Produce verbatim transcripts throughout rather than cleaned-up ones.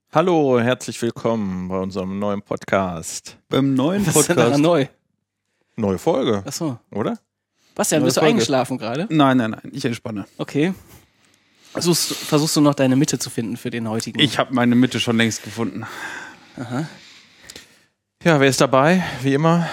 Hallo, herzlich willkommen bei unserem neuen Podcast. Beim neuen Was Podcast. ist denn da neu? Neue Folge, Achso. oder? Bastian, Neue bist du Folge. eingeschlafen gerade? Nein, nein, nein, ich entspanne. Okay. Versuchst, versuchst du noch deine Mitte zu finden für den heutigen? Ich habe meine Mitte schon längst gefunden. Aha. Ja, wer ist dabei? Wie immer,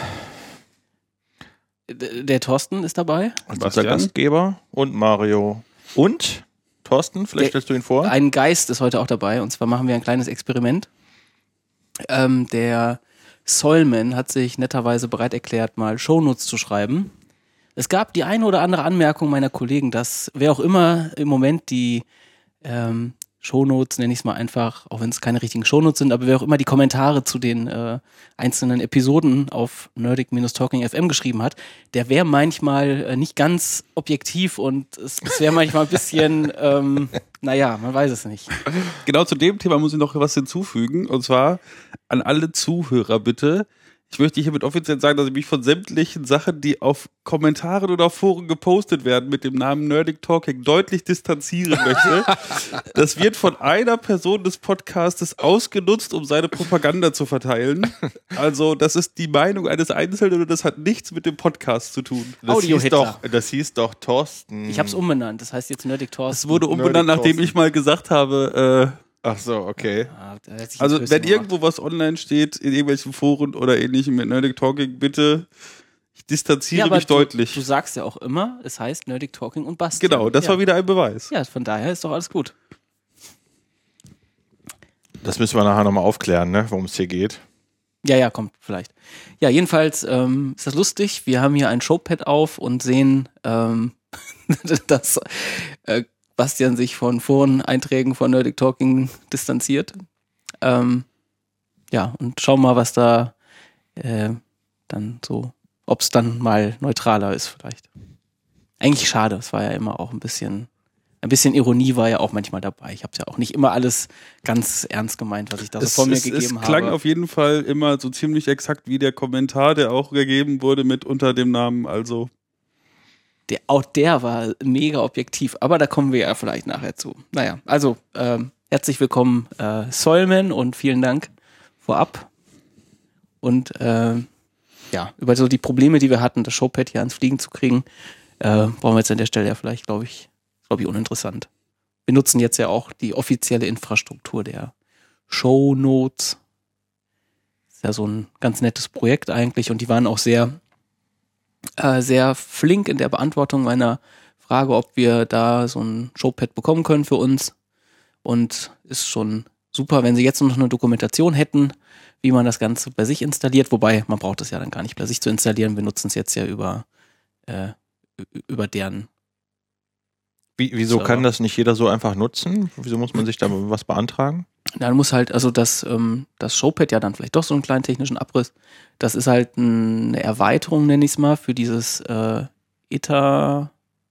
D- Der Thorsten ist dabei. unser Bastian? Gastgeber und Mario. Und Thorsten, vielleicht Der- stellst du ihn vor. Ein Geist ist heute auch dabei. Und zwar machen wir ein kleines Experiment. Ähm, der Solman hat sich netterweise bereit erklärt, mal Shownotes zu schreiben. Es gab die eine oder andere Anmerkung meiner Kollegen, dass wer auch immer im Moment die ähm, Shownotes, nenne ich es mal einfach, auch wenn es keine richtigen Shownotes sind, aber wer auch immer die Kommentare zu den äh, einzelnen Episoden auf nerdig-talking F M geschrieben hat, der wäre manchmal äh, nicht ganz objektiv und es, es wäre manchmal ein bisschen, ähm, naja, man weiß es nicht. Genau zu dem Thema muss ich noch was hinzufügen. Und zwar an alle Zuhörer bitte. Ich möchte hiermit offiziell sagen, dass ich mich von sämtlichen Sachen, die auf Kommentaren oder auf Foren gepostet werden, mit dem Namen Nerdig Talking deutlich distanzieren möchte. Das wird von einer Person des Podcastes ausgenutzt, um seine Propaganda zu verteilen. Also das ist die Meinung eines Einzelnen und das hat nichts mit dem Podcast zu tun. Das hieß, Audio-Hitler. doch, das hieß doch Thorsten. Ich habe es umbenannt, das heißt jetzt Nerdig Es Thorsten. wurde umbenannt, Nerdig nachdem Thorsten. ich mal gesagt habe, äh, Ach so, okay. Ah, da hat sich also jetzt wenn böse irgendwo was online steht, in irgendwelchen Foren oder ähnlichem mit Nerdig Talking, bitte, ich distanziere aber mich du, deutlich. Du sagst ja auch immer, es heißt Nerdig Talking und Bastian. Genau, das ja. war wieder ein Beweis. Ja, von daher ist doch alles gut. Das müssen wir nachher nochmal aufklären, ne, worum es hier geht. Ja, ja, kommt vielleicht. Ja, jedenfalls ähm, ist das lustig. Wir haben hier ein Showpad auf und sehen, ähm, dass äh, Bastian sich von Foreneinträgen von Nerdig Talking distanziert. Ähm, ja, und schauen mal, was da äh, dann so, ob es dann mal neutraler ist vielleicht. Eigentlich schade, es war ja immer auch ein bisschen, ein bisschen Ironie war ja auch manchmal dabei. Ich habe ja auch nicht immer alles ganz ernst gemeint, was ich da so Es, von mir es, gegeben es klang habe. auf jeden Fall immer so ziemlich exakt wie der Kommentar, der auch gegeben wurde mit unter dem Namen, also Der, auch der war mega objektiv, aber da kommen wir ja vielleicht nachher zu. Naja, also ähm, herzlich willkommen äh, Solman und vielen Dank vorab. Und ähm, ja, über so die Probleme, die wir hatten, das Showpad hier ans Fliegen zu kriegen, äh, brauchen wir jetzt an der Stelle ja vielleicht, glaube ich, glaube ich, uninteressant. Wir nutzen jetzt ja auch die offizielle Infrastruktur der Shownotes. Ist ja so ein ganz nettes Projekt eigentlich und die waren auch sehr Äh, sehr flink in der Beantwortung meiner Frage, ob wir da so ein Showpad bekommen können für uns. Und ist schon super, wenn sie jetzt noch eine Dokumentation hätten, wie man das Ganze bei sich installiert. Wobei, man braucht es ja dann gar nicht bei sich zu installieren. Wir nutzen es jetzt ja über, äh, über deren. Wie, wieso Server. kann das nicht jeder so einfach nutzen? Wieso muss man sich da was beantragen? Dann muss halt, also das, ähm, das Showpad ja dann vielleicht doch so einen kleinen technischen Abriss. Das ist halt eine Erweiterung, nenne ich es mal, für dieses äh, Etherpad.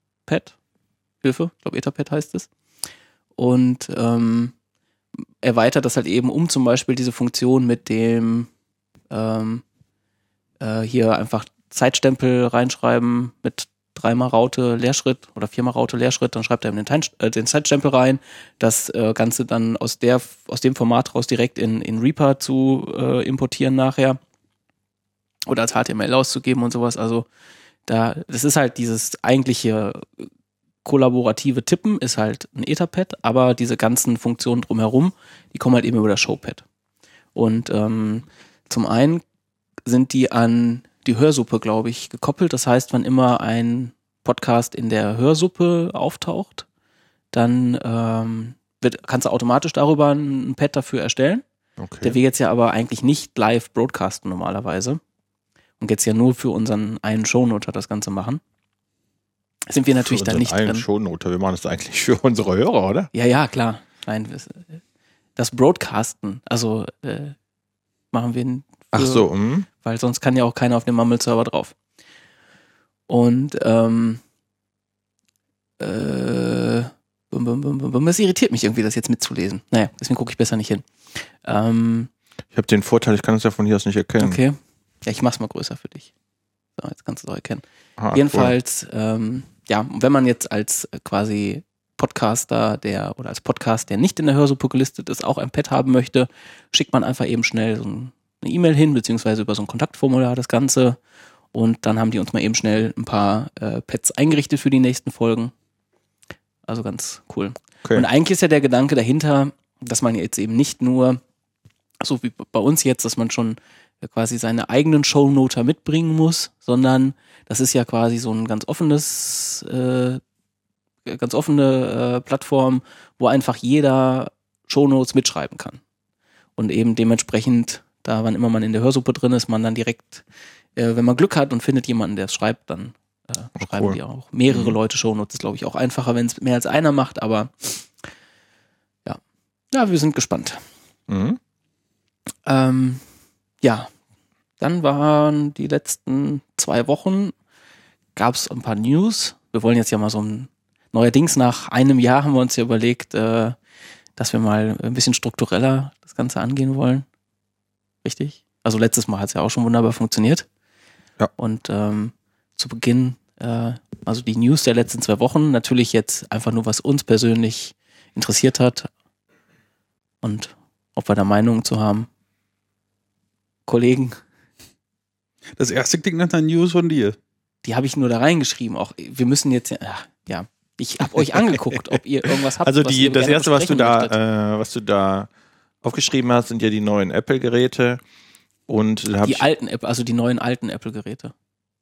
Hilfe, ich glaube Etherpad heißt es. Und ähm, erweitert das halt eben um zum Beispiel diese Funktion mit dem ähm, äh, hier einfach Zeitstempel reinschreiben mit dreimal Raute Leerschritt oder viermal Raute Leerschritt, dann schreibt er eben den, Tein, äh, den Zeitstempel rein, das äh, Ganze dann aus der aus dem Format raus direkt in, in Reaper zu äh, importieren nachher oder als H T M L auszugeben und sowas. Also da, das ist halt dieses eigentliche kollaborative Tippen ist halt ein Etherpad, aber diese ganzen Funktionen drumherum, die kommen halt eben über das Showpad. Und ähm, zum einen sind die an die Hörsuppe, glaube ich, gekoppelt. Das heißt, wann immer ein Podcast in der Hörsuppe auftaucht, dann ähm, wird, kannst du automatisch darüber ein Pad dafür erstellen. Okay. Der wir jetzt ja aber eigentlich nicht live broadcasten normalerweise. Und jetzt ja nur für unseren einen Shownoter das Ganze machen. Sind wir natürlich für da nicht einen drin. Shownote. Wir machen das eigentlich für unsere Hörer, oder? Ja, ja, klar. Nein, das- das Broadcasten, also äh, machen wir für, Ach so, hm. weil sonst kann ja auch keiner auf dem Mumble-Server drauf. Und ähm, äh, bum, bum, bum, bum, bum. Das irritiert mich irgendwie, das jetzt mitzulesen. Naja, deswegen gucke ich besser nicht hin. Ähm, Ich habe den Vorteil, ich kann es ja von hier aus nicht erkennen. okay. Ja, ich mach's mal größer für dich. So, jetzt kannst du es auch erkennen. Ah, Jedenfalls, ähm, ja, wenn man jetzt als äh, quasi Podcaster, der oder als Podcast, der nicht in der Hörsuppe gelistet ist, auch ein Pad haben möchte, schickt man einfach eben schnell so eine E-Mail hin, beziehungsweise über so ein Kontaktformular das Ganze. Und dann haben die uns mal eben schnell ein paar äh, Pads eingerichtet für die nächsten Folgen. Also ganz cool. Okay. Und eigentlich ist ja der Gedanke dahinter, dass man jetzt eben nicht nur, so wie bei uns jetzt, dass man schon quasi seine eigenen Shownoter mitbringen muss, sondern das ist ja quasi so ein ganz offenes, äh, ganz offene äh, Plattform, wo einfach jeder Shownotes mitschreiben kann. Und eben dementsprechend, da wann immer man in der Hörsuppe drin ist, man dann direkt Äh, wenn man Glück hat und findet jemanden, der es schreibt, dann äh, oh, schreiben cool. die auch. Mehrere mhm. Leute Shownotes ist, glaube ich, auch einfacher, wenn es mehr als einer macht, aber ja. Ja, wir sind gespannt. Mhm. Ähm, ja, dann waren die letzten zwei Wochen, gab es ein paar News. Wir wollen jetzt ja mal so ein, neuerdings nach einem Jahr haben wir uns ja überlegt, äh, dass wir mal ein bisschen struktureller das Ganze angehen wollen. Richtig? Also letztes Mal hat es ja auch schon wunderbar funktioniert. Ja. Und ähm, zu Beginn, äh, also die News der letzten zwei Wochen, natürlich jetzt einfach nur, was uns persönlich interessiert hat und ob wir da Meinungen zu haben. Kollegen. Das erste klingt nach einer News von dir. Die habe ich nur da reingeschrieben. Auch wir müssen jetzt, ja, ja. Ich habe euch angeguckt, ob ihr irgendwas habt. Also die, was ihr das erste, was du da, äh, was du da aufgeschrieben hast, sind ja die neuen Apple-Geräte. Und da hab die ich, alten Apple, also die neuen alten Apple-Geräte.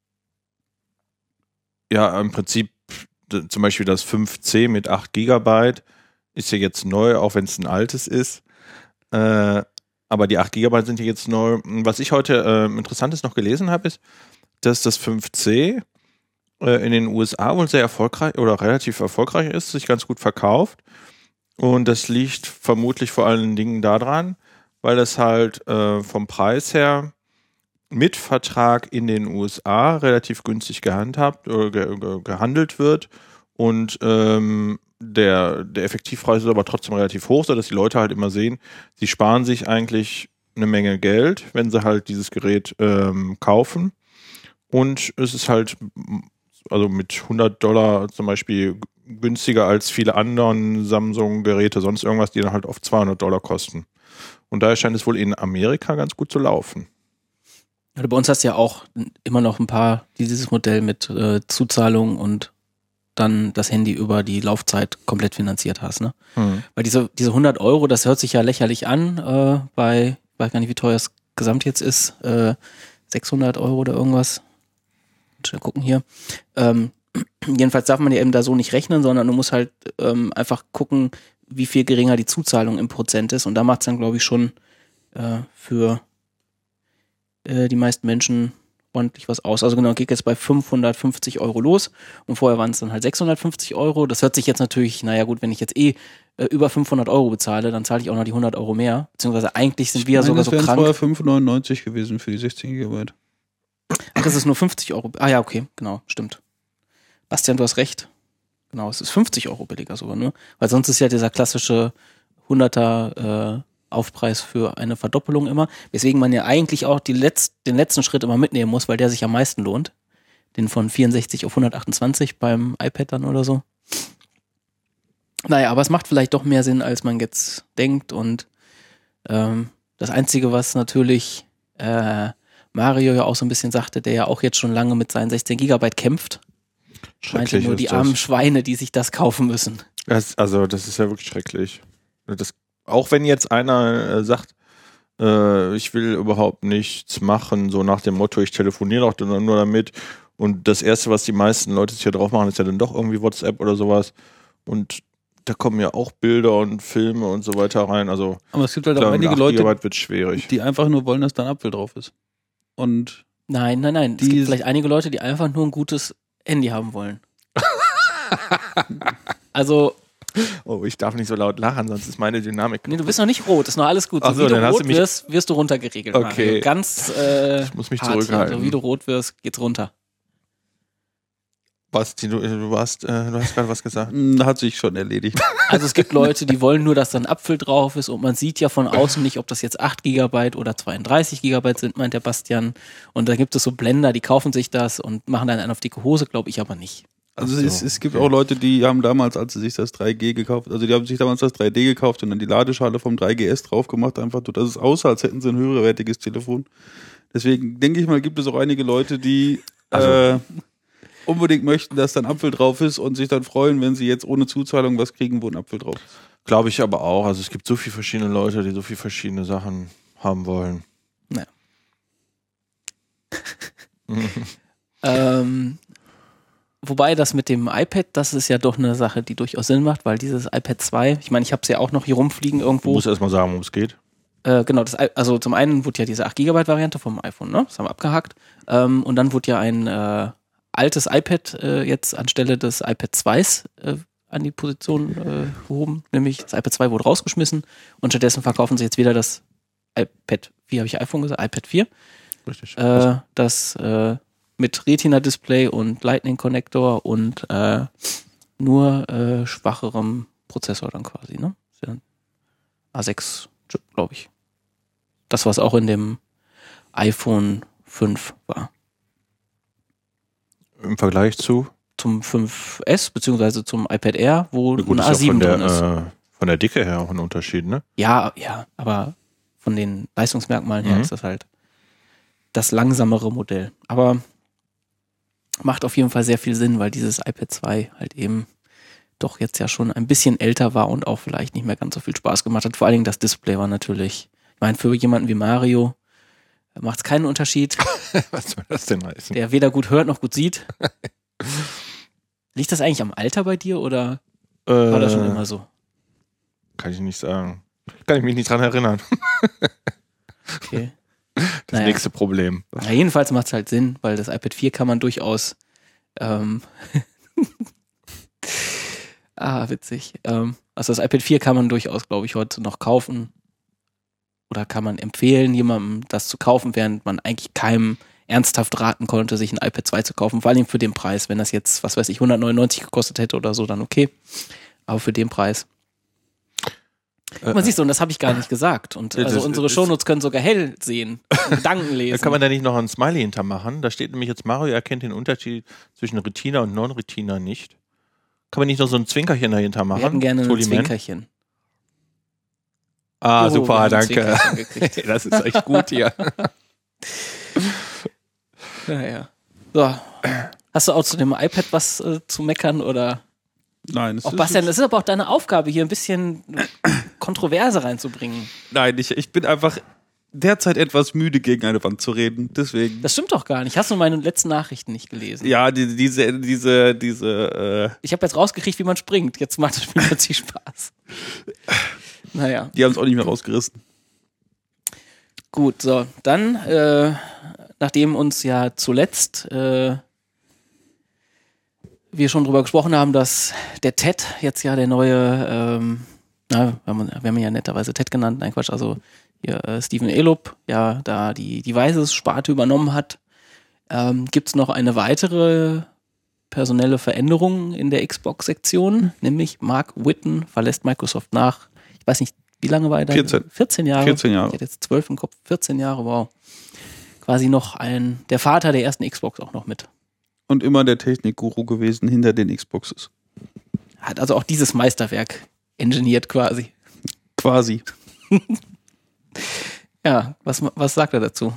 Ja, im Prinzip d- zum Beispiel das fünf C mit acht Gigabyte ist ja jetzt neu, auch wenn es ein altes ist. Äh, aber die acht Gigabyte sind ja jetzt neu. Was ich heute äh, Interessantes noch gelesen habe, ist, dass das fünf C äh, in den U S A wohl sehr erfolgreich oder relativ erfolgreich ist, sich ganz gut verkauft. Und das liegt vermutlich vor allen Dingen daran, weil das halt äh, vom Preis her mit Vertrag in den U S A relativ günstig gehandhabt oder ge- ge- gehandelt wird und ähm, der, der Effektivpreis ist aber trotzdem relativ hoch, sodass die Leute halt immer sehen, sie sparen sich eigentlich eine Menge Geld, wenn sie halt dieses Gerät ähm, kaufen. Und es ist halt also mit hundert Dollar zum Beispiel günstiger als viele anderen Samsung-Geräte, sonst irgendwas, die dann halt oft zweihundert Dollar kosten. Und daher scheint es wohl in Amerika ganz gut zu laufen. Ja, bei uns hast du ja auch immer noch ein paar, dieses Modell mit äh, Zuzahlung und dann das Handy über die Laufzeit komplett finanziert hast, ne? Hm. Weil diese, diese hundert Euro, das hört sich ja lächerlich an, äh, bei, ich weiß gar nicht, wie teuer es gesamt jetzt ist, äh, sechshundert Euro oder irgendwas. Schnell gucken hier. Ähm, jedenfalls darf man ja eben da so nicht rechnen, sondern du musst halt ähm, einfach gucken, wie viel geringer die Zuzahlung im Prozent ist. Und da macht es dann, glaube ich, schon äh, für äh, die meisten Menschen ordentlich was aus. Also genau, geht jetzt bei fünfhundertfünfzig Euro los und vorher waren es dann halt sechshundertfünfzig Euro. Das hört sich jetzt natürlich, naja gut, wenn ich jetzt eh äh, über fünfhundert Euro bezahle, dann zahle ich auch noch die hundert Euro mehr. Beziehungsweise eigentlich sind ich wir ja sogar das so krank. Das wären krank. vorher fünf neunundneunzig gewesen für die sechzehn Gigabyte. Ach, das ist nur fünfzig Euro. Ah ja, okay, genau, stimmt. Bastian, du hast recht. Genau, es ist fünfzig Euro billiger sogar nur. Weil sonst ist ja dieser klassische hunderter äh, Aufpreis für eine Verdoppelung immer. Weswegen man ja eigentlich auch die Letz-, den letzten Schritt immer mitnehmen muss, weil der sich am meisten lohnt. Den von vierundsechzig auf hundertachtundzwanzig beim iPad dann oder so. Naja, aber es macht vielleicht doch mehr Sinn, als man jetzt denkt. Und ähm, das Einzige, was natürlich äh, Mario ja auch so ein bisschen sagte, der ja auch jetzt schon lange mit seinen sechzehn Gigabyte kämpft, meinte nur die armen Schweine, die sich das kaufen müssen. Das, also das ist ja wirklich schrecklich. Das, auch wenn jetzt einer äh, sagt, äh, ich will überhaupt nichts machen, so nach dem Motto, ich telefoniere doch nur damit und das Erste, was die meisten Leute sich hier drauf machen, ist ja dann doch irgendwie WhatsApp oder sowas und da kommen ja auch Bilder und Filme und so weiter rein. Also, aber es gibt halt auch einige Leute, wird schwierig. Die einfach nur wollen, dass da ein Apfel drauf ist. Und nein, nein, nein. Es gibt vielleicht einige Leute, die einfach nur ein gutes Handy haben wollen. Also. Oh, ich darf nicht so laut lachen, sonst ist meine Dynamik. Nee, du bist noch nicht rot, ist noch alles gut. So Ach so, wie du dann hast rot du mich wirst, wirst du runtergeregelt. Okay. Mario. Ganz äh, ich muss mich hart zurückhalten. Hier. So wie du rot wirst, geht's runter. Basti, du, du, hast, äh, du hast gerade was gesagt. Hat sich schon erledigt. Also es gibt Leute, die wollen nur, dass da ein Apfel drauf ist und man sieht ja von außen nicht, ob das jetzt acht Gigabyte oder zweiunddreißig Gigabyte sind, meint der Bastian. Und da gibt es so Blender, die kaufen sich das und machen dann einen auf dicke Hose, glaube ich aber nicht. Also Ach so, es, es gibt okay. auch Leute, die haben damals, als sie sich das drei G gekauft, also die haben sich damals das drei D gekauft und dann die Ladeschale vom drei G S drauf gemacht, einfach so, dass es aussah, als hätten sie ein höherwertiges Telefon. Deswegen denke ich mal, gibt es auch einige Leute, die Also. äh, unbedingt möchten, dass da ein Apfel drauf ist und sich dann freuen, wenn sie jetzt ohne Zuzahlung was kriegen, wo ein Apfel drauf ist. Glaube ich aber auch. Also es gibt so viele verschiedene Leute, die so viele verschiedene Sachen haben wollen. Naja. ähm, wobei das mit dem iPad, das ist ja doch eine Sache, die durchaus Sinn macht, weil dieses iPad zwei, ich meine, ich habe es ja auch noch hier rumfliegen Du irgendwo. musst erstmal sagen, worum es geht. Äh, genau, das, I- also zum einen wurde ja diese acht Gigabyte Variante vom iPhone, ne? Das haben wir abgehakt. Ähm, und dann wurde ja ein äh, altes iPad äh, jetzt anstelle des iPad zweis äh, an die Position äh, gehoben. Nämlich das iPad zwei wurde rausgeschmissen und stattdessen verkaufen sie jetzt wieder das iPad vier, habe ich iPhone gesagt? iPad vier. Richtig. Äh, das äh, mit Retina-Display und Lightning-Connector und äh, nur äh, schwacherem Prozessor dann quasi, ne? Ist ja ein A sechs Chip, glaube ich. Das, was auch in dem iPhone fünf war. Im Vergleich zu? Zum fünf S, beziehungsweise zum iPad Air, wo Gut, ein ist A ja sieben von der, drin ist. äh, von der Dicke her auch ein Unterschied, ne? Ja, ja, aber von den Leistungsmerkmalen her Mhm. ist das halt das langsamere Modell. Aber macht auf jeden Fall sehr viel Sinn, weil dieses iPad zwei halt eben doch jetzt ja schon ein bisschen älter war und auch vielleicht nicht mehr ganz so viel Spaß gemacht hat. Vor allen Dingen das Display war natürlich, ich meine, für jemanden wie Mario macht es keinen Unterschied, Was soll das denn heißen? der weder gut hört noch gut sieht. Liegt das eigentlich am Alter bei dir oder war das schon Äh, immer so? Kann ich nicht sagen. Kann ich mich nicht dran erinnern. Okay. Das Naja. nächste Problem. Na, jedenfalls macht es halt Sinn, weil das iPad vier kann man durchaus ähm, ah, witzig. Ähm, also das iPad vier kann man durchaus, glaube ich, heute noch kaufen oder kann man empfehlen, jemandem das zu kaufen, während man eigentlich keinem ernsthaft raten konnte, sich ein iPad zwei zu kaufen, vor allem für den Preis. Wenn das jetzt, was weiß ich, hundertneunundneunzig gekostet hätte oder so, dann okay. Aber für den Preis. Man sieht so, und das habe ich gar nicht gesagt. Und Das- also das- unsere das- Shownotes können sogar hell sehen, Gedanken Da lesen. kann man da nicht noch ein Smiley hintermachen. Da steht nämlich jetzt, Mario erkennt den Unterschied zwischen Retina und Non-Retina nicht. Kann man nicht noch so ein Zwinkerchen dahinter machen? Wir hätten gerne ein Tolli Man? Zwinkerchen. Ah, Juhu, wir super, haben ein danke. Zwinkerchen gekriegt. Das ist echt gut hier. Naja. So. Hast du auch zu dem iPad was äh, zu meckern oder? Nein, es Auch ist, Bastian, das ist aber auch deine Aufgabe, hier ein bisschen Kontroverse reinzubringen. nein, ich, ich bin einfach derzeit etwas müde, gegen eine Wand zu reden. Deswegen. Das stimmt doch gar nicht. Hast du meine letzten Nachrichten nicht gelesen? Ja, die, diese, diese, diese, äh, Ich habe jetzt rausgekriegt, wie man springt. Jetzt macht das Spiel plötzlich Spaß. Naja, die haben es auch nicht mehr rausgerissen. gut. So, dann, äh, nachdem uns ja zuletzt äh, wir schon drüber gesprochen haben, dass der Ted jetzt ja der neue, ähm, na, wir haben, wir haben ihn ja netterweise Ted genannt, nein Quatsch, also hier äh, Stephen Elup, ja, da die Devices-Sparte übernommen hat, ähm, gibt es noch eine weitere personelle Veränderung in der Xbox-Sektion, nämlich Mark Whitten verlässt Microsoft nach, ich weiß nicht, wie lange war er da? vierzehn. vierzehn Jahre. vierzehn Jahre. Ich hätte jetzt zwölf im Kopf, vierzehn Jahre, wow. Quasi noch ein, der Vater der ersten Xbox auch noch mit. Und immer der Technikguru gewesen hinter den Xboxes. Hat also auch dieses Meisterwerk engineert quasi. Quasi. Ja, was, was sagt er dazu?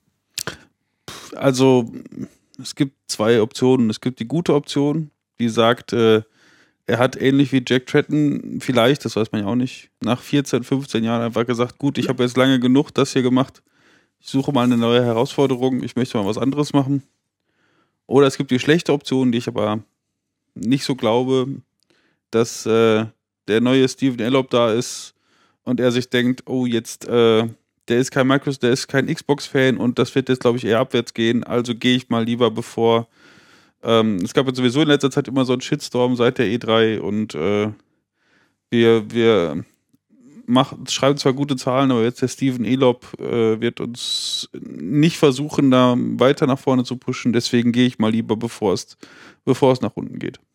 Also, es gibt zwei Optionen. Es gibt die gute Option, die sagt, äh, er hat ähnlich wie Jack Tretton vielleicht, das weiß man ja auch nicht, nach vierzehn, fünfzehn Jahren einfach gesagt, gut, ich habe jetzt lange genug das hier gemacht. Ich suche mal eine neue Herausforderung. Ich möchte mal was anderes machen. Oder es gibt die schlechte Option, die ich aber nicht so glaube, dass äh, der neue Stephen Elup da ist und er sich denkt, oh, jetzt, äh, der ist kein Microsoft, der ist kein Xbox-Fan und das wird jetzt, glaube ich, eher abwärts gehen. Also gehe ich mal lieber, bevor ähm, es gab jetzt sowieso in letzter Zeit immer so einen Shitstorm seit der E drei und äh, wir, wir Macht, schreibt zwar gute Zahlen, aber jetzt der Stephen Elup äh, wird uns nicht versuchen, da weiter nach vorne zu pushen. Deswegen gehe ich mal lieber, bevor es, bevor es nach unten geht.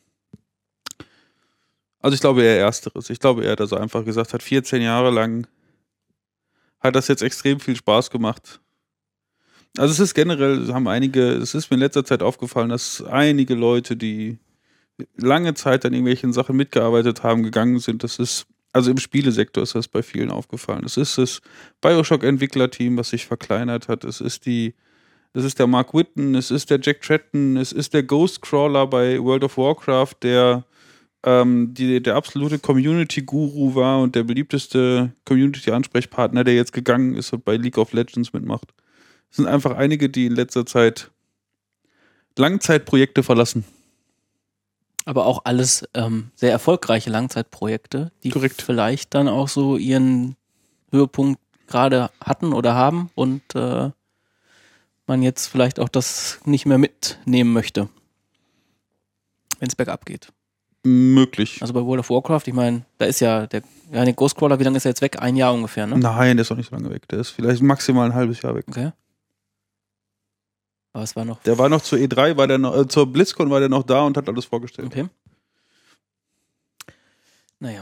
Also ich glaube eher Ersteres. Ich glaube eher, dass er einfach gesagt hat, vierzehn Jahre lang hat das jetzt extrem viel Spaß gemacht. Also es ist generell, haben einige, es ist mir in letzter Zeit aufgefallen, dass einige Leute, die lange Zeit an irgendwelchen Sachen mitgearbeitet haben, gegangen sind. Das ist, also im Spielesektor ist das bei vielen aufgefallen. Es ist das BioShock-Entwicklerteam, was sich verkleinert hat. Es ist die, es ist der Mark Whitten, es ist der Jack Tretton, es ist der Ghostcrawler bei World of Warcraft, der ähm, die, der absolute Community-Guru war und der beliebteste Community-Ansprechpartner, der jetzt gegangen ist und bei League of Legends mitmacht. Es sind einfach einige, die in letzter Zeit Langzeitprojekte verlassen. Aber auch alles ähm, sehr erfolgreiche Langzeitprojekte, die Korrekt. vielleicht dann auch so ihren Höhepunkt gerade hatten oder haben und äh, man jetzt vielleicht auch das nicht mehr mitnehmen möchte, wenn es bergab geht. Möglich. Also bei World of Warcraft, ich meine, da ist ja der, ja, der Ghostcrawler, wie lange ist er jetzt weg? Ein Jahr ungefähr, ne? Nein, der ist auch nicht so lange weg. Der ist vielleicht maximal ein halbes Jahr weg. Okay. Aber es war noch... Der war noch zur E drei, war der noch, äh, zur BlizzCon war der noch da und hat alles vorgestellt. Okay. Naja.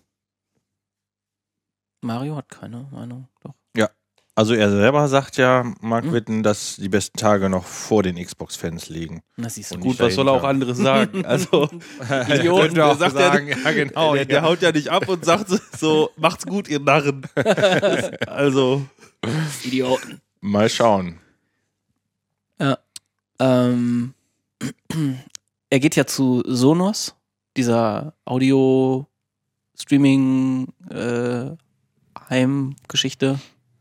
Mario hat keine Meinung, doch. Ja, also er selber sagt ja, Mark Hm. Whitten, dass die besten Tage noch vor den Xbox-Fans liegen. Na, siehst du. Und Gut, nicht was soll er auch dahinter. anderes sagen? Also, Idioten, könnte der auch sagt sagen, ja, ja genau. der, der haut ja nicht ab und sagt so, macht's gut, ihr Narren. Also, Idioten. Mal schauen. Ähm, er geht ja zu Sonos, dieser Audio-Streaming-Heim-Geschichte.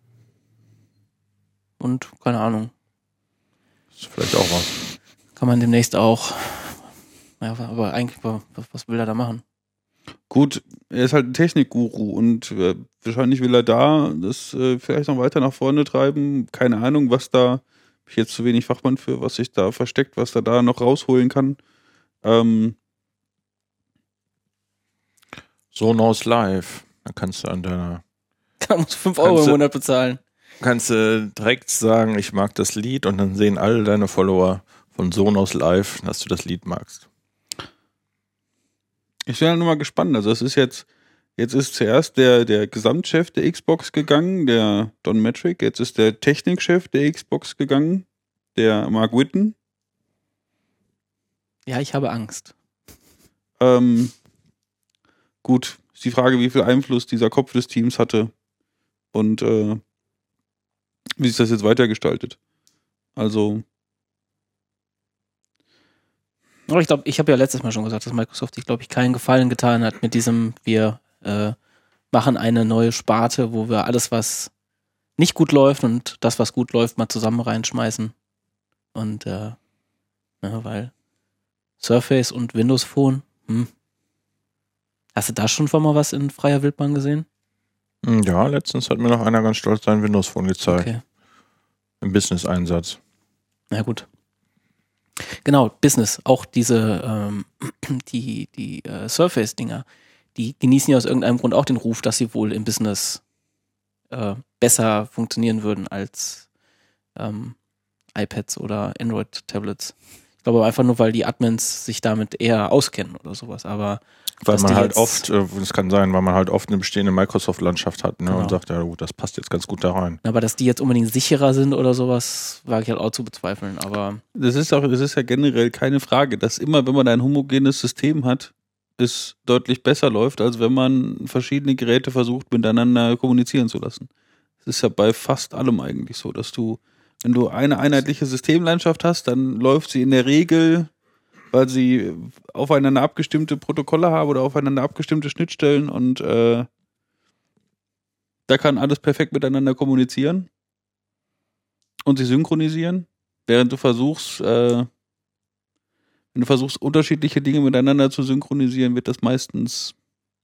Und keine Ahnung, Ist vielleicht auch was. kann man demnächst auch. Ja, aber eigentlich, was, was will er da machen? gut, er ist halt ein Technikguru und äh, wahrscheinlich will er da das äh, vielleicht noch weiter nach vorne treiben. Keine Ahnung, was da, hab ich jetzt zu wenig Fachmann für, was sich da versteckt, was er da noch rausholen kann. Ähm, Sonos Live. Da kannst du an deiner, Da musst du fünf Euro Kannst im du- Monat bezahlen. kannst du direkt sagen, ich mag das Lied und dann sehen alle deine Follower von Sonos Live, dass du das Lied magst. Ich bin halt nur mal gespannt. Also es ist jetzt, jetzt ist zuerst der, der Gesamtchef der Xbox gegangen, der Don Metric. Jetzt ist der Technikchef der Xbox gegangen, der Mark Whitten. Ja, ich habe Angst. Ähm, gut, ist die Frage, wie viel Einfluss dieser Kopf des Teams hatte und äh, wie sich das jetzt weitergestaltet. Also, Aber ich glaube, ich habe ja letztes Mal schon gesagt, dass Microsoft sich, glaube ich, keinen Gefallen getan hat mit diesem, wir äh, machen eine neue Sparte, wo wir alles, was nicht gut läuft und das, was gut läuft, mal zusammen reinschmeißen. Und äh, ne, weil Surface und Windows Phone, hm. Hast du da schon von mal was in freier Wildbahn gesehen? Hm, Ja, letztens hat mir noch einer ganz stolz sein Windows Phone gezeigt. Okay. Im Business-Einsatz. Na gut. Genau, Business, auch diese, ähm, die, die äh, Surface-Dinger, die genießen ja aus irgendeinem Grund auch den Ruf, dass sie wohl im Business äh, besser funktionieren würden als ähm, iPads oder Android-Tablets. Ich glaube einfach nur, weil die Admins sich damit eher auskennen oder sowas, aber Weil dass man die halt jetzt- oft, äh, das kann sein, weil man halt oft eine bestehende Microsoft-Landschaft hat, ne, Genau. und sagt, ja gut, das passt jetzt ganz gut da rein. aber dass die jetzt unbedingt sicherer sind oder sowas, wage ich halt auch zu bezweifeln, aber das ist auch, das ist ja generell keine Frage, dass immer, wenn man ein homogenes System hat, es deutlich besser läuft, als wenn man verschiedene Geräte versucht, miteinander kommunizieren zu lassen. Das ist ja bei fast allem eigentlich so, dass du, wenn du eine einheitliche Systemlandschaft hast, dann läuft sie in der Regel, weil sie aufeinander abgestimmte Protokolle haben oder aufeinander abgestimmte Schnittstellen und äh, da kann alles perfekt miteinander kommunizieren und sich synchronisieren, während du versuchst, äh, wenn du versuchst, unterschiedliche Dinge miteinander zu synchronisieren, wird das meistens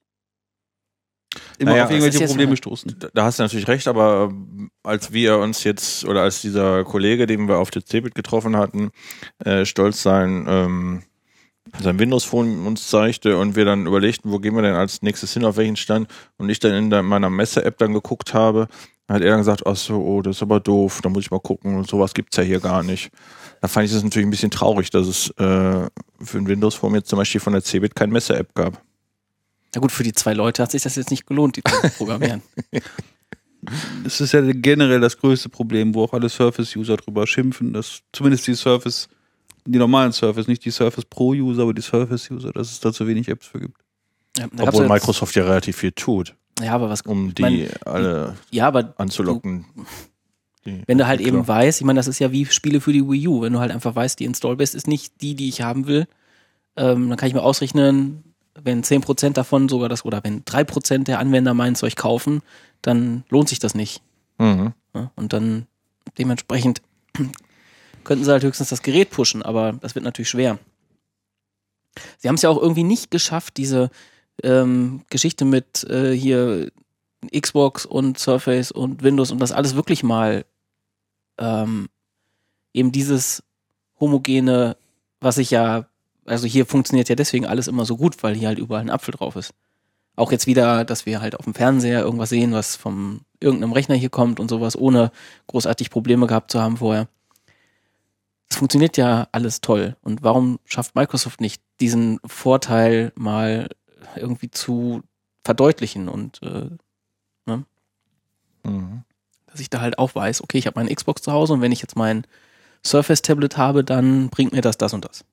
immer Naja, auf das ist irgendwelche jetzt Probleme mal- stoßen. Da, da hast du natürlich recht, aber ähm, als wir uns jetzt, oder als dieser Kollege, den wir auf der Cebit getroffen hatten, äh, stolz sein, ähm, sein Windows Phone uns zeigte und wir dann überlegten, wo gehen wir denn als nächstes hin, auf welchen Stand, und ich dann in der, meiner Messe-App dann geguckt habe, hat er dann gesagt, ach so, oh, das ist aber doof, da muss ich mal gucken, und sowas gibt's ja hier gar nicht. Da fand ich das natürlich ein bisschen traurig, dass es äh, für ein Windows Phone jetzt zum Beispiel von der Cebit keine Messe-App gab. na gut, für die zwei Leute hat sich das jetzt nicht gelohnt, die zu programmieren. es ist ja generell das größte Problem, wo auch alle Surface-User drüber schimpfen, dass zumindest die Surface, die normalen Surface, nicht die Surface Pro-User, aber die Surface-User, dass es da zu wenig Apps für gibt. Ja, da Obwohl jetzt, Microsoft ja relativ viel tut, ja, aber was, um die mein, alle ja, aber anzulocken. Du, die wenn du halt Entwickler. eben weißt, ich meine, das ist ja wie Spiele für die Wii U, wenn du halt einfach weißt, die Install-Base ist nicht die, die ich haben will, ähm, dann kann ich mir ausrechnen, wenn zehn Prozent davon sogar das, oder wenn drei Prozent der Anwender mein Zeug kaufen, dann lohnt sich das nicht. Mhm. Ja, und dann dementsprechend könnten sie halt höchstens das Gerät pushen, aber das wird natürlich schwer. Sie haben es ja auch irgendwie nicht geschafft, diese ähm, Geschichte mit äh, hier Xbox und Surface und Windows und das alles wirklich mal ähm, eben dieses homogene, was ich ja, also hier funktioniert ja deswegen alles immer so gut, weil hier halt überall ein Apfel drauf ist. Auch jetzt wieder, dass wir halt auf dem Fernseher irgendwas sehen, was vom irgendeinem Rechner hier kommt und sowas, ohne großartig Probleme gehabt zu haben vorher. Das funktioniert ja alles toll. Und warum schafft Microsoft nicht, diesen Vorteil mal irgendwie zu verdeutlichen und äh, ne? Mhm. Dass ich da halt auch weiß, okay, ich habe meine Xbox zu Hause und wenn ich jetzt mein Surface-Tablet habe, dann bringt mir das das und das.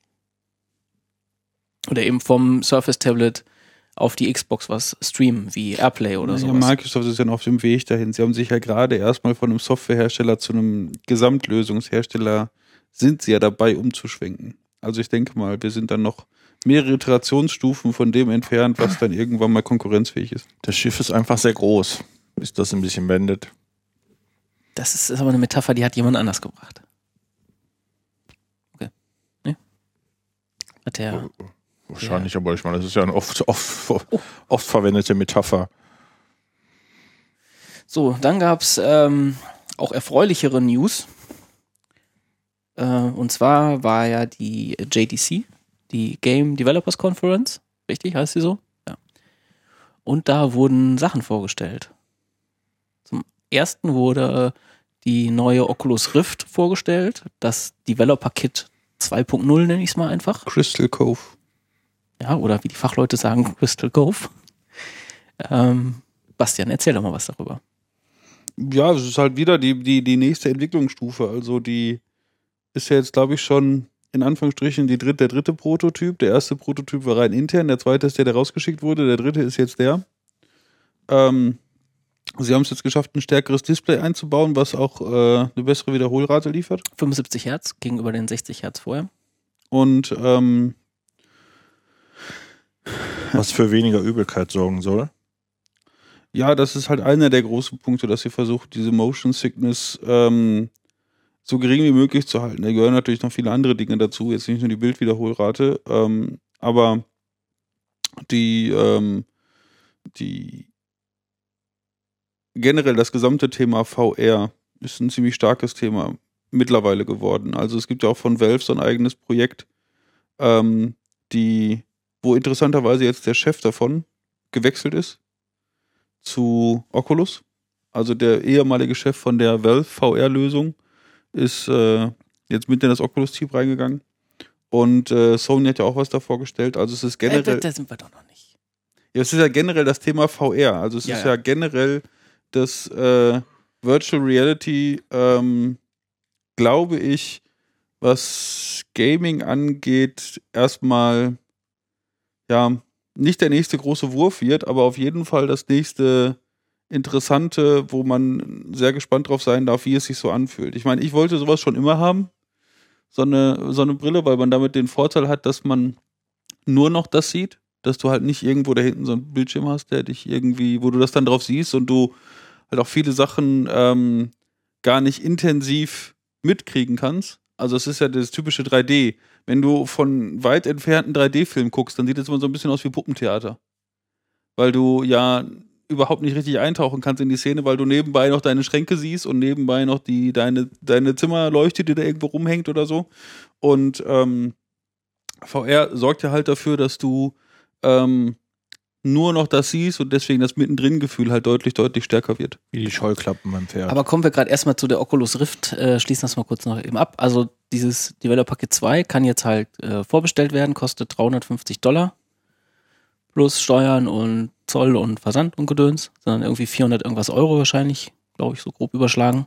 Oder eben vom Surface-Tablet auf die Xbox was streamen, wie Airplay oder ja, sowas. Microsoft ist ja noch auf dem Weg dahin. Sie haben sich ja gerade erstmal von einem Softwarehersteller zu einem Gesamtlösungshersteller sind sie ja dabei umzuschwenken. Also ich denke mal, wir sind dann noch mehrere Iterationsstufen von dem entfernt, was dann irgendwann mal konkurrenzfähig ist. Das Schiff ist einfach sehr groß, bis das ein bisschen wendet. Das ist, ist aber eine Metapher, die hat jemand anders gebracht. Okay. Ne? Hat der... Wahrscheinlich, ja. Aber ich meine, das ist ja eine oft, oft, oft verwendete Metapher. So, dann gab es ähm, auch erfreulichere News. Äh, und zwar war ja die J D C, die Game Developers Conference, richtig, heißt sie so? Ja. Und da wurden Sachen vorgestellt. Zum ersten wurde die neue Oculus Rift vorgestellt, das Developer Kit zwei Punkt null nenne ich es mal einfach. Crystal Cove. Ja, oder wie die Fachleute sagen, Crystal Cove. Ähm, Bastian, erzähl doch mal was darüber. Ja, es ist halt wieder die, die, die nächste Entwicklungsstufe. Also die ist ja jetzt, glaube ich, schon in Anführungsstrichen die dritte, der dritte Prototyp. Der erste Prototyp war rein intern, der zweite ist der, der rausgeschickt wurde, der dritte ist jetzt der. Ähm, sie haben es jetzt geschafft, ein stärkeres Display einzubauen, was auch äh, eine bessere Wiederholrate liefert. fünfundsiebzig Hertz gegenüber den sechzig Hertz vorher. Und ähm, was für weniger Übelkeit sorgen soll. Ja, das ist halt einer der großen Punkte, dass sie versucht, diese Motion Sickness ähm, so gering wie möglich zu halten. Da gehören natürlich noch viele andere Dinge dazu, jetzt nicht nur die Bildwiederholrate, ähm, aber die, ähm, die generell das gesamte Thema V R ist ein ziemlich starkes Thema mittlerweile geworden. Also es gibt ja auch von Valve so ein eigenes Projekt, ähm, die wo interessanterweise jetzt der Chef davon gewechselt ist zu Oculus. Also der ehemalige Chef von der Valve V R-Lösung ist äh, jetzt mit in das Oculus-Team reingegangen. Und äh, Sony hat ja auch was da vorgestellt. Also es ist generell... Äh, da, da sind wir doch noch nicht. Ja, es ist ja generell das Thema V R. Also es Ja, ist ja. ja generell das äh, Virtual Reality, ähm, glaube ich, was Gaming angeht, erstmal ja, nicht der nächste große Wurf wird, aber auf jeden Fall das nächste Interessante, wo man sehr gespannt drauf sein darf, wie es sich so anfühlt. Ich meine, ich wollte sowas schon immer haben, so eine, so eine Brille, weil man damit den Vorteil hat, dass man nur noch das sieht, dass du halt nicht irgendwo da hinten so einen Bildschirm hast, der dich irgendwie, wo du das dann drauf siehst und du halt auch viele Sachen ähm, gar nicht intensiv mitkriegen kannst. Also es ist ja das typische drei D. Wenn du von weit entfernten drei D-Film guckst, dann sieht es immer so ein bisschen aus wie Puppentheater. Weil du ja überhaupt nicht richtig eintauchen kannst in die Szene, weil du nebenbei noch deine Schränke siehst und nebenbei noch die, deine, deine Zimmerleuchte, die da irgendwo rumhängt oder so. Und ähm, V R sorgt ja halt dafür, dass du ähm, nur noch das siehst und deswegen das Mittendrin-Gefühl halt deutlich, deutlich stärker wird. Wie die Scheuklappen beim Pferd. Aber kommen wir gerade erstmal zu der Oculus Rift, äh, schließen das mal kurz noch eben ab. Also dieses Developer Kit zwei kann jetzt halt äh, vorbestellt werden, kostet dreihundertfünfzig Dollar plus Steuern und Zoll und Versand und Gedöns, sondern irgendwie vierhundert irgendwas Euro wahrscheinlich, glaube ich, so grob überschlagen.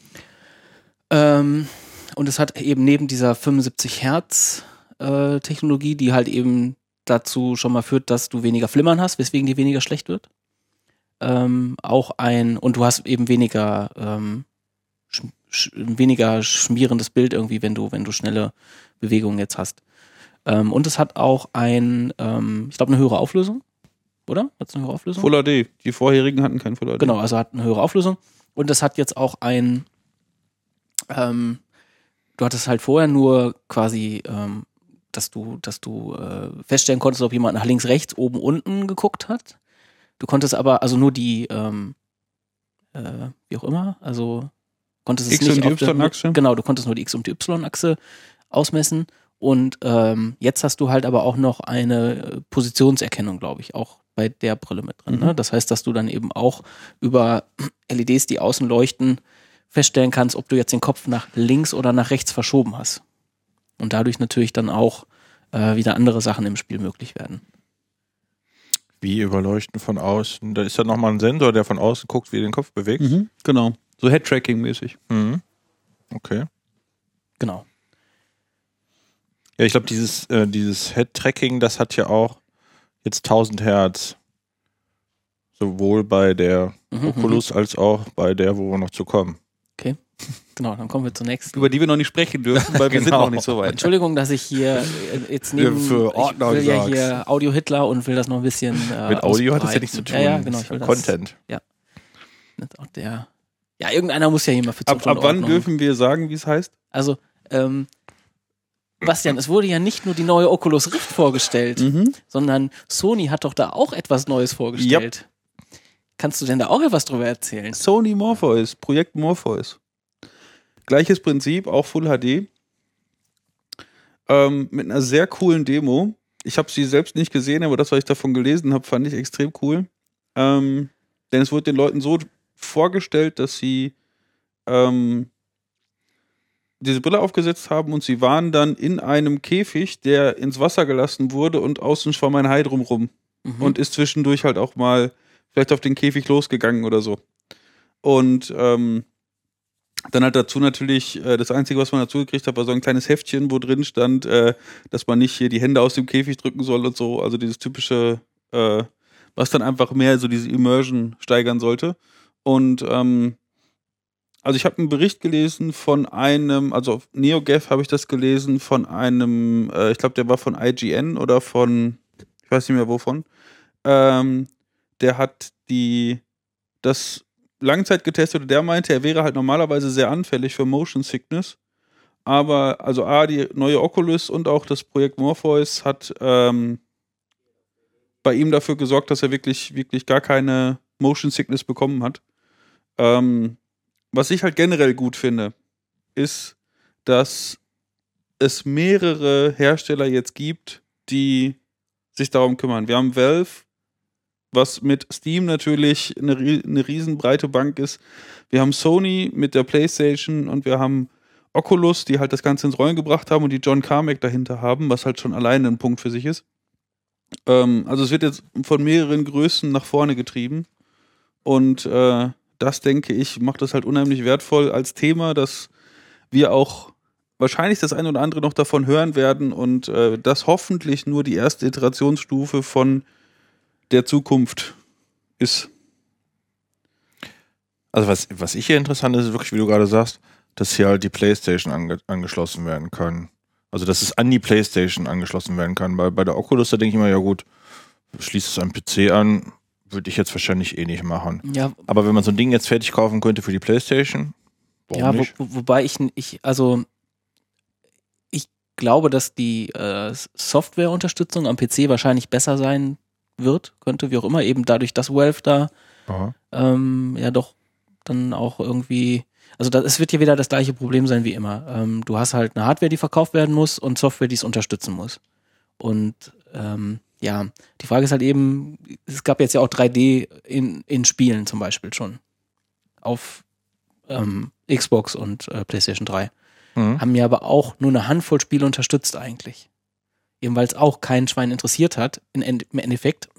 Ähm, und es hat eben neben dieser fünfundsiebzig Hertz äh, Technologie, die halt eben dazu schon mal führt, dass du weniger Flimmern hast, weswegen die weniger schlecht wird. Ähm, auch ein, und du hast eben weniger ähm, sch, sch, weniger schmierendes Bild irgendwie, wenn du, wenn du schnelle Bewegungen jetzt hast. Ähm, und es hat auch ein, ähm, ich glaube, eine höhere Auflösung, oder? Hat es eine höhere Auflösung? Full H D. Die vorherigen hatten kein Full H D. Genau, also hat eine höhere Auflösung. Und es hat jetzt auch ein, ähm, du hattest halt vorher nur quasi, ähm, dass du, dass du äh, feststellen konntest, ob jemand nach links, rechts, oben, unten geguckt hat. Du konntest aber, also nur die, ähm, äh, wie auch immer, also konntest es X nicht und die auf der- Y-Achse? Genau, du konntest nur die X- und die Y-Achse ausmessen. Und ähm, jetzt hast du halt aber auch noch eine Positionserkennung, glaube ich, auch bei der Brille mit drin. Mhm. Ne? Das heißt, dass du dann eben auch über L E Ds, die außen leuchten, feststellen kannst, ob du jetzt den Kopf nach links oder nach rechts verschoben hast. Und dadurch natürlich dann auch äh, wieder andere Sachen im Spiel möglich werden. Wie überleuchten von außen? Da ist ja nochmal ein Sensor, der von außen guckt, wie du den Kopf bewegst. Mhm, genau. So Head-Tracking-mäßig. Mhm. Okay. Genau. Ja, ich glaube, dieses, äh, dieses Head-Tracking, das hat ja auch jetzt tausend Hertz. Sowohl bei der Mhm, Oculus als auch bei der, wo wir noch zu kommen. Okay. Genau, dann kommen wir zur nächsten. Über die wir noch nicht sprechen dürfen, weil wir sind Genau. noch nicht so weit. Entschuldigung, dass ich hier äh, jetzt neben, Für Ordnung ich will ja sagst. hier Audio-Hitler und will das noch ein bisschen äh, Mit Audio hat das ja ausbreiten. nichts zu tun. Ja, ja, genau. Das Ich ist will das, Content. das auch der, ja, irgendeiner muss ja hier mal für Ab, Zustand ab wann Ordnung. dürfen wir sagen, wie es heißt? Also, ähm, Bastian, es wurde ja nicht nur die neue Oculus Rift vorgestellt, Mhm. sondern Sony hat doch da auch etwas Neues vorgestellt. Kannst du denn da auch etwas drüber erzählen? Sony Morpheus, Projekt Morpheus. Gleiches Prinzip, auch Full H D. Ähm, mit einer sehr coolen Demo. Ich habe sie selbst nicht gesehen, aber das, was ich davon gelesen habe, fand ich extrem cool. Ähm, denn es wurde den Leuten so vorgestellt, dass sie ähm, diese Brille aufgesetzt haben und sie waren dann in einem Käfig, der ins Wasser gelassen wurde und außen schwamm ein Hai drumrum. Mhm. Und ist zwischendurch halt auch mal vielleicht auf den Käfig losgegangen oder so. Und ähm, dann halt dazu natürlich, äh, das Einzige, was man dazu gekriegt hat, war so ein kleines Heftchen, wo drin stand, äh, dass man nicht hier die Hände aus dem Käfig drücken soll und so. Also dieses typische, äh, was dann einfach mehr so diese Immersion steigern sollte. Und ähm, also ich habe einen Bericht gelesen von einem, also auf NeoGAF habe ich das gelesen, von einem, äh, ich glaube, der war von I G N oder von, ich weiß nicht mehr wovon, ähm, der hat die, das Langzeit getestet und der meinte, er wäre halt normalerweise sehr anfällig für Motion Sickness. Aber, also A, die neue Oculus und auch das Projekt Morpheus hat ähm, bei ihm dafür gesorgt, dass er wirklich, wirklich gar keine Motion Sickness bekommen hat. Ähm, was ich halt generell gut finde, ist, dass es mehrere Hersteller jetzt gibt, die sich darum kümmern. Wir haben Valve, was mit Steam natürlich eine, eine riesenbreite Bank ist. Wir haben Sony mit der PlayStation und wir haben Oculus, die halt das Ganze ins Rollen gebracht haben und die John Carmack dahinter haben, was halt schon alleine ein Punkt für sich ist. Ähm, also es wird jetzt von mehreren Größen nach vorne getrieben und äh, das, denke ich, macht das halt unheimlich wertvoll als Thema, dass wir auch wahrscheinlich das eine oder andere noch davon hören werden und äh, das hoffentlich nur die erste Iterationsstufe von der Zukunft ist. Also was, was ich hier interessant ist, ist wirklich, wie du gerade sagst, dass hier halt die PlayStation ange angeschlossen werden kann. Also dass es an die PlayStation angeschlossen werden kann. Bei, bei der Oculus, da denke ich immer, ja gut, schließt es am P C an, würde ich jetzt wahrscheinlich eh nicht machen. Ja, Aber wenn man so ein Ding jetzt fertig kaufen könnte für die PlayStation, warum ja wo, nicht? wo, wobei ich, ich, also ich glaube, dass die äh, Softwareunterstützung am P C wahrscheinlich besser sein wird, könnte, wie auch immer, eben dadurch, dass Valve da Aha. ähm, ja doch dann auch irgendwie, also das, es wird ja wieder das gleiche Problem sein wie immer. Ähm, du hast halt eine Hardware, die verkauft werden muss und Software, die es unterstützen muss. Und ähm, ja, die Frage ist halt eben, es gab jetzt ja auch drei D in, in Spielen zum Beispiel schon. Auf ähm, Xbox und äh, PlayStation drei. Mhm. Haben ja aber auch nur eine Handvoll Spiele unterstützt eigentlich. eben weil es auch kein Schwein interessiert hat, in, im Endeffekt.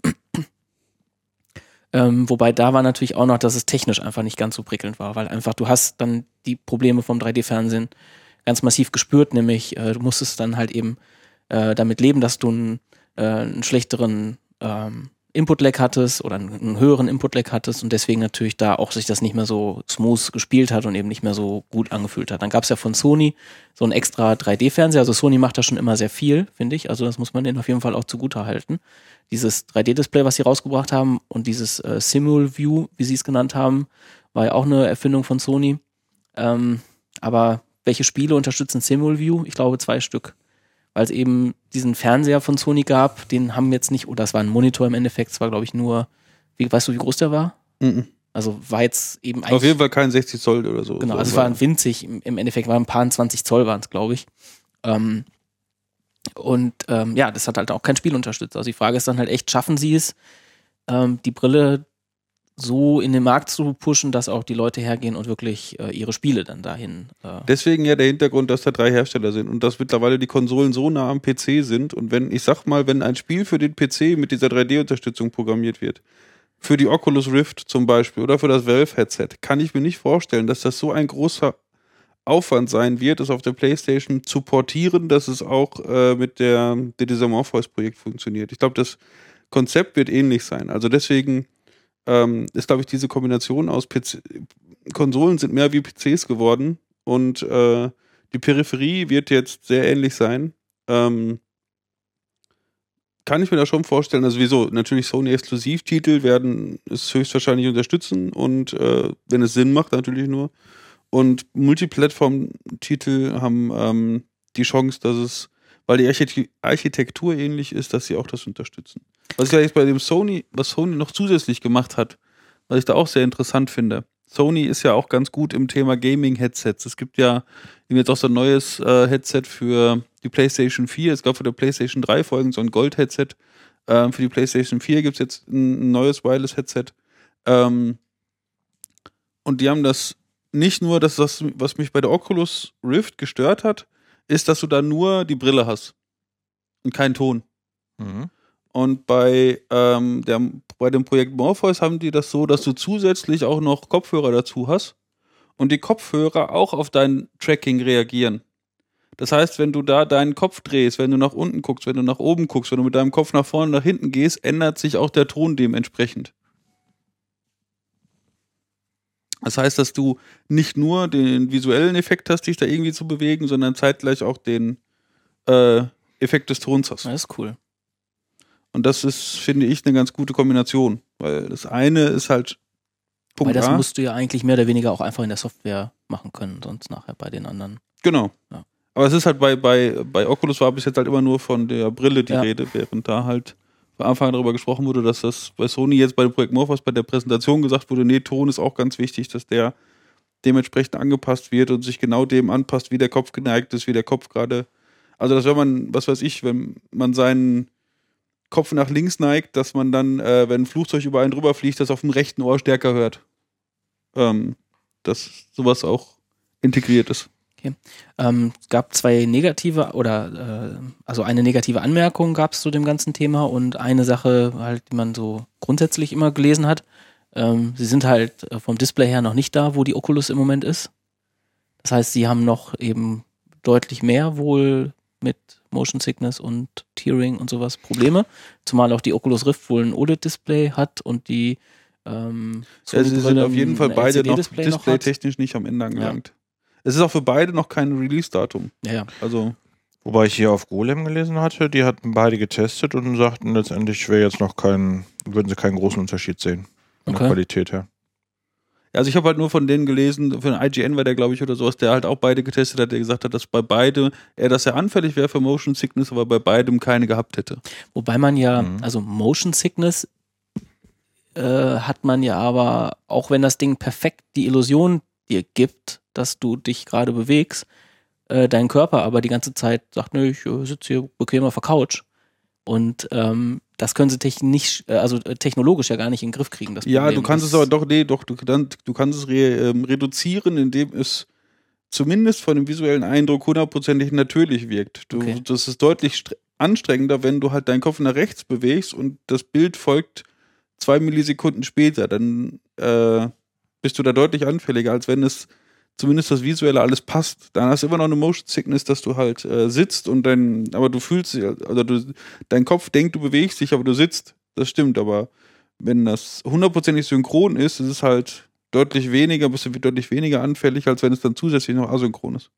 ähm, wobei da war natürlich auch noch, dass es technisch einfach nicht ganz so prickelnd war, weil einfach du hast dann die Probleme vom drei D-Fernsehen ganz massiv gespürt, nämlich äh, du musstest dann halt eben äh, damit leben, dass du einen, äh, einen schlechteren ähm, Input-Lag hattest oder einen, einen höheren Input-Lag hattest und deswegen natürlich da auch sich das nicht mehr so smooth gespielt hat und eben nicht mehr so gut angefühlt hat. Dann gab es ja von Sony so einen extra drei D-Fernseher, also Sony macht da schon immer sehr viel, finde ich, also das muss man denen auf jeden Fall auch zugute halten. Dieses drei D-Display, was sie rausgebracht haben und dieses äh, Simul-View, wie sie es genannt haben, war ja auch eine Erfindung von Sony. Ähm, aber welche Spiele unterstützen Simul-View? Ich glaube zwei Stück. Weil es eben diesen Fernseher von Sony gab, den haben jetzt nicht, oder es war ein Monitor im Endeffekt, es war glaube ich nur, wie, weißt du, wie groß der war? Mhm. Also war jetzt eben eigentlich... Auf jeden Fall kein sechzig Zoll oder so. Genau, so also es war winzig, im, im Endeffekt waren ein paar zwanzig Zoll waren es, glaube ich. Ähm, und ähm, ja, das hat halt auch kein Spiel unterstützt. Also die Frage ist dann halt echt, schaffen sie es, ähm, die Brille so in den Markt zu pushen, dass auch die Leute hergehen und wirklich äh, ihre Spiele dann dahin. Äh Deswegen ja der Hintergrund, dass da drei Hersteller sind und dass mittlerweile die Konsolen so nah am P C sind. Und wenn, ich sag mal, wenn ein Spiel für den P C mit dieser drei D-Unterstützung programmiert wird, für die Oculus Rift zum Beispiel oder für das Valve-Headset, kann ich mir nicht vorstellen, dass das so ein großer Aufwand sein wird, es auf der PlayStation zu portieren, dass es auch äh, mit der, der dieser Morpheus-Projekt funktioniert. Ich glaube, das Konzept wird ähnlich sein. Also deswegen ähm, ist, glaube ich, diese Kombination aus P C, Konsolen sind mehr wie P Cs geworden und äh, die Peripherie wird jetzt sehr ähnlich sein. Ähm, kann ich mir da schon vorstellen, also wieso, natürlich Sony-Exklusivtitel werden es höchstwahrscheinlich unterstützen und äh, wenn es Sinn macht, natürlich nur. Und Multiplattform-Titel haben ähm, die Chance, dass es, weil die Archite- Architektur ähnlich ist, dass sie auch das unterstützen. Was ich ja jetzt bei dem Sony, was Sony noch zusätzlich gemacht hat, was ich da auch sehr interessant finde. Sony ist ja auch ganz gut im Thema Gaming-Headsets. Es gibt ja jetzt auch so ein neues äh, Headset für die PlayStation vier. Es gab für die PlayStation drei Folgen so ein Gold-Headset. Ähm, für die PlayStation vier gibt es jetzt ein, ein neues Wireless-Headset. Ähm, und die haben das nicht nur, dass das, was mich bei der Oculus Rift gestört hat, ist, dass du da nur die Brille hast und keinen Ton. Mhm. Und bei, ähm, der, bei dem Projekt Morpheus haben die das so, dass du zusätzlich auch noch Kopfhörer dazu hast und die Kopfhörer auch auf dein Tracking reagieren. Das heißt, wenn du da deinen Kopf drehst, wenn du nach unten guckst, wenn du nach oben guckst, wenn du mit deinem Kopf nach vorne, nach hinten gehst, ändert sich auch der Ton dementsprechend. Das heißt, dass du nicht nur den visuellen Effekt hast, dich da irgendwie zu bewegen, sondern zeitgleich auch den äh, Effekt des Tons hast. Das ist cool. Und das ist, finde ich, eine ganz gute Kombination. Weil das eine ist halt Punkt Weil das A. musst du ja eigentlich mehr oder weniger auch einfach in der Software machen können, sonst nachher bei den anderen. Genau. Ja. Aber es ist halt bei, bei, bei Oculus war bis jetzt halt immer nur von der Brille die Ja. Rede, während da halt von Anfang an darüber gesprochen wurde, dass das bei Sony jetzt bei dem Projekt Morpheus bei der Präsentation gesagt wurde, nee, Ton ist auch ganz wichtig, dass der dementsprechend angepasst wird und sich genau dem anpasst, wie der Kopf geneigt ist, wie der Kopf gerade, also dass wenn man, was weiß ich, wenn man seinen Kopf nach links neigt, dass man dann, äh, wenn ein Flugzeug über einen drüber fliegt, das auf dem rechten Ohr stärker hört. Ähm, dass sowas auch integriert ist. Okay. Ähm, es gab zwei negative oder äh, also eine negative Anmerkung gab es zu dem ganzen Thema und eine Sache halt, die man so grundsätzlich immer gelesen hat. Ähm, sie sind halt äh, vom Display her noch nicht da, wo die Oculus im Moment ist. Das heißt, sie haben noch eben deutlich mehr wohl mit Motion Sickness und Tearing und sowas Probleme. Zumal auch die Oculus Rift wohl ein O L E D-Display hat und die ähm, Ja, sie sind auf jeden Fall beide noch Display noch hat. displaytechnisch nicht am Ende angelangt. Ja. Es ist auch für beide noch kein Release-Datum. Ja, ja. Also Wobei ich hier auf Golem gelesen hatte, die hatten beide getestet und sagten letztendlich wäre jetzt noch kein, würden sie keinen großen Unterschied sehen. Von Okay. der Qualität her. Also ich habe halt nur von denen gelesen, für den I G N war der, glaube ich, oder sowas, der halt auch beide getestet hat, der gesagt hat, dass bei beide, er, dass er anfällig wäre für Motion Sickness, aber bei beidem keine gehabt hätte. Wobei man ja, Mhm. also Motion Sickness äh, hat man ja aber, auch wenn das Ding perfekt die Illusion dir gibt, dass du dich gerade bewegst, äh, dein Körper aber die ganze Zeit sagt, nö, ich äh, sitze hier bequem auf der Couch. Und ähm, das können sie technisch, äh, also äh, technologisch ja gar nicht in den Griff kriegen. Das Ja, Problem. du kannst Das- es aber doch, nee, doch, du, dann, du kannst es re, ähm, reduzieren, indem es zumindest von dem visuellen Eindruck hundertprozentig natürlich wirkt. Du, Okay. Das ist deutlich, stre- anstrengender, wenn du halt deinen Kopf nach rechts bewegst und das Bild folgt zwei Millisekunden später. Dann äh, bist du da deutlich anfälliger, als wenn es zumindest das Visuelle alles passt. Dann hast du immer noch eine Motion Sickness, dass du halt äh, sitzt und dein, aber du fühlst, also du, dein Kopf denkt, du bewegst dich, aber du sitzt. Das stimmt, aber wenn das hundertprozentig synchron ist, ist es halt deutlich weniger, bist du deutlich weniger anfällig, als wenn es dann zusätzlich noch asynchron ist.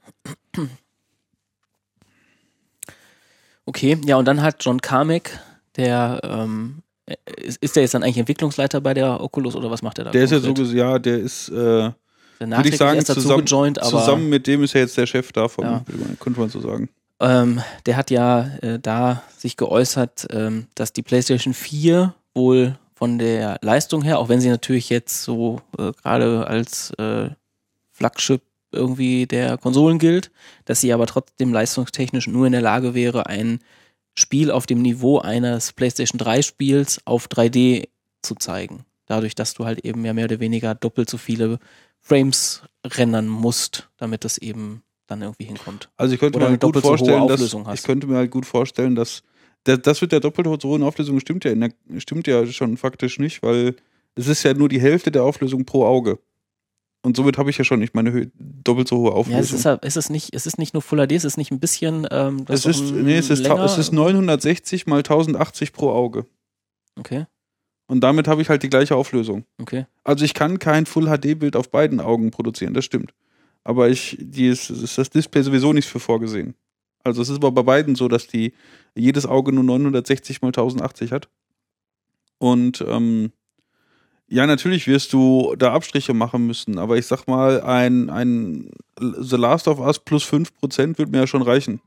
Okay, ja, und dann hat John Carmack, der ähm, ist, ist der jetzt dann eigentlich Entwicklungsleiter bei der Oculus oder was macht er da? Der ist ja so, ja, der ist, äh, würde ich sagen, zusammen, gejoint, aber, zusammen mit dem ist er jetzt der Chef davon, ja. könnte man so sagen. Ähm, der hat ja äh, da sich geäußert, ähm, dass die PlayStation vier wohl von der Leistung her, auch wenn sie natürlich jetzt so äh, gerade als äh, Flagship irgendwie der Konsolen gilt, dass sie aber trotzdem leistungstechnisch nur in der Lage wäre, ein Spiel auf dem Niveau eines PlayStation drei Spiels auf drei D zu zeigen. Dadurch, dass du halt eben ja mehr oder weniger doppelt so viele Frames rendern musst, damit das eben dann irgendwie hinkommt. Also ich könnte mir halt gut vorstellen, dass ich könnte mir halt gut vorstellen, dass das, das mit der doppelt so hohen Auflösung stimmt ja, in der, stimmt ja schon faktisch nicht, weil es ist ja nur die Hälfte der Auflösung pro Auge. Und somit habe ich ja schon nicht meine Hö- doppelt so hohe Auflösung. Ja, es ist, es ist nicht, es ist nicht nur Full H D, es ist nicht ein bisschen. Ähm, es ist, nee, es ist, ta- es ist neunhundertsechzig mal tausendachtzig pro Auge. Okay. Und damit habe ich halt die gleiche Auflösung. Okay. Also ich kann kein Full H D-Bild auf beiden Augen produzieren, das stimmt. Aber ich, die ist, ist das Display sowieso nicht für vorgesehen. Also es ist aber bei beiden so, dass die jedes Auge nur neunhundertsechzig mal tausendachtzig hat. Und ähm, ja, natürlich wirst du da Abstriche machen müssen, aber ich sag mal, ein, ein The Last of Us plus fünf Prozent wird mir ja schon reichen.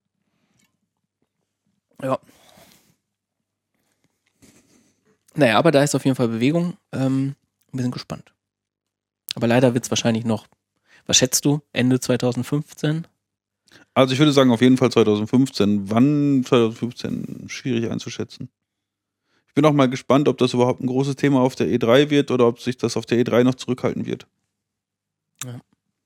Ja. Naja, aber da ist auf jeden Fall Bewegung. Ähm, wir sind gespannt. Aber leider wird es wahrscheinlich noch, was schätzt du, Ende zwanzig fünfzehn? Also ich würde sagen, auf jeden Fall zwanzig fünfzehn. Wann zwanzig fünfzehn? Schwierig einzuschätzen. Ich bin auch mal gespannt, ob das überhaupt ein großes Thema auf der E drei wird oder ob sich das auf der E drei noch zurückhalten wird. Ja.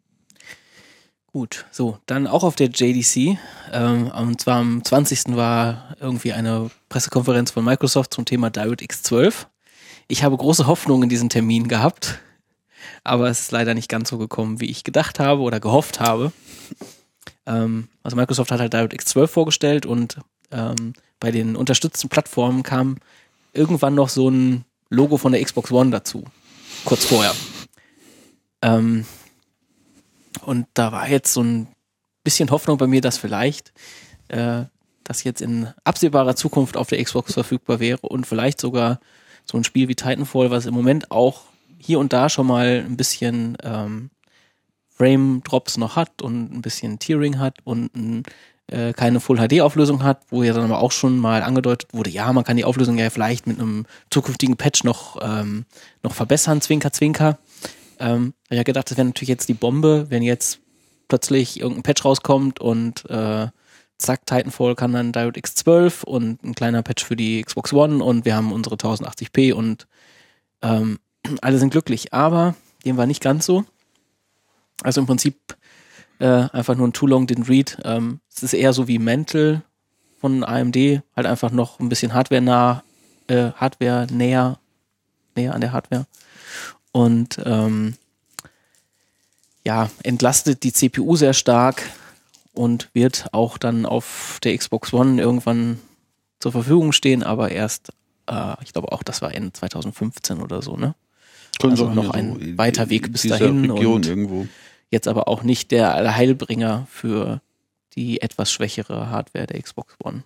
Gut, so, dann auch auf der J D C, ähm, und zwar am zwanzigsten war irgendwie eine Pressekonferenz von Microsoft zum Thema DirectX zwölf. Ich habe große Hoffnung in diesen Termin gehabt, aber es ist leider nicht ganz so gekommen, wie ich gedacht habe oder gehofft habe. Ähm, also Microsoft hat halt DirectX zwölf vorgestellt und ähm, bei den unterstützten Plattformen kam irgendwann noch so ein Logo von der Xbox One dazu, kurz vorher. Ähm, und da war jetzt so ein bisschen Hoffnung bei mir, dass vielleicht äh, das jetzt in absehbarer Zukunft auf der Xbox verfügbar wäre und vielleicht sogar so ein Spiel wie Titanfall, was im Moment auch hier und da schon mal ein bisschen ähm, Frame-Drops noch hat und ein bisschen Tearing hat und ein, äh, keine Full-H D-Auflösung hat, wo ja dann aber auch schon mal angedeutet wurde, ja, man kann die Auflösung ja vielleicht mit einem zukünftigen Patch noch, ähm, noch verbessern, Zwinker, Zwinker. Ähm, ich habe gedacht, das wäre natürlich jetzt die Bombe, wenn jetzt plötzlich irgendein Patch rauskommt und äh, zack, Titanfall kann dann DirectX zwölf und ein kleiner Patch für die Xbox One und wir haben unsere tausendachtzig p und ähm, alle sind glücklich. Aber dem war nicht ganz so. Also im Prinzip äh, einfach nur ein Too Long Didn't Read. Ähm, es ist eher so wie Mantle von A M D, halt einfach noch ein bisschen Hardware nah, äh, Hardware näher, näher an der Hardware. Und ähm, ja, entlastet die C P U sehr stark und wird auch dann auf der Xbox One irgendwann zur Verfügung stehen, aber erst, äh, ich glaube auch, das war Ende zwanzig fünfzehn oder so, ne? Können also so noch so ein weiter Weg bis dieser dahin Region und irgendwo. jetzt aber auch nicht der Allheilbringer für die etwas schwächere Hardware der Xbox One.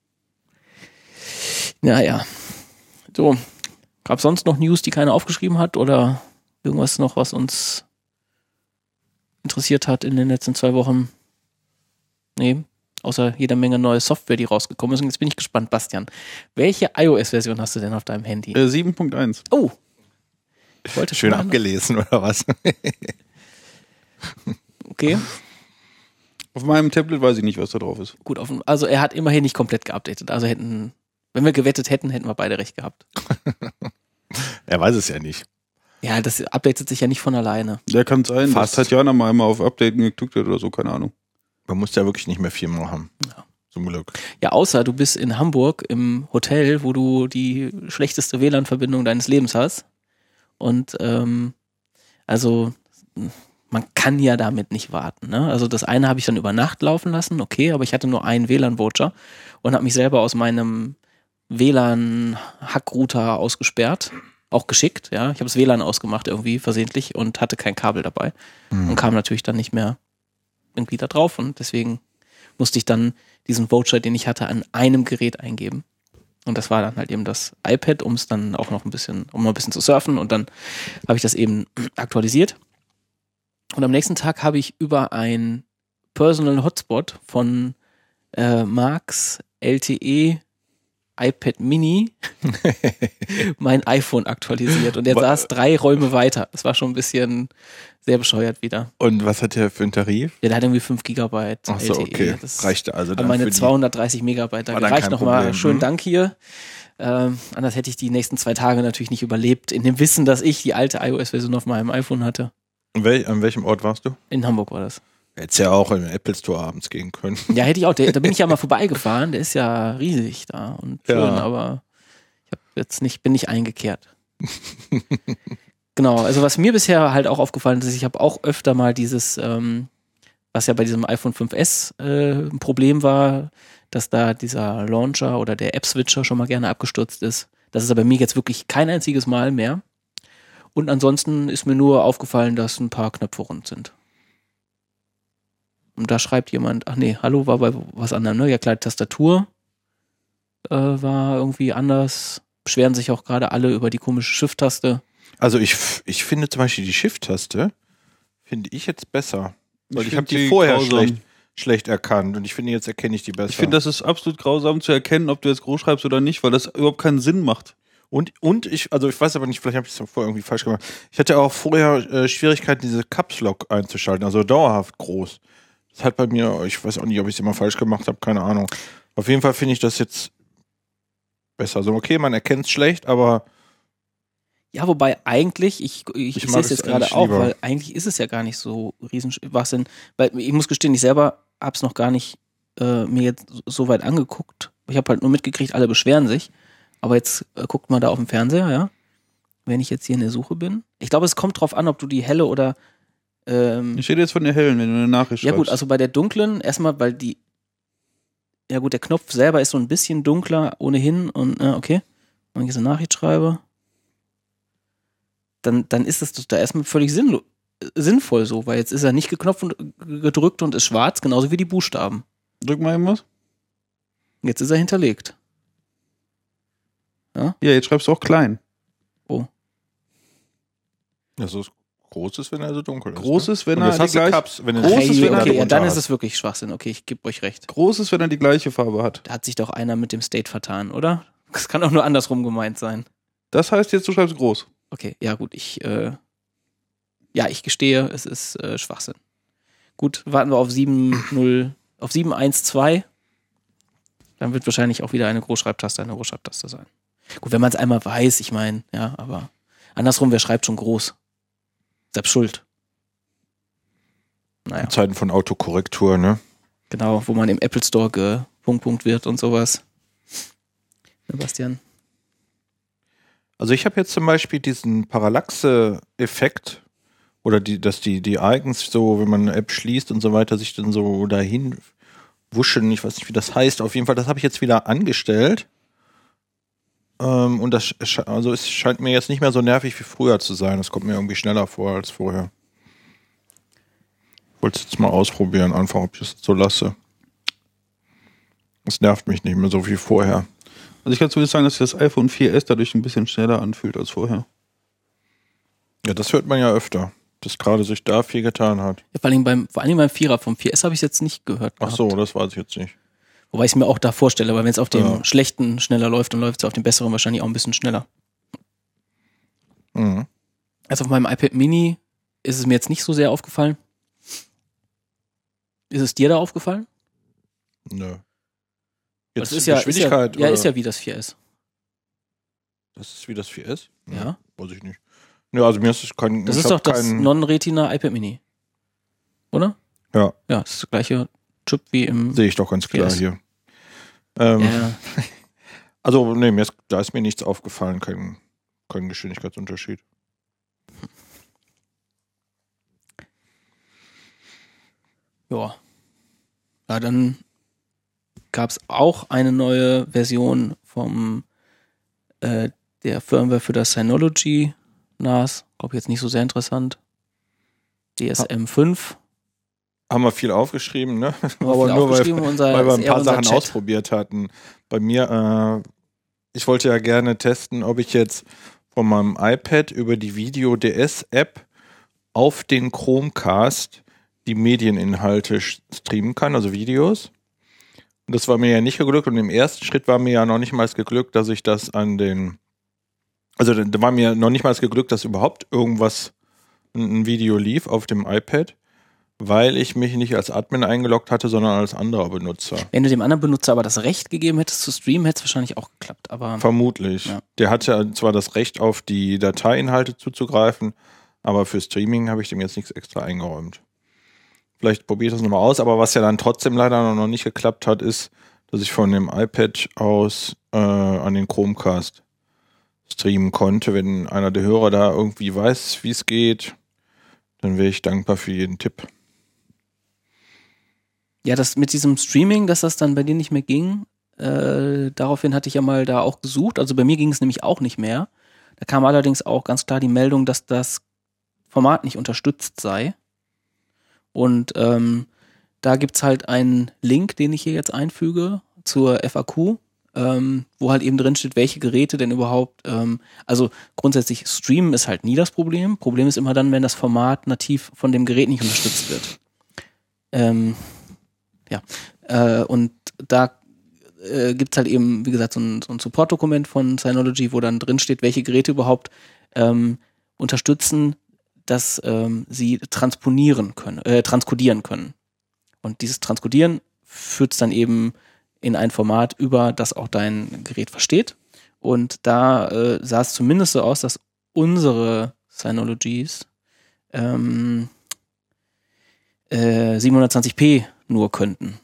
Naja, so. Gab es sonst noch News, die keiner aufgeschrieben hat oder irgendwas noch, was uns interessiert hat in den letzten zwei Wochen? Nee, außer jeder Menge neue Software, die rausgekommen ist. Und jetzt bin ich gespannt, Bastian. Welche iOS-Version hast du denn auf deinem Handy? Äh, sieben Punkt eins. Oh! Ich wollte Schön schon abgelesen, oder was? Okay. Auf meinem Tablet weiß ich nicht, was da drauf ist. Gut, auf, also er hat immerhin nicht komplett geupdatet. Also hätten, wenn wir gewettet hätten, hätten wir beide recht gehabt. Er weiß es ja nicht. Ja, das updatet sich ja nicht von alleine. Der kann sein, Fast. dass Tatjana mal einmal auf Updaten geklickt hat oder so, keine Ahnung. Man muss ja wirklich nicht mehr viel machen. Ja. Zum Glück. Ja, außer du bist in Hamburg im Hotel, wo du die schlechteste W L A N-Verbindung deines Lebens hast. Und ähm, also man kann ja damit nicht warten. Ne? Also das eine habe ich dann über Nacht laufen lassen, okay, aber ich hatte nur einen W L A N-Voucher und habe mich selber aus meinem W L A N-Hackrouter ausgesperrt, auch geschickt. Ja, ich habe das W L A N ausgemacht irgendwie versehentlich und hatte kein Kabel dabei mhm. und kam natürlich dann nicht mehr irgendwie da drauf und deswegen musste ich dann diesen Voucher, den ich hatte, an einem Gerät eingeben. Und das war dann halt eben das iPad, um es dann auch noch ein bisschen, um noch ein bisschen zu surfen und dann habe ich das eben aktualisiert. Und am nächsten Tag habe ich über ein Personal Hotspot von äh, Marx L T E iPad Mini mein iPhone aktualisiert und er saß drei Räume weiter. Das war schon ein bisschen sehr bescheuert wieder. Und was hat der für einen Tarif? Ja, der hat irgendwie fünf Gigabyte Ach so, L T E. okay. Das reichte also dann aber meine für die zweihundertdreißig Megabyte, da war dann gereicht kein nochmal. Problem, Schönen hm? Dank hier. Ähm, anders hätte ich die nächsten zwei Tage natürlich nicht überlebt, in dem Wissen, dass ich die alte iOS-Version auf meinem iPhone hatte. An, wel an welchem Ort warst du? In Hamburg war das. Hättest ja auch in den Apple Store abends gehen können. Ja, hätte ich auch. Der, da bin ich ja mal vorbeigefahren. Der ist ja riesig da und schön, Ja. aber ich hab jetzt nicht, bin nicht eingekehrt. Genau, also was mir bisher halt auch aufgefallen ist, ich habe auch öfter mal dieses, ähm, was ja bei diesem iPhone fünf S äh, ein Problem war, dass da dieser Launcher oder der App-Switcher schon mal gerne abgestürzt ist. Das ist aber bei mir jetzt wirklich kein einziges Mal mehr. Und ansonsten ist mir nur aufgefallen, dass ein paar Knöpfe rund sind. Und da schreibt jemand, ach nee, hallo, war bei was anderem, ne? Ja klar, die Tastatur äh, war irgendwie anders. Beschweren sich auch gerade alle über die komische Shift-Taste. Also ich, ich finde zum Beispiel die Shift-Taste, finde ich jetzt besser. Weil ich, ich habe find die die vorher grausam. schlecht, schlecht erkannt und ich finde, jetzt erkenne ich die besser. Ich finde, das ist absolut grausam zu erkennen, ob du jetzt groß schreibst oder nicht, weil das überhaupt keinen Sinn macht. Und, und ich, also ich weiß aber nicht, vielleicht habe ich es vorher irgendwie falsch gemacht. Ich hatte auch vorher äh, Schwierigkeiten, diese Caps Lock einzuschalten, also dauerhaft groß. Das hat bei mir, ich weiß auch nicht, ob ich es immer falsch gemacht habe, keine Ahnung. Auf jeden Fall finde ich das jetzt besser. Also okay, man erkennt es schlecht, aber Ja, wobei eigentlich, ich, ich, Ich ich mag sehe es es jetzt gerade eigentlich auch, lieber. weil eigentlich ist es ja gar nicht so riesen Schwachsinn. Weil ich muss gestehen, ich selber habe es noch gar nicht äh, mir jetzt so weit angeguckt. Ich habe halt nur mitgekriegt, alle beschweren sich. Aber jetzt äh, guckt man da auf dem Fernseher, ja. Wenn ich jetzt hier in der Suche bin. Ich glaube, es kommt drauf an, ob du die helle oder ähm, Ich rede jetzt von der hellen, wenn du eine Nachricht ja schreibst. gut, also bei der dunklen, erstmal, weil die ja gut, der Knopf selber ist so ein bisschen dunkler ohnehin und äh, okay, wenn ich jetzt eine Nachricht schreibe, dann, dann ist das da erstmal völlig sinnlo- sinnvoll so, weil jetzt ist er nicht geknopft und gedrückt und ist schwarz, genauso wie die Buchstaben. Drück mal eben was. Jetzt ist er hinterlegt. Ja, jetzt schreibst du auch klein. Oh. ja, so groß ist, wenn er so dunkel ist. Groß ne? ist, wenn Und er jetzt die hast du gleiche, Cups, wenn du Groß Hey, ist, wenn er okay, ja, drunter dann ist hast. es wirklich Schwachsinn. Okay, ich gebe euch recht. groß ist, wenn er die gleiche Farbe hat. Da hat sich doch einer mit dem State vertan, oder? Das kann auch nur andersrum gemeint sein. Das heißt jetzt, du schreibst groß. Okay, ja gut, ich, äh, ja, ich gestehe, es ist äh, Schwachsinn. Gut, warten wir auf sieben null, auf sieben eins zwei. Dann wird wahrscheinlich auch wieder eine Großschreibtaste eine Großschreibtaste sein. Gut, wenn man es einmal weiß, ich meine, ja, aber andersrum, wer schreibt schon groß? Selbst schuld. Naja, In Zeiten von Autokorrektur, ne? genau, wo man im Apple Store gepunkt Punkt wird und sowas. Sebastian? Also ich habe jetzt zum Beispiel diesen Parallaxe-Effekt oder die, dass die, die Icons so, wenn man eine App schließt und so weiter, sich dann so dahin wuschen, ich weiß nicht, wie das heißt. Auf jeden Fall, das habe ich jetzt wieder angestellt. Ähm, und das sche- also es scheint mir jetzt nicht mehr so nervig wie früher zu sein. Das kommt mir irgendwie schneller vor als vorher. Ich wollte es jetzt mal ausprobieren, einfach, ob ich es so lasse. Es nervt mich nicht mehr so wie vorher. Also ich kann zumindest sagen, dass sich das iPhone vier S dadurch ein bisschen schneller anfühlt als vorher. Ja, das hört man ja öfter, dass gerade sich da viel getan hat. Ja, vor allem beim, vor allem beim Vierer vom vier S habe ich es jetzt nicht gehört. Ach gehabt. so, das weiß ich jetzt nicht. Wobei ich es mir auch da vorstelle, weil wenn es auf dem Ja. schlechten schneller läuft, dann läuft es auf dem besseren wahrscheinlich auch ein bisschen schneller. Mhm. Also auf meinem iPad Mini ist es mir jetzt nicht so sehr aufgefallen. Ist es dir da aufgefallen? Nö. Das Jetzt ist ja, ist ja, Geschwindigkeit, ja, oder? ist ja wie das vier S. Das ist wie das vier S? Ja. Weiß ich nicht. Ja, also mir ist es kein. Das ich ist doch hab das keinen- Non-Retina iPad Mini. Oder? Ja. Ja, das ist der gleiche Chip wie im. Sehe ich doch ganz klar vier S. hier. Ähm, Ja. Also, nee, mir ist, da ist mir nichts aufgefallen, kein, kein Geschwindigkeitsunterschied. Ja. Ja, dann gab es auch eine neue Version vom äh, der Firmware für das Synology N A S. Glaube ich jetzt nicht so sehr interessant. D S M fünf. Haben wir viel aufgeschrieben, ne? Aber Aber nur, weil, unser, weil wir ein ist eher paar unser Sachen Chat. ausprobiert hatten. Bei mir, äh, ich wollte ja gerne testen, ob ich jetzt von meinem iPad über die Video-D S-App auf den Chromecast die Medieninhalte streamen kann, also Videos. Und das war mir ja nicht geglückt. Und im ersten Schritt war mir ja noch nicht mal geglückt, dass ich das an den, also da war mir noch nicht mal geglückt, dass überhaupt irgendwas, ein Video lief auf dem iPad, weil ich mich nicht als Admin eingeloggt hatte, sondern als anderer Benutzer. Wenn du dem anderen Benutzer aber das Recht gegeben hättest zu streamen, hätte es wahrscheinlich auch geklappt. Aber Vermutlich. Ja. Der hatte zwar das Recht, auf die Dateiinhalte zuzugreifen, aber für Streaming habe ich dem jetzt nichts extra eingeräumt. Vielleicht probiere ich das nochmal aus, aber was ja dann trotzdem leider noch nicht geklappt hat, ist, dass ich von dem iPad aus äh, an den Chromecast streamen konnte. Wenn einer der Hörer da irgendwie weiß, wie es geht, dann wäre ich dankbar für jeden Tipp. ja, das mit diesem Streaming, dass das dann bei dir nicht mehr ging, äh, daraufhin hatte ich ja mal da auch gesucht. Also bei mir ging es nämlich auch nicht mehr. Da kam allerdings auch ganz klar die Meldung, dass das Format nicht unterstützt sei. Und ähm, da gibt's halt einen Link, den ich hier jetzt einfüge zur F A Q, ähm, wo halt eben drin steht, welche Geräte denn überhaupt, ähm, also grundsätzlich streamen ist halt nie das Problem. Problem ist immer dann, wenn das Format nativ von dem Gerät nicht unterstützt wird. Ähm, ja, äh, und da äh, gibt's halt eben, wie gesagt, so ein, so ein Support-Dokument von Synology, wo dann drin steht, welche Geräte überhaupt ähm, unterstützen, dass ähm, sie transponieren können, äh, transkodieren können. Und dieses Transkodieren führt es dann eben in ein Format über, das auch dein Gerät versteht. Und da äh, sah es zumindest so aus, dass unsere Synologies ähm, äh, siebenhundertzwanzig p nur könnten.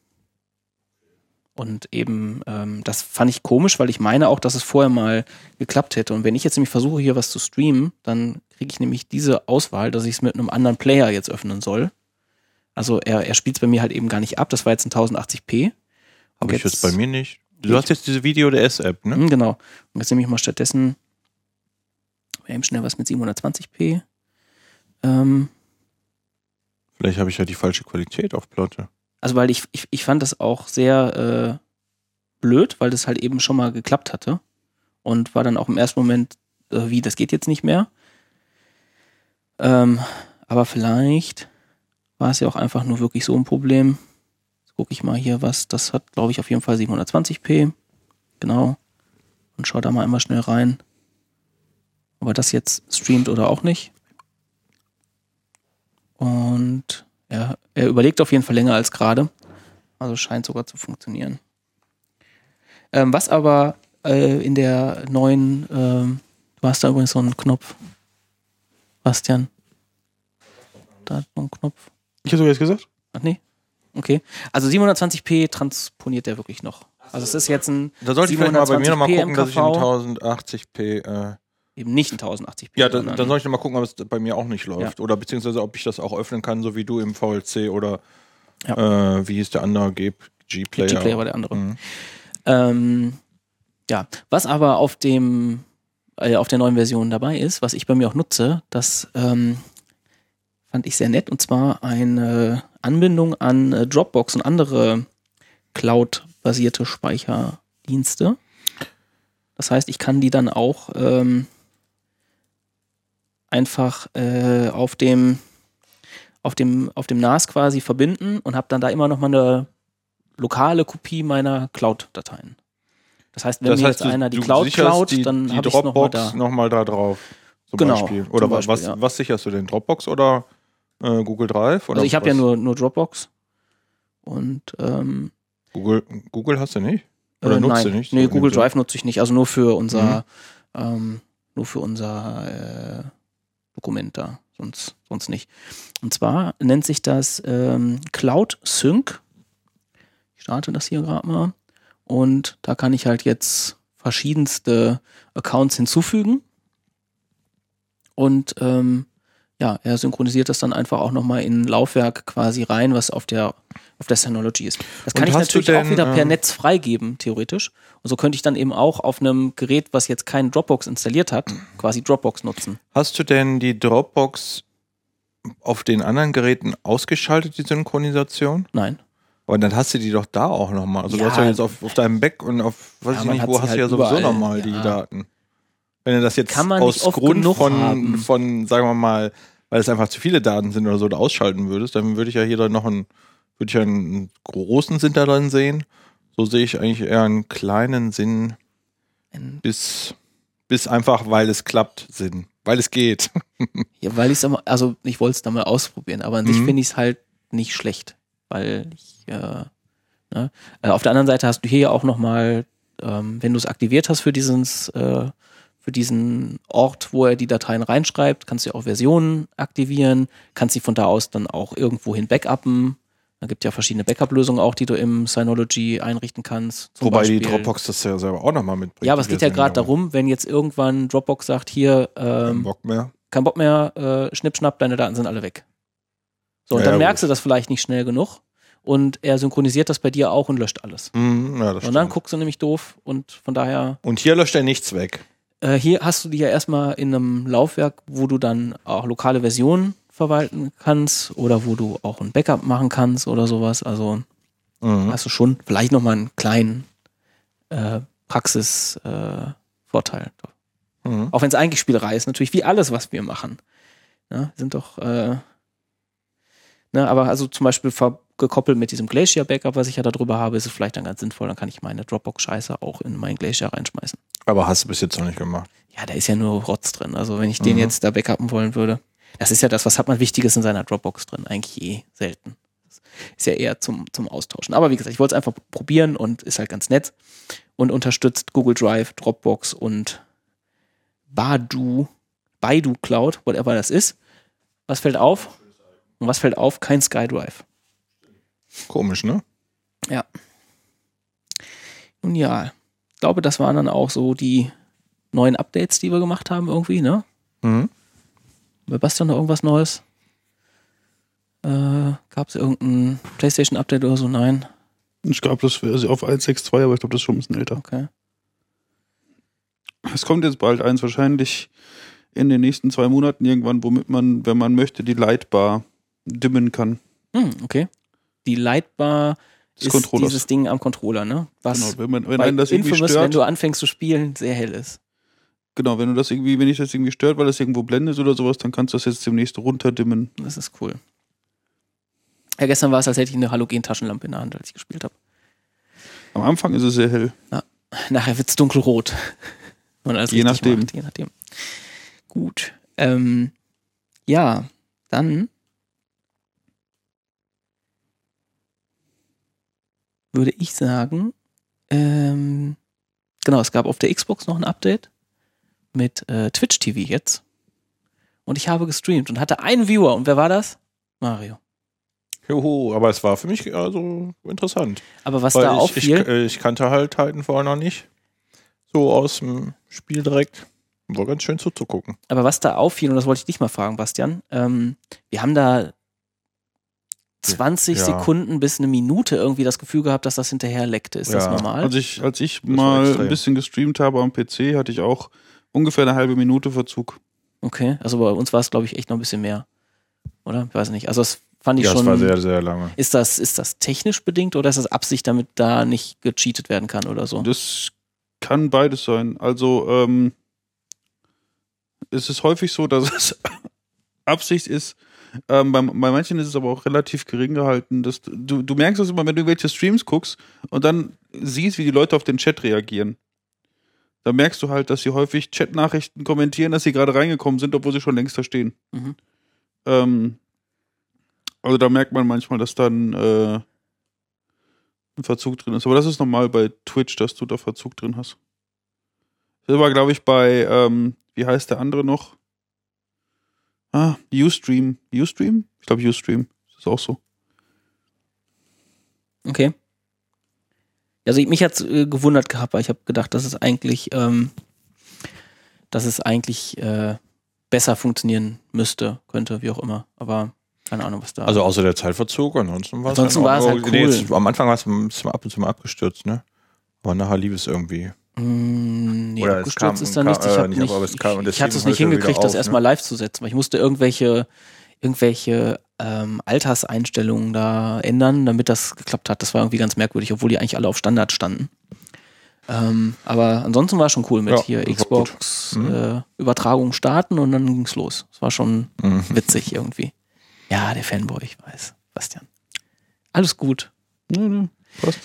Und eben, ähm, das fand ich komisch, weil ich meine auch, dass es vorher mal geklappt hätte. Und wenn ich jetzt nämlich versuche, hier was zu streamen, dann kriege ich nämlich diese Auswahl, dass ich es mit einem anderen Player jetzt öffnen soll. Also er, er spielt es bei mir halt eben gar nicht ab. Das war jetzt ein tausendachtzig p. Aber ich jetzt bei mir nicht. Du hast jetzt diese Video-D S-App, ne? Genau. Und jetzt nehme ich mal stattdessen eben schnell was mit siebenhundertzwanzig p. Ähm, Vielleicht habe ich ja die falsche Qualität auf Platte. Also weil ich, ich, ich fand das auch sehr äh, blöd, weil das halt eben schon mal geklappt hatte und war dann auch im ersten Moment, äh, wie, das geht jetzt nicht mehr. Ähm, aber vielleicht war es ja auch einfach nur wirklich so ein Problem. Jetzt gucke ich mal hier was, das hat glaube ich auf jeden Fall siebenhundertzwanzig p, genau, und schau da mal einmal schnell rein, ob er das jetzt streamt oder auch nicht. Und ja, er überlegt auf jeden Fall länger als gerade. Also scheint sogar zu funktionieren. Ähm, was aber äh, in der neuen, ähm, du hast da übrigens so einen Knopf. Bastian. Da hat noch einen Knopf. Ich habe sogar jetzt gesagt? Ach nee. Okay. Also siebenhundertzwanzig p transponiert der wirklich noch. Also es ist jetzt ein Da sollte ich vielleicht mal bei mir nochmal gucken, dass ich in M K V, tausendachtzig p äh, eben nicht ein tausendachtzig p. ja, da, sondern- dann soll ich nochmal gucken, ob es bei mir auch nicht läuft. Oder beziehungsweise ob ich das auch öffnen kann, so wie du im V L C oder Ja. äh, wie hieß der andere, G-Player. G-Player war der andere. Mhm. Ähm, ja, was aber auf dem äh, auf der neuen Version dabei ist, was ich bei mir auch nutze, das ähm, fand ich sehr nett, und zwar eine Anbindung an äh, Dropbox und andere Cloud-basierte Speicherdienste. Das heißt, ich kann die dann auch ähm, einfach äh, auf dem auf dem auf dem N A S quasi verbinden und habe dann da immer noch mal eine lokale Kopie meiner Cloud-Dateien. Das heißt, wenn Das mir heißt, jetzt einer du, die du Cloud sicherst klaut, die, dann die habe ich es nochmal Dropbox da. nochmal da drauf. Zum Genau, Beispiel. zum Oder Beispiel, was, ja. was sicherst du denn? Dropbox oder äh, Google Drive? Oder Also ich habe ja was? nur, nur Dropbox. Und ähm, Google, Google hast du nicht? Oder äh, nutzt nein, du nicht? nee, So in Google dem Sinne? Drive nutze ich nicht. Also nur für unser, ähm, nur für unser äh, Dokument da. Sonst, sonst nicht. Und zwar nennt sich das ähm, Cloud Sync. Ich starte das hier gerade mal. Und da kann ich halt jetzt verschiedenste Accounts hinzufügen. Und ähm, ja, er synchronisiert das dann einfach auch nochmal in ein Laufwerk quasi rein, was auf der auf der Synology ist. Das kann Und ich hast du natürlich denn, auch wieder per ähm, Netz freigeben, theoretisch. Und so könnte ich dann eben auch auf einem Gerät, was jetzt keinen Dropbox installiert hat, quasi Dropbox nutzen. Hast du denn die Dropbox auf den anderen Geräten ausgeschaltet, die Synchronisation? Nein. Aber dann hast du die doch da auch nochmal. Also Ja. du hast ja jetzt auf, auf deinem Back und auf, weiß Ja, ich man nicht, hat wo sie hast halt du ja sowieso überall, nochmal die ja. Daten. Wenn du das jetzt Kann man aus nicht oft Grund genug von, haben. von, sagen wir mal, weil es einfach zu viele Daten sind oder so, da ausschalten würdest, dann würde ich ja hier dann noch einen, würde ich ja einen großen Sinn da drin sehen. So sehe ich eigentlich eher einen kleinen Sinn Ein- bis, bis einfach, weil es klappt, Sinn. Weil es geht. Ja, weil ich es also ich wollte es da mal ausprobieren, aber an sich Mhm. finde ich es halt nicht schlecht, weil ich, äh, ne? Äh, auf der anderen Seite hast du hier ja auch nochmal, ähm, wenn du es aktiviert hast für dieses, äh, für diesen Ort, wo er die Dateien reinschreibt, kannst du ja auch Versionen aktivieren, kannst sie von da aus dann auch irgendwohin backuppen. Da gibt ja verschiedene Backup-Lösungen auch, die du im Synology einrichten kannst. Zum Wobei die Beispiel. Dropbox das ja selber auch nochmal mitbringt. Ja, aber es die geht ja Version, gerade aber darum, wenn jetzt irgendwann Dropbox sagt, hier, kein ähm, Bock mehr. kein Bock mehr, äh, schnipp, schnapp, deine Daten sind alle weg. So, und Ja, dann ja, merkst gut. du das vielleicht nicht schnell genug und er synchronisiert das bei dir auch und löscht alles. Mhm, ja, das Und dann stimmt. guckst du nämlich doof und von daher, Und hier löscht er nichts weg. äh, hier hast du die ja erstmal in einem Laufwerk, wo du dann auch lokale Versionen verwalten kannst oder wo du auch ein Backup machen kannst oder sowas. Also Mhm. hast du schon vielleicht nochmal einen kleinen äh, Praxisvorteil. Äh, Vorteil. Mhm. Auch wenn es eigentlich Spielerei ist, natürlich wie alles, was wir machen. Ja, sind doch, äh, ne, aber also zum Beispiel ver- gekoppelt mit diesem Glacier-Backup, was ich ja da drüber habe, ist es vielleicht dann ganz sinnvoll, dann kann ich meine Dropbox-Scheiße auch in meinen Glacier reinschmeißen. Aber hast du bis jetzt noch nicht gemacht. Ja, da ist ja nur Rotz drin. Also wenn ich den Mhm. jetzt da backuppen wollen würde, das ist ja das, was hat man Wichtiges in seiner Dropbox drin? Eigentlich eh selten. Ist ja eher zum, zum Austauschen. Aber wie gesagt, ich wollte es einfach probieren und ist halt ganz nett und unterstützt Google Drive, Dropbox und Baidu, Baidu Cloud, whatever das ist. Was fällt auf? Und was fällt auf? Kein SkyDrive. Komisch, ne? Ja. Nun ja, ich glaube, das waren dann auch so die neuen Updates, die wir gemacht haben irgendwie, ne? Mhm. Bei Bastian noch irgendwas Neues? Äh, Gab es irgendein PlayStation-Update oder so? Nein. Ich glaube, das wäre auf eins Punkt sechs Punkt zwei, aber ich glaube, das ist schon ein bisschen älter. Okay. Es kommt jetzt bald eins, wahrscheinlich in den nächsten zwei Monaten irgendwann, womit man, wenn man möchte, die Lightbar dimmen kann. Hm, okay. Die Lightbar Des ist Controllers. dieses Ding am Controller, ne? Was Genau, wenn man, wenn bei einen das irgendwie Infamous, stört, wenn du anfängst zu spielen, sehr hell ist. genau, wenn du das irgendwie, wenn ich das irgendwie stört, weil das irgendwo blendet oder sowas, dann kannst du das jetzt demnächst runterdimmen. Das ist cool. Ja, gestern war es, als hätte ich eine Halogen-Taschenlampe in der Hand, als ich gespielt habe. Am Anfang ist es sehr hell. Nachher wird es dunkelrot. Und alles Je richtig nachdem. macht, je nachdem. Gut. Ähm, ja, dann würde ich sagen, ähm, genau, es gab auf der Xbox noch ein Update mit äh, Twitch T V jetzt. Und ich habe gestreamt und hatte einen Viewer. Und wer war das? Mario. Juhu, aber es war für mich also interessant. Aber was Weil da ich, auffiel, ich, äh, ich kannte halt Titanfall noch nicht. So aus dem Spiel direkt. War ganz schön zuzugucken. aber was da auffiel, und das wollte ich dich mal fragen, Bastian, ähm, wir haben da zwanzig Ja. Sekunden bis eine Minute irgendwie das Gefühl gehabt, dass das hinterher leckte. Ist das Ja. normal? Als ich, als ich war mal extrem. ein bisschen gestreamt habe am P C, hatte ich auch ungefähr eine halbe Minute Verzug. Okay, also bei uns war es, glaube ich, echt noch ein bisschen mehr. Oder? Ich weiß nicht. Also das fand ich Ja, schon. es war sehr, sehr lange. Ist das, ist das technisch bedingt oder ist das Absicht, damit da nicht gecheatet werden kann oder so? Das kann beides sein. Also, ähm, es ist häufig so, dass es Absicht ist. Ähm, bei, bei manchen ist es aber auch relativ gering gehalten. Dass du, du merkst das immer, wenn du irgendwelche Streams guckst und dann siehst, wie die Leute auf den Chat reagieren. Da merkst du halt, dass sie häufig Chatnachrichten kommentieren, dass sie gerade reingekommen sind, obwohl sie schon längst da stehen. Mhm. Ähm, also da merkt man manchmal, dass dann äh, ein Verzug drin ist. Aber das ist normal bei Twitch, dass du da Verzug drin hast. Das war, glaube ich, bei, ähm, wie heißt der andere noch? Ah, Ustream. Ustream? Ich glaube Ustream. Das ist auch so. Okay. Also mich hat's äh, gewundert gehabt, weil ich habe gedacht, dass es eigentlich, ähm, dass es eigentlich äh, besser funktionieren müsste, könnte, wie auch immer. Aber keine Ahnung, was da. Also außer der Zeitverzug, ansonsten war es Ansonsten war es halt cool. Jetzt, am Anfang war es ein bisschen ab und zu mal abgestürzt, ne? Aber nachher lief es irgendwie. Mm, nee, Oder es abgestürzt kam- ist da kam- nichts. Ich, äh, hab nicht, nicht, aber es kam- ich, das ich hatte fiel es nicht heute wieder hingekriegt, das auf, erstmal ne? live zu setzen, weil ich musste irgendwelche, irgendwelche ähm, Alterseinstellungen da ändern, damit das geklappt hat. Das war irgendwie ganz merkwürdig, obwohl die eigentlich alle auf Standard standen. Ähm, aber ansonsten war es schon cool mit Ja, hier das war gut. Xbox Mhm. äh, Übertragung starten und dann ging's los. Es war schon Mhm. witzig irgendwie. Ja, der Fanboy, ich weiß. Bastian. Alles gut. Ja, ja, passt.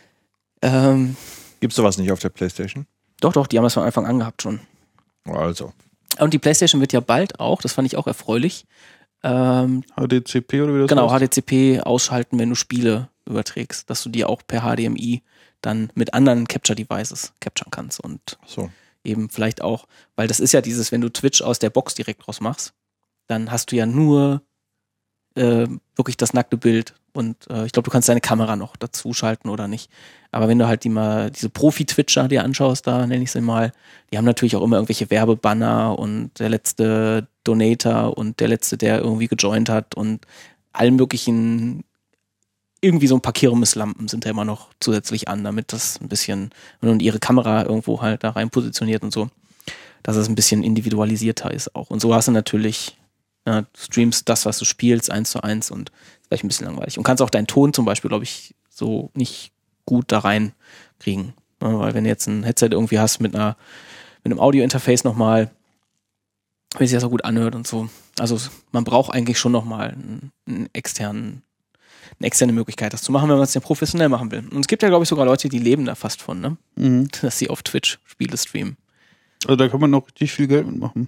Ähm, Gibt's sowas nicht auf der PlayStation? doch, doch, die haben das von Anfang an gehabt schon. Also. Und die PlayStation wird ja bald auch, das fand ich auch erfreulich, ähm, H D C P oder wie das genau, heißt? H D C P ausschalten, wenn du Spiele überträgst, dass du die auch per H D M I dann mit anderen Capture-Devices capturen kannst und So. eben vielleicht auch, weil das ist ja dieses, wenn du Twitch aus der Box direkt raus machst, dann hast du ja nur äh, wirklich das nackte Bild und äh, ich glaube, du kannst deine Kamera noch dazu schalten oder nicht. Aber wenn du halt die mal diese Profi-Twitcher dir anschaust, da nenne ich sie mal, die haben natürlich auch immer irgendwelche Werbebanner und der letzte Donator und der letzte, der irgendwie gejoint hat und allen möglichen irgendwie so ein paar Kirmeslampen sind da immer noch zusätzlich an, damit das ein bisschen, und ihre Kamera irgendwo halt da rein positioniert und so, dass es ein bisschen individualisierter ist auch. Und so hast du natürlich, ja, du streamst das, was du spielst, eins zu eins und ist vielleicht ein bisschen langweilig. Und kannst auch deinen Ton zum Beispiel, glaube ich, so nicht gut da rein kriegen. Ja, weil wenn du jetzt ein Headset irgendwie hast mit einer, mit einem Audio-Interface nochmal, wenn sich das so gut anhört und so. Also man braucht eigentlich schon nochmal einen, einen externen eine externe Möglichkeit, das zu machen, wenn man es ja professionell machen will. Und es gibt ja, glaube ich, sogar Leute, die leben da fast von, ne? Mhm. Dass sie auf Twitch Spiele streamen. Also da kann man noch richtig viel Geld mitmachen.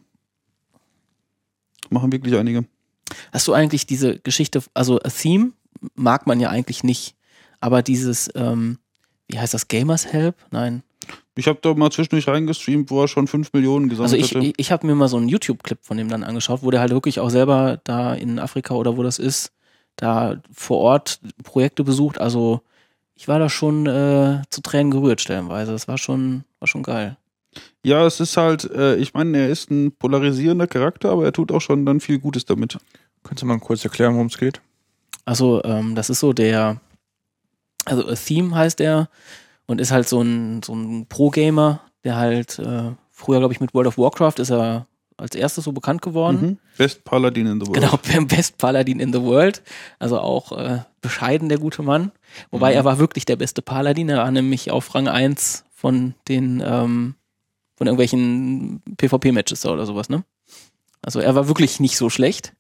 Machen wirklich einige. Hast du eigentlich diese Geschichte, also a Theme mag man ja eigentlich nicht, aber dieses, ähm, wie heißt das, Gamers Help? Nein. Ich habe da mal zwischendurch reingestreamt, wo er schon fünf Millionen gesammelt Also ich, hatte. ich, ich habe mir mal so einen YouTube-Clip von dem dann angeschaut, wo der halt wirklich auch selber da in Afrika oder wo das ist, da vor Ort Projekte besucht. Also ich war da schon äh, zu Tränen gerührt stellenweise. Das war schon, war schon geil. Ja, es ist halt, äh, ich meine, er ist ein polarisierender Charakter, aber er tut auch schon dann viel Gutes damit. Könntest du mal kurz erklären, worum es geht? Also ähm, das ist so der, also A Theme heißt er und ist halt so ein, so ein Pro-Gamer, der halt äh, früher, glaube ich, mit World of Warcraft ist er als erstes so bekannt geworden. Mhm. Best Paladin in the World. Genau, Best Paladin in the World. Also auch äh, bescheiden, der gute Mann. Wobei Mhm. er war wirklich der beste Paladin. Er war nämlich auf Rang eins von den, ähm, von irgendwelchen PvP-Matches da oder sowas, ne? Also er war wirklich nicht so schlecht.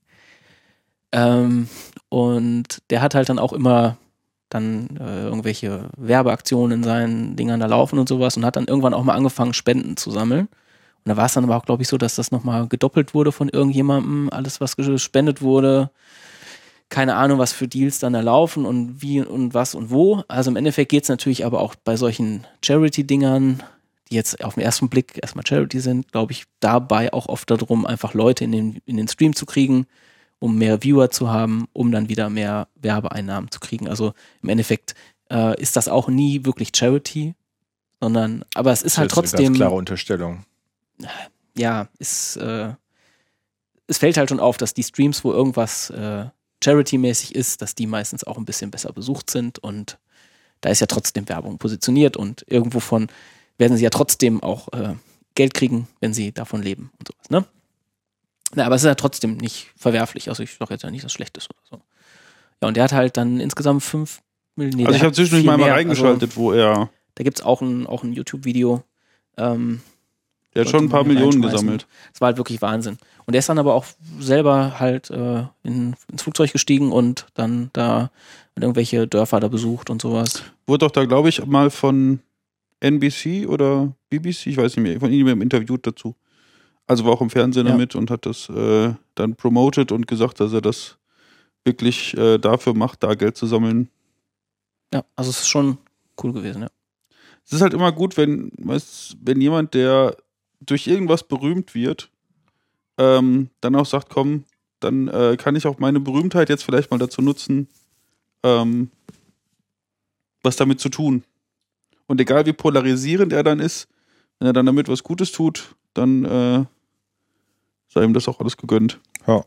Ähm, und der hat halt dann auch immer dann äh, irgendwelche Werbeaktionen in seinen Dingern da laufen und sowas und hat dann irgendwann auch mal angefangen, Spenden zu sammeln. Und da war es dann aber auch, glaube ich, so, dass das nochmal gedoppelt wurde von irgendjemandem, alles, was gespendet wurde. Keine Ahnung, was für Deals dann da laufen und wie und was und wo. Also im Endeffekt geht es natürlich aber auch bei solchen Charity-Dingern, die jetzt auf den ersten Blick erstmal Charity sind, glaube ich, dabei auch oft darum, einfach Leute in den, in den Stream zu kriegen, um mehr Viewer zu haben, um dann wieder mehr Werbeeinnahmen zu kriegen. Also im Endeffekt äh, ist das auch nie wirklich Charity, sondern, aber es ist halt Das ist eine trotzdem. ganz klare Unterstellung. Ja, ist, äh, es fällt halt schon auf, dass die Streams, wo irgendwas äh, Charity-mäßig ist, dass die meistens auch ein bisschen besser besucht sind und da ist ja trotzdem Werbung positioniert und irgendwo von werden sie ja trotzdem auch äh, Geld kriegen, wenn sie davon leben und sowas, ne? Na, aber es ist ja trotzdem nicht verwerflich, also ich sage jetzt ja nicht, dass es schlecht ist oder so. Ja, und der hat halt dann insgesamt fünf Millionen. Nee, Also der ich habe hat zwischendurch viel mal, mal mehr. reingeschaltet, Also, wo er, da gibt's auch ein, auch ein YouTube-Video, ähm, der hat schon ein paar Leute, die Millionen reinschmeißen. gesammelt. Das war halt wirklich Wahnsinn. Und der ist dann aber auch selber halt äh, in, ins Flugzeug gestiegen und dann da irgendwelche Dörfer da besucht und sowas. Wurde doch da, glaube ich, mal von N B C oder B B C, ich weiß nicht mehr, von ihm interviewt dazu. Also war auch im Fernsehen Ja. damit und hat das äh, dann promoted und gesagt, dass er das wirklich äh, dafür macht, da Geld zu sammeln. Ja, also es ist schon cool gewesen, ja. Es ist halt immer gut, wenn, weißt, wenn jemand, der durch irgendwas berühmt wird, ähm, dann auch sagt, komm, dann äh, kann ich auch meine Berühmtheit jetzt vielleicht mal dazu nutzen, ähm, was damit zu tun. Und egal wie polarisierend er dann ist, wenn er dann damit was Gutes tut, dann äh, sei ihm das auch alles gegönnt. Ja.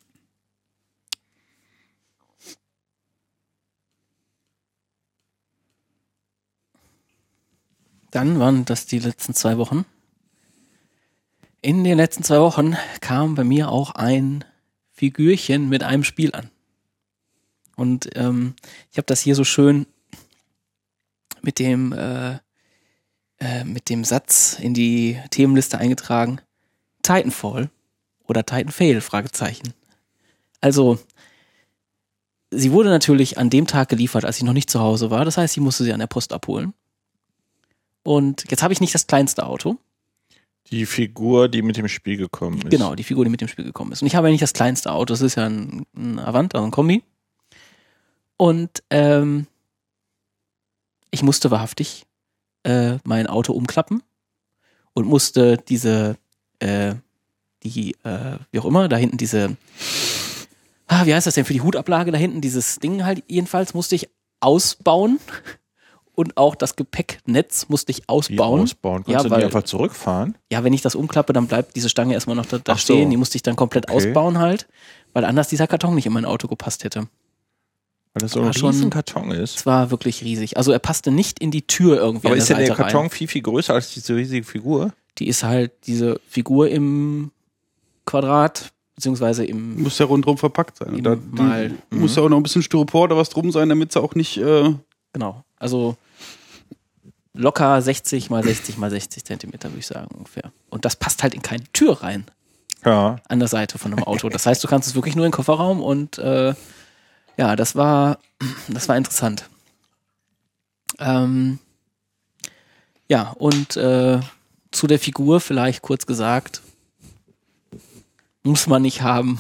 Dann waren das die letzten zwei Wochen. In den letzten zwei Wochen kam bei mir auch ein Figürchen mit einem Spiel an. Und ähm, ich habe das hier so schön mit dem äh, äh, mit dem Satz in die Themenliste eingetragen: Titanfall oder Titanfall? Fragezeichen. Also sie wurde natürlich an dem Tag geliefert, als ich noch nicht zu Hause war. Das heißt, ich musste sie an der Post abholen. Und jetzt habe ich nicht das kleinste Auto. Die Figur, die mit dem Spiel gekommen ist. Genau, die Figur, die mit dem Spiel gekommen ist. Und ich habe ja nicht das kleinste Auto. Das ist ja ein, ein Avant, also ein Kombi. Und ähm, ich musste wahrhaftig äh, mein Auto umklappen und musste diese, äh, die, äh, wie auch immer, da hinten diese, ah, wie heißt das denn, für die Hutablage da hinten, dieses Ding halt jedenfalls musste ich ausbauen. Und auch das Gepäcknetz musste ich ausbauen. Die ausbauen? Kannst ja, du weil, nicht einfach zurückfahren? Ja, wenn ich das umklappe, dann bleibt diese Stange erstmal noch da, da Ach so. stehen. Die musste ich dann komplett Okay. ausbauen halt, weil anders dieser Karton nicht in mein Auto gepasst hätte. Weil das so ein War schon- riesen Karton ist. Es war wirklich riesig. Also er passte nicht in die Tür irgendwie Aber an der ist denn der Seite Karton rein. viel, viel größer als diese riesige Figur? Die ist halt diese Figur im Quadrat, beziehungsweise im, Muss ja rundherum verpackt sein. Und im da mal, muss ja auch noch ein bisschen Styropor oder was drum sein, damit sie auch nicht. Äh genau. Also locker sechzig mal sechzig mal sechzig Zentimeter, würde ich sagen, ungefähr. Und das passt halt in keine Tür rein. Ja. An der Seite von einem Auto. Das heißt, du kannst es wirklich nur in den Kofferraum und äh, ja, das war das war interessant. Ähm, ja, und äh, zu der Figur vielleicht kurz gesagt, muss man nicht haben,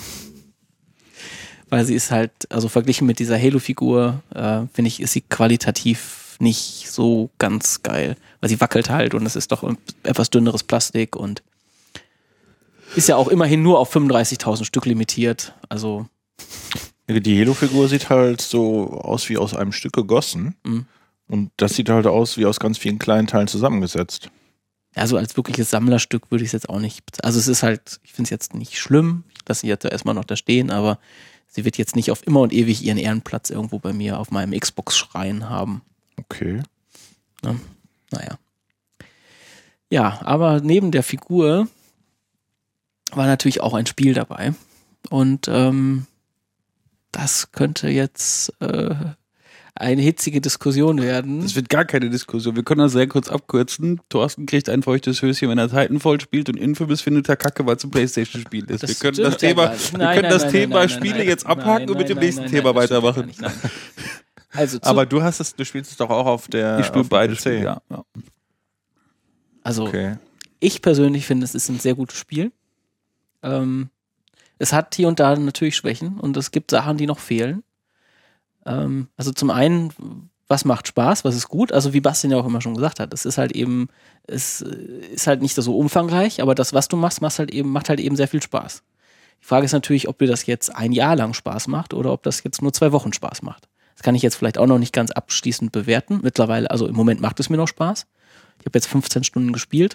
weil sie ist halt, also verglichen mit dieser Halo-Figur, äh, finde ich, ist sie qualitativ nicht so ganz geil, weil sie wackelt halt und es ist doch ein etwas dünneres Plastik und ist ja auch immerhin nur auf fünfunddreißigtausend Stück limitiert, also Die Halo-Figur sieht halt so aus wie aus einem Stück gegossen. Mhm. Und das sieht halt aus wie aus ganz vielen kleinen Teilen zusammengesetzt. also als wirkliches Sammlerstück würde ich es jetzt auch nicht, also es ist halt, ich finde es jetzt nicht schlimm, dass sie jetzt erstmal noch da stehen, aber sie wird jetzt nicht auf immer und ewig ihren Ehrenplatz irgendwo bei mir auf meinem Xbox-Schrein haben. Okay. Ne? Naja. Ja, aber neben der Figur war natürlich auch ein Spiel dabei. Und ähm, das könnte jetzt äh, eine hitzige Diskussion werden. Das wird gar keine Diskussion. Wir können das sehr kurz abkürzen. Thorsten kriegt ein feuchtes Höschen, wenn er Titanfall spielt und Infamous findet er kacke, weil es ein PlayStation-Spiel ist. Das wir können stimmt das Thema, ja gar nicht. wir Nein, können nein, das nein, Thema nein, Spiele nein, jetzt nein, abhaken nein, und mit dem nein, nächsten nein, Thema nein, das stimmt weitermachen. gar nicht, nein. Also, zu, Aber du hast es, du spielst es doch auch auf der. Ich spiele auf dem beide P C. Spiele, ja. ja. also Okay. ich persönlich finde, es ist ein sehr gutes Spiel. Ähm, es hat hier und da natürlich Schwächen und es gibt Sachen, die noch fehlen. Ähm, also zum einen, was macht Spaß, was ist gut? Also wie Bastian ja auch immer schon gesagt hat, es ist halt eben, es ist halt nicht so umfangreich, aber das, was du machst, machst halt eben, macht halt eben sehr viel Spaß. Die Frage ist natürlich, ob dir das jetzt ein Jahr lang Spaß macht oder ob das jetzt nur zwei Wochen Spaß macht. Das kann ich jetzt vielleicht auch noch nicht ganz abschließend bewerten. Mittlerweile, also im Moment macht es mir noch Spaß. Ich habe jetzt fünfzehn Stunden gespielt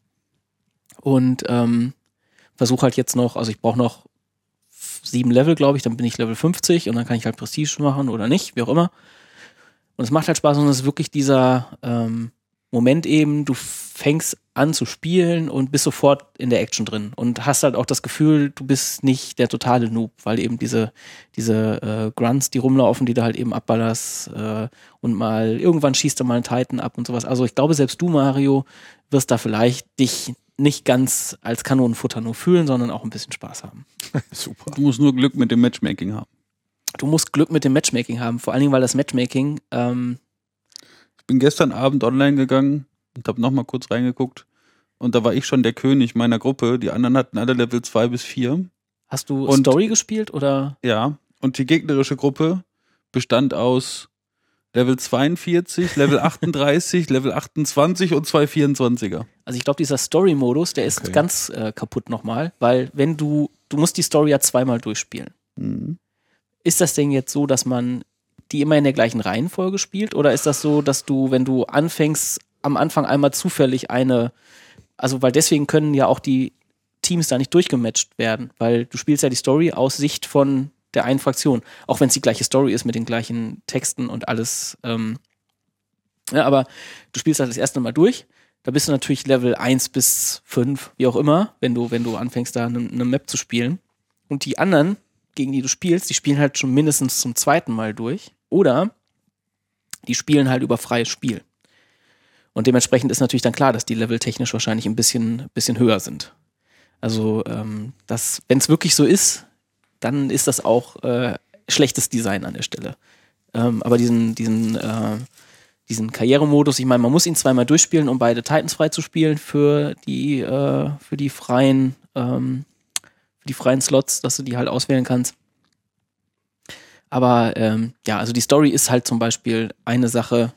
und ähm, versuche halt jetzt noch, also ich brauche noch sieben Level, glaube ich, dann bin ich Level fünfzig und dann kann ich halt Prestige machen oder nicht, wie auch immer. Und es macht halt Spaß und es ist wirklich dieser ähm, Moment eben, du fängst an zu spielen und bist sofort in der Action drin und hast halt auch das Gefühl, du bist nicht der totale Noob, weil eben diese diese äh, Grunts, die rumlaufen, die du halt eben abballerst äh, und mal, irgendwann schießt du mal einen Titan ab und sowas. Also ich glaube, selbst du, Mario, wirst da vielleicht dich nicht ganz als Kanonenfutter nur fühlen, sondern auch ein bisschen Spaß haben. Super. Du musst nur Glück mit dem Matchmaking haben. Du musst Glück mit dem Matchmaking haben, vor allen Dingen, weil das Matchmaking, ähm, Ich bin gestern Abend online gegangen und habe nochmal kurz reingeguckt und da war ich schon der König meiner Gruppe. Die anderen hatten alle Level zwei bis vier. hast du Und- Story gespielt oder? Ja, und die gegnerische Gruppe bestand aus Level zweiundvierzig, Level achtunddreißig, Level achtundzwanzig und zwei vierundzwanziger. Also ich glaube, dieser Story-Modus, der ist Okay. ganz äh, kaputt nochmal, weil wenn du, du musst die Story ja zweimal durchspielen. Mhm. Ist das denn jetzt so, dass man die immer in der gleichen Reihenfolge spielt? Oder ist das so, dass du, wenn du anfängst, am Anfang einmal zufällig eine, also weil deswegen können ja auch die Teams da nicht durchgematcht werden, weil du spielst ja die Story aus Sicht von der einen Fraktion, auch wenn es die gleiche Story ist mit den gleichen Texten und alles. Ähm, ja, aber du spielst halt das erste Mal durch. Da bist du natürlich Level eins bis fünf, wie auch immer, wenn du, wenn du anfängst, da eine, eine Map zu spielen. Und die anderen, gegen die du spielst, die spielen halt schon mindestens zum zweiten Mal durch. Oder die spielen halt über freies Spiel. Und dementsprechend ist natürlich dann klar, dass die Level technisch wahrscheinlich ein bisschen, bisschen höher sind. Also, ähm, wenn es wirklich so ist, dann ist das auch äh, schlechtes Design an der Stelle. Ähm, aber diesen, diesen, äh, diesen Karrieremodus, ich meine, man muss ihn zweimal durchspielen, um beide Titans freizuspielen für die, äh, für die freien, ähm, für die freien Slots, dass du die halt auswählen kannst. Aber ähm, ja, also die Story ist halt zum Beispiel eine Sache,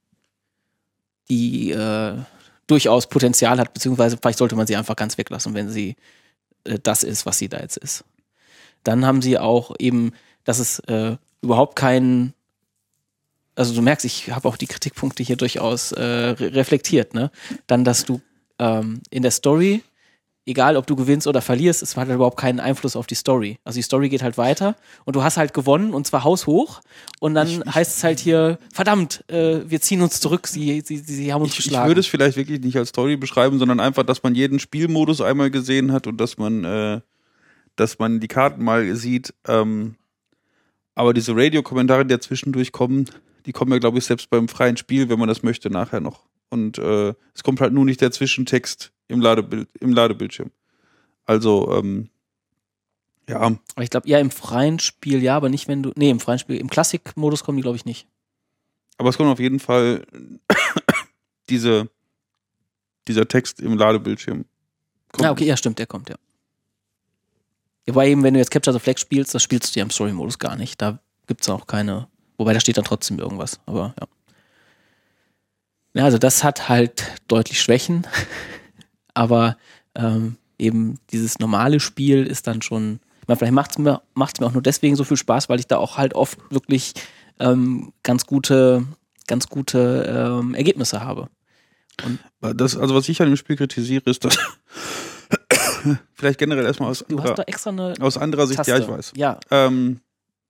die äh, durchaus Potenzial hat, beziehungsweise vielleicht sollte man sie einfach ganz weglassen, wenn sie äh, das ist, was sie da jetzt ist. Dann haben sie auch eben, dass es äh, überhaupt keinen, also du merkst, ich habe auch die Kritikpunkte hier durchaus äh, re- reflektiert, ne? Dann, dass du ähm, in der Story, egal ob du gewinnst oder verlierst, es hat halt überhaupt keinen Einfluss auf die Story. Also die Story geht halt weiter und du hast halt gewonnen und zwar haushoch und dann ich, heißt es halt hier, verdammt, äh, wir ziehen uns zurück, sie, sie, sie haben uns ich, geschlagen. Ich würde es vielleicht wirklich nicht als Story beschreiben, sondern einfach, dass man jeden Spielmodus einmal gesehen hat und dass man, äh, dass man die Karten mal sieht. Ähm, aber diese Radio-Kommentare, die dazwischendurch kommen, die kommen ja, glaube ich, selbst beim freien Spiel, wenn man das möchte, nachher noch. Und äh, es kommt halt nur nicht der Zwischentext im Ladebild, im Ladebildschirm. Also, ähm, ja. Aber ich glaube, ja, im freien Spiel, ja, aber nicht, wenn du, nee, im freien Spiel, im Classic-Modus kommen die, glaube ich, nicht. Aber es kommt auf jeden Fall diese, dieser Text im Ladebildschirm. Kommt. Ja, okay, ja, stimmt, der kommt, ja. Wobei eben, wenn du jetzt Capture the Flag spielst, das spielst du ja im Story-Modus gar nicht. Da gibt's auch keine, wobei da steht dann trotzdem irgendwas, aber ja. Ja, also das hat halt deutlich Schwächen, aber ähm, eben dieses normale Spiel ist dann schon, ich meine, vielleicht macht's mir, macht's mir auch nur deswegen so viel Spaß, weil ich da auch halt oft wirklich ähm, ganz gute, ganz gute ähm, Ergebnisse habe. Und das, also was ich an dem Spiel kritisiere, ist, dass vielleicht generell erstmal aus, du anderer, hast da extra eine aus anderer Sicht, Taste. ja, ich weiß. Ja. Ähm,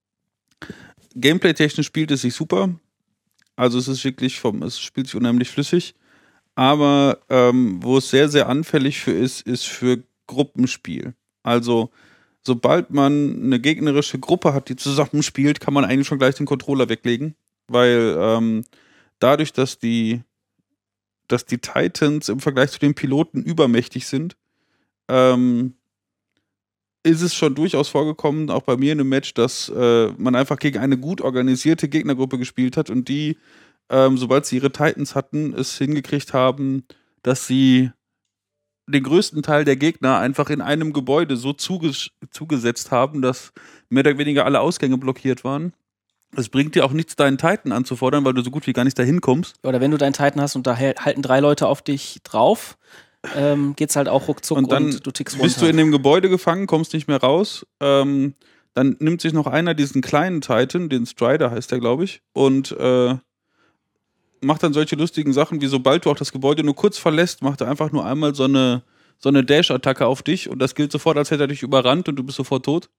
Gameplay-technisch spielt es sich super. Also es ist wirklich vom, es spielt sich unheimlich flüssig. Aber ähm, wo es sehr, sehr anfällig für ist, ist für Gruppenspiel. Also sobald man eine gegnerische Gruppe hat, die zusammenspielt, kann man eigentlich schon gleich den Controller weglegen. Weil ähm, dadurch, dass die, dass die Titans im Vergleich zu den Piloten übermächtig sind, ähm, ist es schon durchaus vorgekommen, auch bei mir in einem Match, dass äh, man einfach gegen eine gut organisierte Gegnergruppe gespielt hat und die, ähm, sobald sie ihre Titans hatten, es hingekriegt haben, dass sie den größten Teil der Gegner einfach in einem Gebäude so zuges- zugesetzt haben, dass mehr oder weniger alle Ausgänge blockiert waren. Es bringt dir auch nichts, deinen Titan anzufordern, weil du so gut wie gar nicht dahin kommst. Oder wenn du deinen Titan hast und da halten drei Leute auf dich drauf, ähm, geht's halt auch ruckzuck und, dann und du tickst runter. Bist du in dem Gebäude gefangen, kommst nicht mehr raus. Ähm, dann nimmt sich noch einer diesen kleinen Titan, den Strider heißt der, glaube ich, und äh, macht dann solche lustigen Sachen, wie sobald du auch das Gebäude nur kurz verlässt, macht er einfach nur einmal so eine, so eine Dash-Attacke auf dich und das gilt sofort, als hätte er dich überrannt und du bist sofort tot.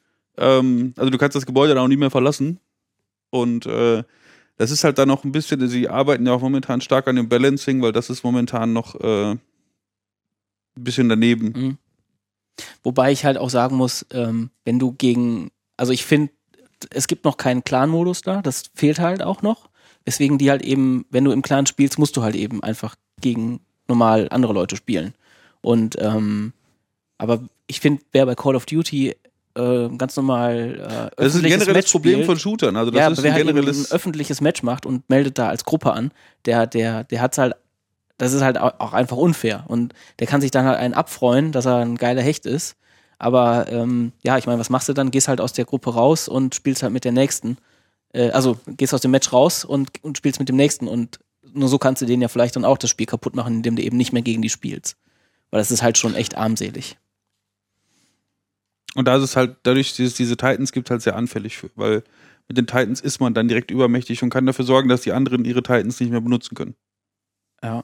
Ähm, also du kannst das Gebäude dann auch nie mehr verlassen. Und äh, das ist halt dann noch ein bisschen, sie arbeiten ja auch momentan stark an dem Balancing, weil das ist momentan noch äh, ein bisschen daneben. Mhm. Wobei ich halt auch sagen muss, ähm, wenn du gegen, also ich finde, es gibt noch keinen Clan-Modus da, das fehlt halt auch noch. Deswegen die halt eben, wenn du im Clan spielst, musst du halt eben einfach gegen normal andere Leute spielen. Und ähm, aber ich finde, wer bei Call of Duty äh, ganz normal äh, das ist ein generelles Match Problem spielt, von Shootern. Also das ja, ist wer ein halt generelles ein öffentliches Match macht und meldet da als Gruppe an, der, der, der hat's halt, das ist halt auch einfach unfair. Und der kann sich dann halt einen abfreuen, dass er ein geiler Hecht ist. Aber ähm, ja, ich meine, was machst du dann? Gehst halt aus der Gruppe raus und spielst halt mit der nächsten. Äh, also gehst aus dem Match raus und, und spielst mit dem nächsten. Und nur so kannst du denen ja vielleicht dann auch das Spiel kaputt machen, indem du eben nicht mehr gegen die spielst. Weil das ist halt schon echt armselig. Und da ist es halt, dadurch, dass es diese Titans gibt, halt sehr anfällig für. Weil Mit den Titans ist man dann direkt übermächtig und kann dafür sorgen, dass die anderen ihre Titans nicht mehr benutzen können. Ja.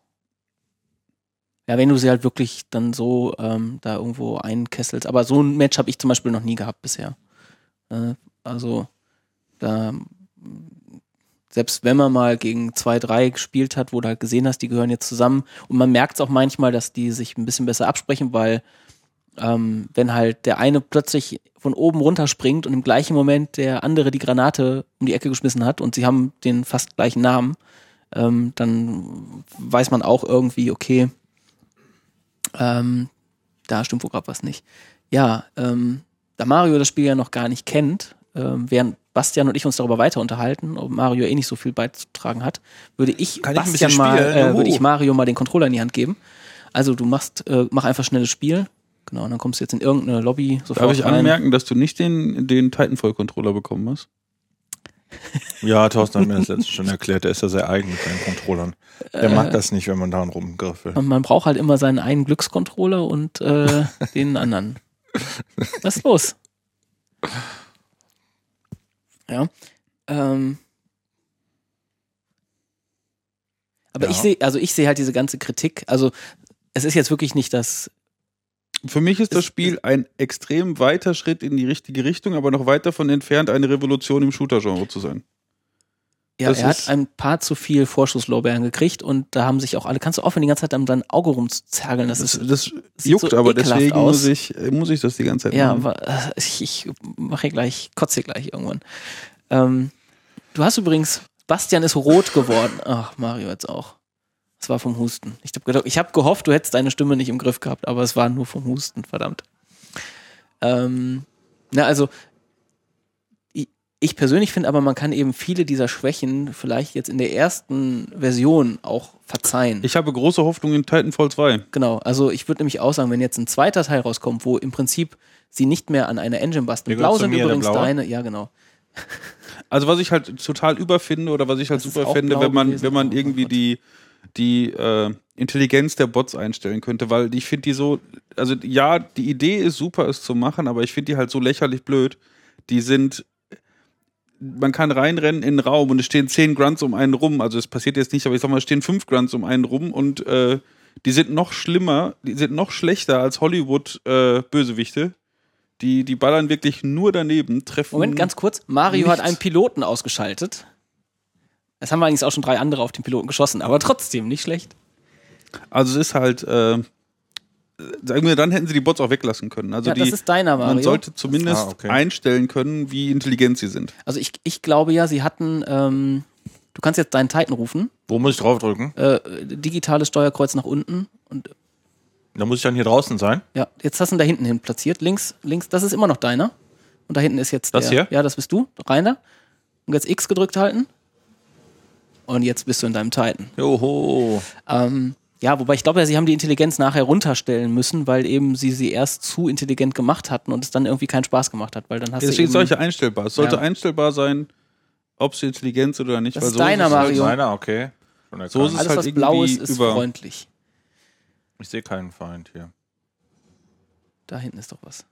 Ja, wenn du sie halt wirklich dann so ähm, da irgendwo einkesselst. Aber so ein Match habe ich zum Beispiel noch nie gehabt bisher. Äh, also, da, selbst wenn man mal gegen zwei, drei gespielt hat, wo du halt gesehen hast, die gehören jetzt zusammen. Und man merkt es auch manchmal, dass die sich ein bisschen besser absprechen, weil ähm, wenn halt der eine plötzlich von oben runterspringt und im gleichen Moment der andere die Granate um die Ecke geschmissen hat und sie haben den fast gleichen Namen, ähm, dann weiß man auch irgendwie, okay, Ähm, da stimmt wohl gerade was nicht. Ja, ähm, da Mario das Spiel ja noch gar nicht kennt, ähm, während Bastian und ich uns darüber weiter unterhalten, ob Mario eh nicht so viel beizutragen hat, würde ich Kann ich ein Bastian bisschen mal, spielen? äh, Juhu. würde ich Mario mal den Controller in die Hand geben. Also du machst, äh, mach einfach schnelles Spiel. Genau, und dann kommst du jetzt in irgendeine Lobby sofort Darf ich rein. anmerken, dass du nicht den, den Titanfall-Controller bekommen hast? Ja, Thorsten hat mir das letzte schon erklärt, der ist ja sehr eigen mit seinen Controllern. Der Äh, mag das nicht, wenn man daran rumgriffelt. Und man braucht halt immer seinen einen Glückscontroller und äh, den anderen. Was ist los? Ja. Ähm. Aber Ja. ich sehe, also ich sehe halt diese ganze Kritik. Also es ist jetzt wirklich nicht das. Für mich ist das Es- Spiel ein extrem weiter Schritt in die richtige Richtung, aber noch weit davon entfernt, eine Revolution im Shooter-Genre zu sein. Ja, Das er hat ist- ein paar zu viel Vorschusslorbeeren gekriegt und da haben sich auch alle. Kannst du aufhören, die ganze Zeit an deinem Auge rumzuzergeln? Das Das, ist das sieht juckt, so aber ekelhaft deswegen aus. muss ich, muss ich das die ganze Zeit Ja, machen. aber äh, ich, ich mache hier gleich, kotze hier gleich irgendwann. Ähm, du hast übrigens, Bastian ist rot geworden. Ach, Mario jetzt auch. Das war vom Husten. Ich habe gedacht, ich habe gehofft, du hättest deine Stimme nicht im Griff gehabt, aber es war nur vom Husten, verdammt. Ähm, na, also, ich, ich persönlich finde aber, man kann eben viele dieser Schwächen vielleicht jetzt in der ersten Version auch verzeihen. Ich habe große Hoffnung in Titanfall zwei. Genau, also ich würde nämlich auch sagen, wenn jetzt ein zweiter Teil rauskommt, wo im Prinzip sie nicht mehr an einer Engine basteln. Der Blau gehört zu sind mir, der übrigens Blaue. deine, ja genau. Also was ich halt total überfinde oder was ich halt Das ist super auch fände, blau wenn man, gewesen. wenn man Oh irgendwie Gott. die, die äh, Intelligenz der Bots einstellen könnte, weil ich finde die so, also ja, die Idee ist super, es zu machen, aber ich finde die halt so lächerlich blöd. Die sind, man kann reinrennen in den Raum und es stehen zehn Grunts um einen rum, also es passiert jetzt nicht, aber ich sag mal, es stehen fünf Grunts um einen rum und äh, die sind noch schlimmer, die sind noch schlechter als Hollywood-Bösewichte. Die, die ballern wirklich nur daneben, treffen. Moment, ganz kurz. Mario hat nichts. einen Piloten ausgeschaltet. Es haben eigentlich auch schon drei andere auf den Piloten geschossen, aber trotzdem nicht schlecht. Also es ist halt, äh, sagen wir, dann hätten sie die Bots auch weglassen können. Also ja, die, das ist deiner, Mario. man sollte zumindest Ah, okay. einstellen können, wie intelligent sie sind. Also ich, ich glaube ja, sie hatten, ähm, du kannst jetzt deinen Titan rufen, Wo muss ich draufdrücken? äh, digitales Steuerkreuz nach unten und Da muss ich dann hier draußen sein. ja, jetzt hast du ihn da hinten hin platziert. Links, links, das ist immer noch deiner. Und da hinten ist jetzt Das der. hier? Ja, das bist du, Rainer. Und jetzt X gedrückt halten. Und jetzt bist du in deinem Titan. Joho. Ähm, ja, wobei ich glaube ja, sie haben die Intelligenz nachher runterstellen müssen, weil eben sie sie erst zu intelligent gemacht hatten und es dann irgendwie keinen Spaß gemacht hat, weil dann hast Es du steht eben, solche einstellbar. Es sollte Ja. einstellbar sein, ob sie Intelligenz oder nicht. Das weil ist so deiner, es halt- Mario. Meiner, okay. Schon erkannt. So ist es alles halt was irgendwie blau ist, ist über- freundlich. Ich sehe keinen Feind hier. Da hinten ist doch was.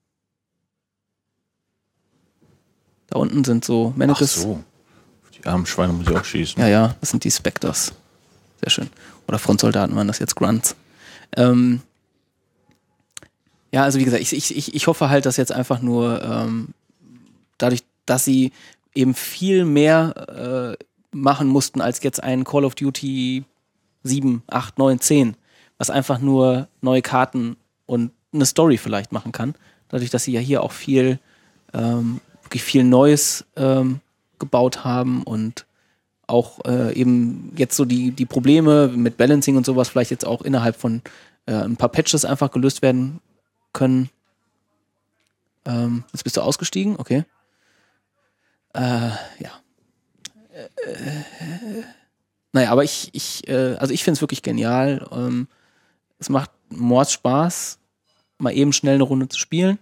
Da unten sind so Ach Mannequins. so. Die armen Schweine muss ich auch schießen. Ja, ja, das sind die Spectres. Sehr schön. Oder Frontsoldaten waren das jetzt, Grunts. Ähm, ja, also wie gesagt, ich, ich, ich, ich hoffe halt, dass jetzt einfach nur ähm, dadurch, dass sie eben viel mehr äh, machen mussten als jetzt ein Call of Duty sieben, acht, neun, zehn, was einfach nur neue Karten und eine Story vielleicht machen kann. Dadurch, dass sie ja hier auch viel, ähm, wirklich viel Neues ähm, gebaut haben und auch äh, eben jetzt so die, die Probleme mit Balancing und sowas vielleicht jetzt auch innerhalb von äh, ein paar Patches einfach gelöst werden können. Ähm, jetzt bist du ausgestiegen, okay. Äh, ja. Äh, äh, naja, aber ich, ich, äh, also ich finde es wirklich genial. Ähm, es macht Mords Spaß, mal eben schnell eine Runde zu spielen.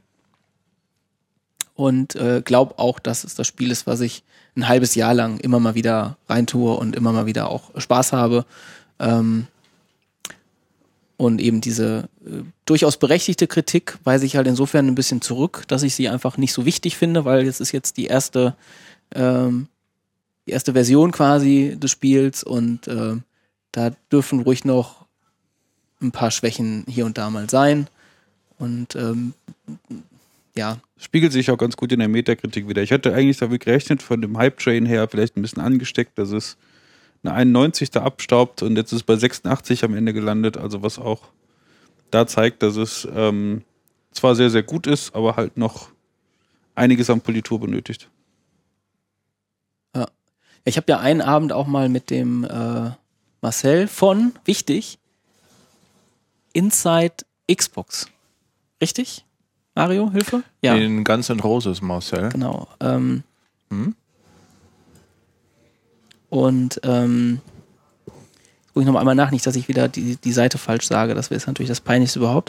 Und äh, glaube auch, dass es das Spiel ist, was ich ein halbes Jahr lang immer mal wieder reintue und immer mal wieder auch Spaß habe. Ähm, Und eben diese äh, durchaus berechtigte Kritik weise ich halt insofern ein bisschen zurück, dass ich sie einfach nicht so wichtig finde, weil es ist jetzt die erste, ähm, die erste Version quasi des Spiels und äh, da dürfen ruhig noch ein paar Schwächen hier und da mal sein. Und ähm, ja. Spiegelt sich auch ganz gut in der Metakritik wieder. Ich hatte eigentlich damit gerechnet, von dem Hype-Train her vielleicht ein bisschen angesteckt, dass es eine einundneunzig da abstaubt und jetzt ist es bei sechsundachtzig am Ende gelandet, also was auch da zeigt, dass es ähm, zwar sehr, sehr gut ist, aber halt noch einiges an Politur benötigt. Ja. Ich habe ja einen Abend auch mal mit dem äh, Marcel von, wichtig, Inside Xbox. Richtig? Mario, Hilfe? Ja. Den Guns N' Roses, Marcel. Genau. Ähm, Hm? Und ähm, gucke ich noch einmal nach, nicht, dass ich wieder die, die Seite falsch sage. Das wäre natürlich das Peinlichste überhaupt.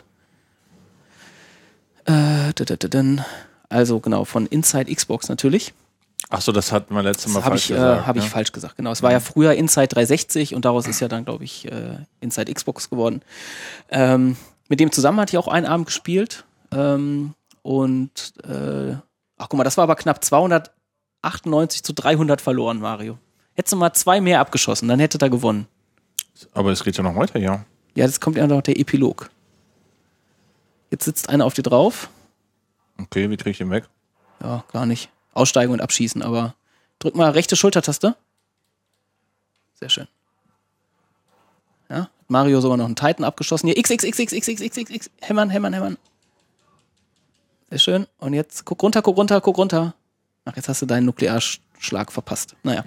Äh, also genau, von Inside Xbox natürlich. Achso, das hatten wir letztes Mal Das habe falsch ich, gesagt. äh, hab ich ne? falsch gesagt, genau. Es war ja früher Inside dreihundertsechzig und daraus ist ja dann, glaube ich, äh, Inside Xbox geworden. Ähm, mit dem zusammen hatte ich auch einen Abend gespielt. Ähm, und, äh, ach guck mal, das war aber knapp zweihundertachtundneunzig zu dreihundert verloren, Mario. Hättest du mal zwei mehr abgeschossen, dann hätte er gewonnen. Aber es geht ja noch weiter, ja. Ja, jetzt kommt ja noch der Epilog. Jetzt sitzt einer auf dir drauf. Okay, wie kriege ich den weg? Ja, gar nicht. Aussteigen und abschießen, aber drück mal rechte Schultertaste. Sehr schön. Ja, hat Mario sogar noch einen Titan abgeschossen. Hier, X, X, X, X, X, X, X, X, X, hämmern, hämmern, hämmern. Sehr schön. Und jetzt guck runter, guck runter, guck runter. Ach, jetzt hast du deinen Nuklearschlag verpasst. Naja.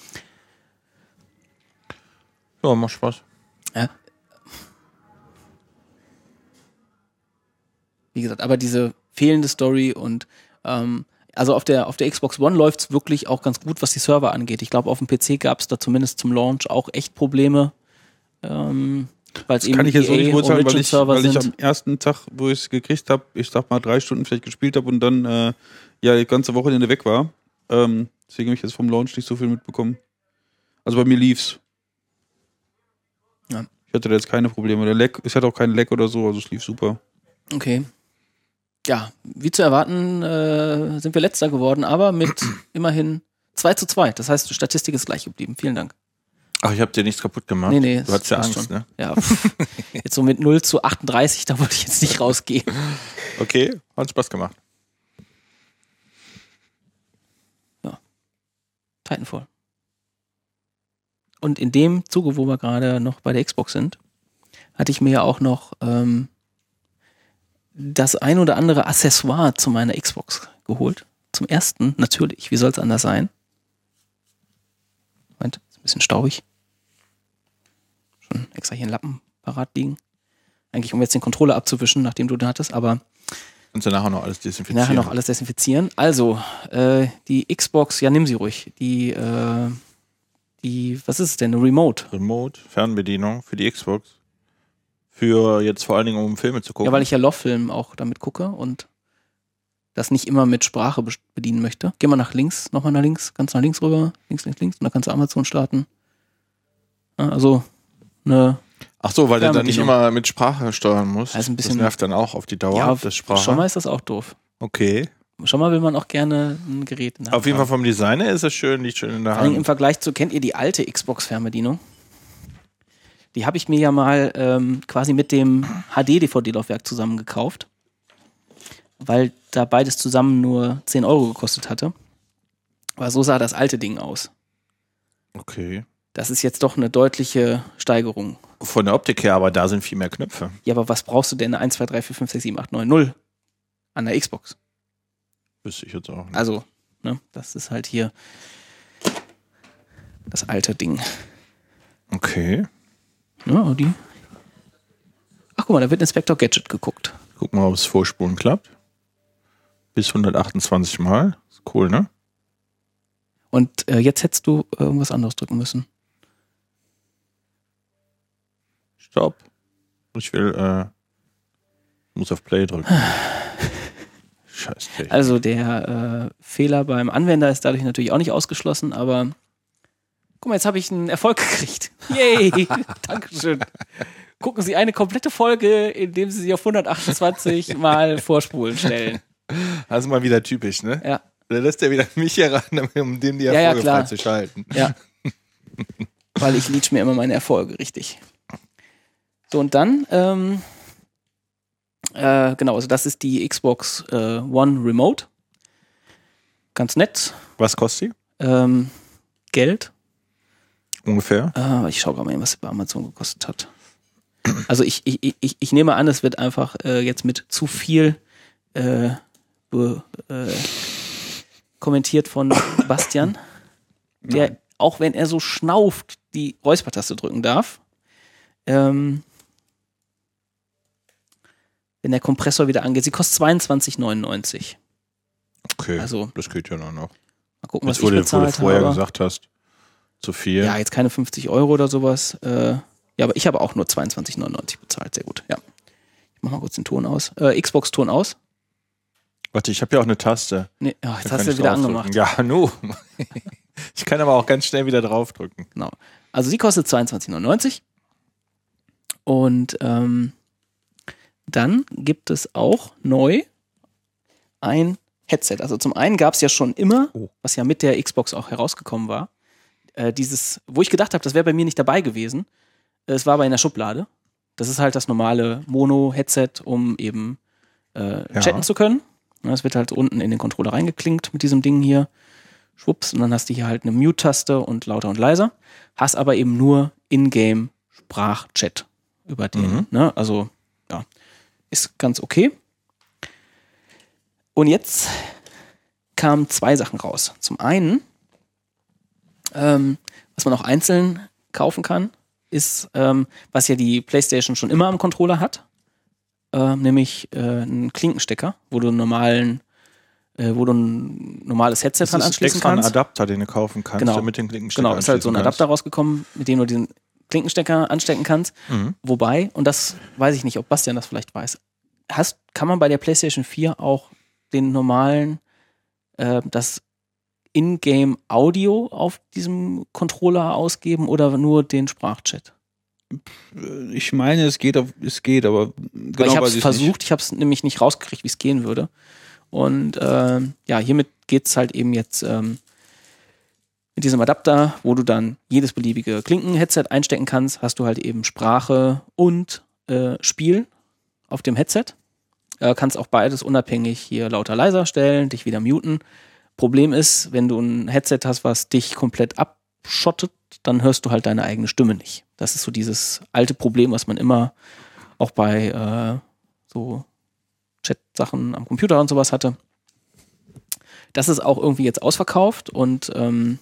Ja, macht Spaß. Ja. Wie gesagt, aber diese fehlende Story und ähm, also auf der auf der Xbox One läuft es wirklich auch ganz gut, was die Server angeht. Ich glaube, auf dem P C gab es da zumindest zum Launch auch echt Probleme, ähm, weil es eben Kann ich jetzt E A auch nicht beurteilen, weil ich, Origin-Server weil ich sind. am ersten Tag, wo ich es gekriegt habe, ich sag mal drei Stunden vielleicht gespielt habe und dann äh, ja die ganze Wochenende weg war. Ähm, deswegen habe ich jetzt vom Launch nicht so viel mitbekommen. Also bei mir lief's. Ja. Ich hatte da jetzt keine Probleme. Der Lag, es hat auch keinen Lag oder so, also es lief super. Okay. Ja, wie zu erwarten, äh, sind wir letzter geworden, aber mit immerhin zwei zu zwei. Das heißt, die Statistik ist gleich geblieben. Vielen Dank. Ach, ich habe dir nichts kaputt gemacht. Nee, nee, du hattest ja passt Angst, schon. ne? Ja, pff. Jetzt so mit null zu achtunddreißig, da wollte ich jetzt nicht rausgehen. Okay, hat Spaß gemacht. Titanfall. Und in dem Zuge, wo wir gerade noch bei der Xbox sind, hatte ich mir ja auch noch ähm, das ein oder andere Accessoire zu meiner Xbox geholt. Zum ersten, natürlich, wie soll es anders sein? Moment, ist ein bisschen staubig. Schon extra hier einen Lappen parat liegen. Eigentlich, um jetzt den Controller abzuwischen, nachdem du den hattest, aber Kannst du nachher noch alles desinfizieren? nachher noch alles desinfizieren. Also, äh, die Xbox, ja, nimm sie ruhig. Die, äh, die, was ist es denn? Eine Remote. Remote, Fernbedienung für die Xbox. Für jetzt vor allen Dingen, um Filme zu gucken. Ja, weil ich ja Love-Film auch damit gucke und das nicht immer mit Sprache be- bedienen möchte. Geh mal nach links, nochmal nach links, ganz nach links rüber, links, links, links und dann kannst du Amazon starten. Ja, also, eine Ach so, weil du dann nicht Fernbedienung. immer mit Sprache steuern musst. Also ein bisschen- das nervt dann auch auf die Dauer, ja, das Sprache. schon mal ist das auch doof. Okay. Schon mal will man auch gerne ein Gerät in der Hand Auf jeden Fall haben. vom Design her ist es schön, liegt schön in der Vor allem im Hand. Vergleich zu, kennt ihr die alte Xbox-Fernbedienung? Die habe ich mir ja mal ähm, quasi mit dem H D-D V D-Laufwerk zusammen gekauft, weil da beides zusammen nur zehn Euro gekostet hatte. Aber so sah das alte Ding aus. Okay. Das ist jetzt doch eine deutliche Steigerung. Von der Optik her, aber da sind viel mehr Knöpfe. Ja, aber was brauchst du denn? eins, zwei, drei, vier, fünf, sechs, sieben, acht, neun, null an der Xbox. Wüsste ich jetzt auch nicht. Also, ne, das ist halt hier das alte Ding. Okay. Ja, die. Ach, guck mal, da wird Inspector Gadget geguckt. Gucken wir mal, ob es Vorspulen klappt. Bis hundertachtundzwanzig Mal. Ist cool, ne? Und äh, jetzt hättest du irgendwas anderes drücken müssen. Stopp. Ich will, äh, muss auf Play drücken. Scheiß Technik. Also der äh, Fehler beim Anwender ist dadurch natürlich auch nicht ausgeschlossen, aber guck mal, jetzt habe ich einen Erfolg gekriegt. Yay! Dankeschön. gucken Sie eine komplette Folge, indem Sie sie auf hundertachtundzwanzig Mal vorspulen stellen. Das ist mal wieder typisch, ne? Ja. Da lässt er wieder mich heran, um dem die Ja, ja, Erfolge klar. freizuschalten. Ja. Weil ich leech mir immer meine Erfolge, richtig. So, und dann, ähm, äh, genau, also das ist die Xbox äh, One Remote. Ganz nett. Was kostet die? Ähm, Geld. Ungefähr? Äh, ich schaue gerade mal, was sie bei Amazon gekostet hat. Also ich, ich, ich, ich nehme an, es wird einfach äh, jetzt mit zu viel äh, be, äh, kommentiert von Bastian, der, ja. auch wenn er so schnauft, die Räuspertaste drücken darf. Ähm, wenn der Kompressor wieder angeht. Sie kostet zweiundzwanzig neunundneunzig. Okay, also, das geht ja noch. Mal gucken, jetzt was ich bezahlt wo du vorher habe. gesagt hast, zu viel. Ja, jetzt keine fünfzig Euro oder sowas. Äh, ja, aber ich habe auch nur zweiundzwanzig neunundneunzig bezahlt. Sehr gut, ja. Ich mach mal kurz den Ton aus. Äh, Xbox-Ton aus. Warte, ich habe ja auch eine Taste. Nee, oh, jetzt Da hast kann du ich wieder draufdrücken. angemacht. Ja, nu. Ich kann aber auch ganz schnell wieder draufdrücken. Genau. Also sie kostet zweiundzwanzig neunundneunzig. Und ähm, dann gibt es auch neu ein Headset. Also zum einen gab es ja schon immer, Oh. was ja mit der Xbox auch herausgekommen war, äh, dieses, wo ich gedacht habe, das wäre bei mir nicht dabei gewesen. Es war aber in der Schublade. Das ist halt das normale Mono-Headset, um eben äh, Ja. chatten zu können. Es wird halt unten in den Controller reingeklinkt mit diesem Ding hier. Schwupps, und dann hast du hier halt eine Mute-Taste und lauter und leiser. Hast aber eben nur Ingame Sprachchat über den. Mhm. Ne? Also, ja, ist ganz okay. Und jetzt kamen zwei Sachen raus. Zum einen, ähm, was man auch einzeln kaufen kann, ist, ähm, was ja die PlayStation schon immer am Controller hat, äh, nämlich äh, einen Klinkenstecker, wo du einen normalen, äh, wo du ein normales Headset Das dran ist anschließen extra ein kannst. Adapter, den du kaufen kannst, Genau. damit den Klinkenstecker Genau, ist halt so ein anschließen Adapter rausgekommen, mit dem du den Klinkenstecker anstecken kannst. Mhm. Wobei, und das weiß ich nicht, ob Bastian das vielleicht weiß, hast, kann man bei der PlayStation vier auch den normalen, äh, das In-Game-Audio auf diesem Controller ausgeben oder nur den Sprachchat? Ich meine, es geht, auf, es geht, aber genau Weil ich habe weiß es ich versucht, nicht. ich habe es nämlich nicht rausgekriegt, wie es gehen würde. Und ähm, ja, hiermit geht es halt eben jetzt ähm, mit diesem Adapter, wo du dann jedes beliebige Klinken-Headset einstecken kannst, hast du halt eben Sprache und äh, Spiel auf dem Headset. Äh, kannst auch beides unabhängig hier lauter leiser stellen, dich wieder muten. Problem ist, wenn du ein Headset hast, was dich komplett abschottet, dann hörst du halt deine eigene Stimme nicht. Das ist so dieses alte Problem, was man immer auch bei äh, so Chat-Sachen am Computer und sowas hatte. Das ist auch irgendwie jetzt ausverkauft und ähm,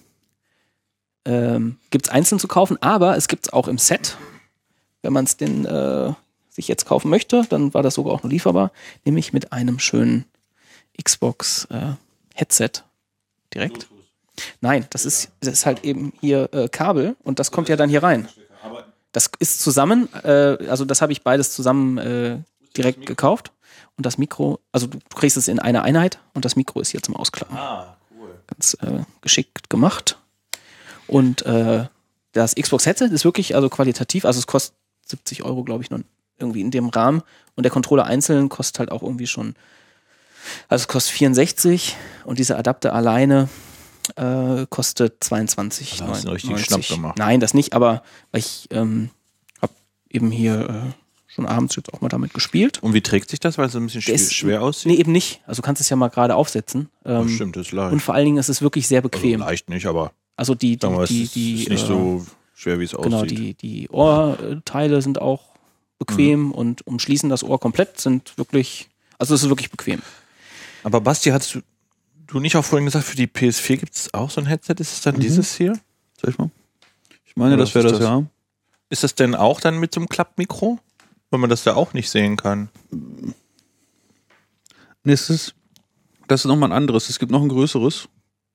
ähm, gibt es einzeln zu kaufen, aber es gibt es auch im Set. Wenn man es denn äh, sich jetzt kaufen möchte, dann war das sogar auch noch lieferbar, nämlich mit einem schönen Xbox äh, Headset direkt. Nein, das ist, das ist halt eben hier äh, Kabel und das kommt ja dann hier rein. Das ist zusammen, äh, also das habe ich beides zusammen äh, direkt gekauft. Und das Mikro, also du kriegst es in einer Einheit und das Mikro ist hier zum Ausklappen. Ah, cool. Ganz äh, geschickt gemacht. Und äh, das Xbox Headset ist wirklich also qualitativ, also es kostet siebzig Euro, glaube ich, noch irgendwie in dem Rahmen. Und der Controller einzeln kostet halt auch irgendwie schon, also es kostet vierundsechzig und dieser Adapter alleine äh, kostet zweiundzwanzig Also hast du einen richtigen neunundneunzig. Schnapp gemacht. Nein, das nicht, aber weil ich ähm, habe eben hier äh, schon abends jetzt auch mal damit gespielt. Und wie trägt sich das, weil es so ein bisschen Der schwer, ist- schwer aussieht? Nee, eben nicht. Also du kannst es ja mal gerade aufsetzen. Oh, Ähm, stimmt, das ist leicht. und vor allen Dingen ist es wirklich sehr bequem. Also leicht nicht, aber Also die, die, sagen wir mal, es die, ist, die, ist nicht äh, so schwer, wie es aussieht. genau, die, die Ohrteile sind auch bequem und umschließen das Ohr komplett, sind wirklich, also es ist wirklich bequem. Aber Basti, hast du, du nicht auch vorhin gesagt, für die P S vier gibt es auch so ein Headset? Ist es dann dieses hier? Soll ich mal? Ich meine, Oder das wäre ist das, das- ja. Ist das denn auch dann mit so einem Klappmikro? Weil man das da auch nicht sehen kann. Nee, es ist, das ist nochmal ein anderes. Es gibt noch ein größeres.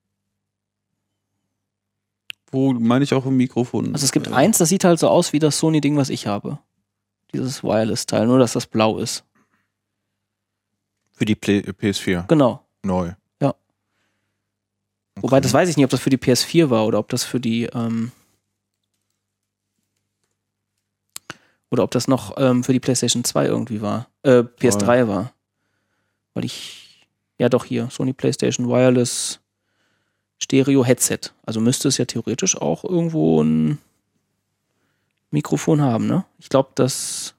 Wo, meine ich, auch ein Mikrofon. Also es gibt äh, eins, das sieht halt so aus wie das Sony-Ding, was ich habe. Dieses Wireless-Teil, nur dass das blau ist. Für die Play- P S vier. Genau. Neu. Ja. Wobei, das weiß ich nicht, ob das für die P S vier war oder ob das für die, ähm, Oder ob das noch ähm, für die PlayStation zwei irgendwie war. Äh, P S drei war. Weil ich, ja doch hier, Sony PlayStation Wireless Stereo Headset. Also müsste es ja theoretisch auch irgendwo ein Mikrofon haben, ne? Ich glaube, das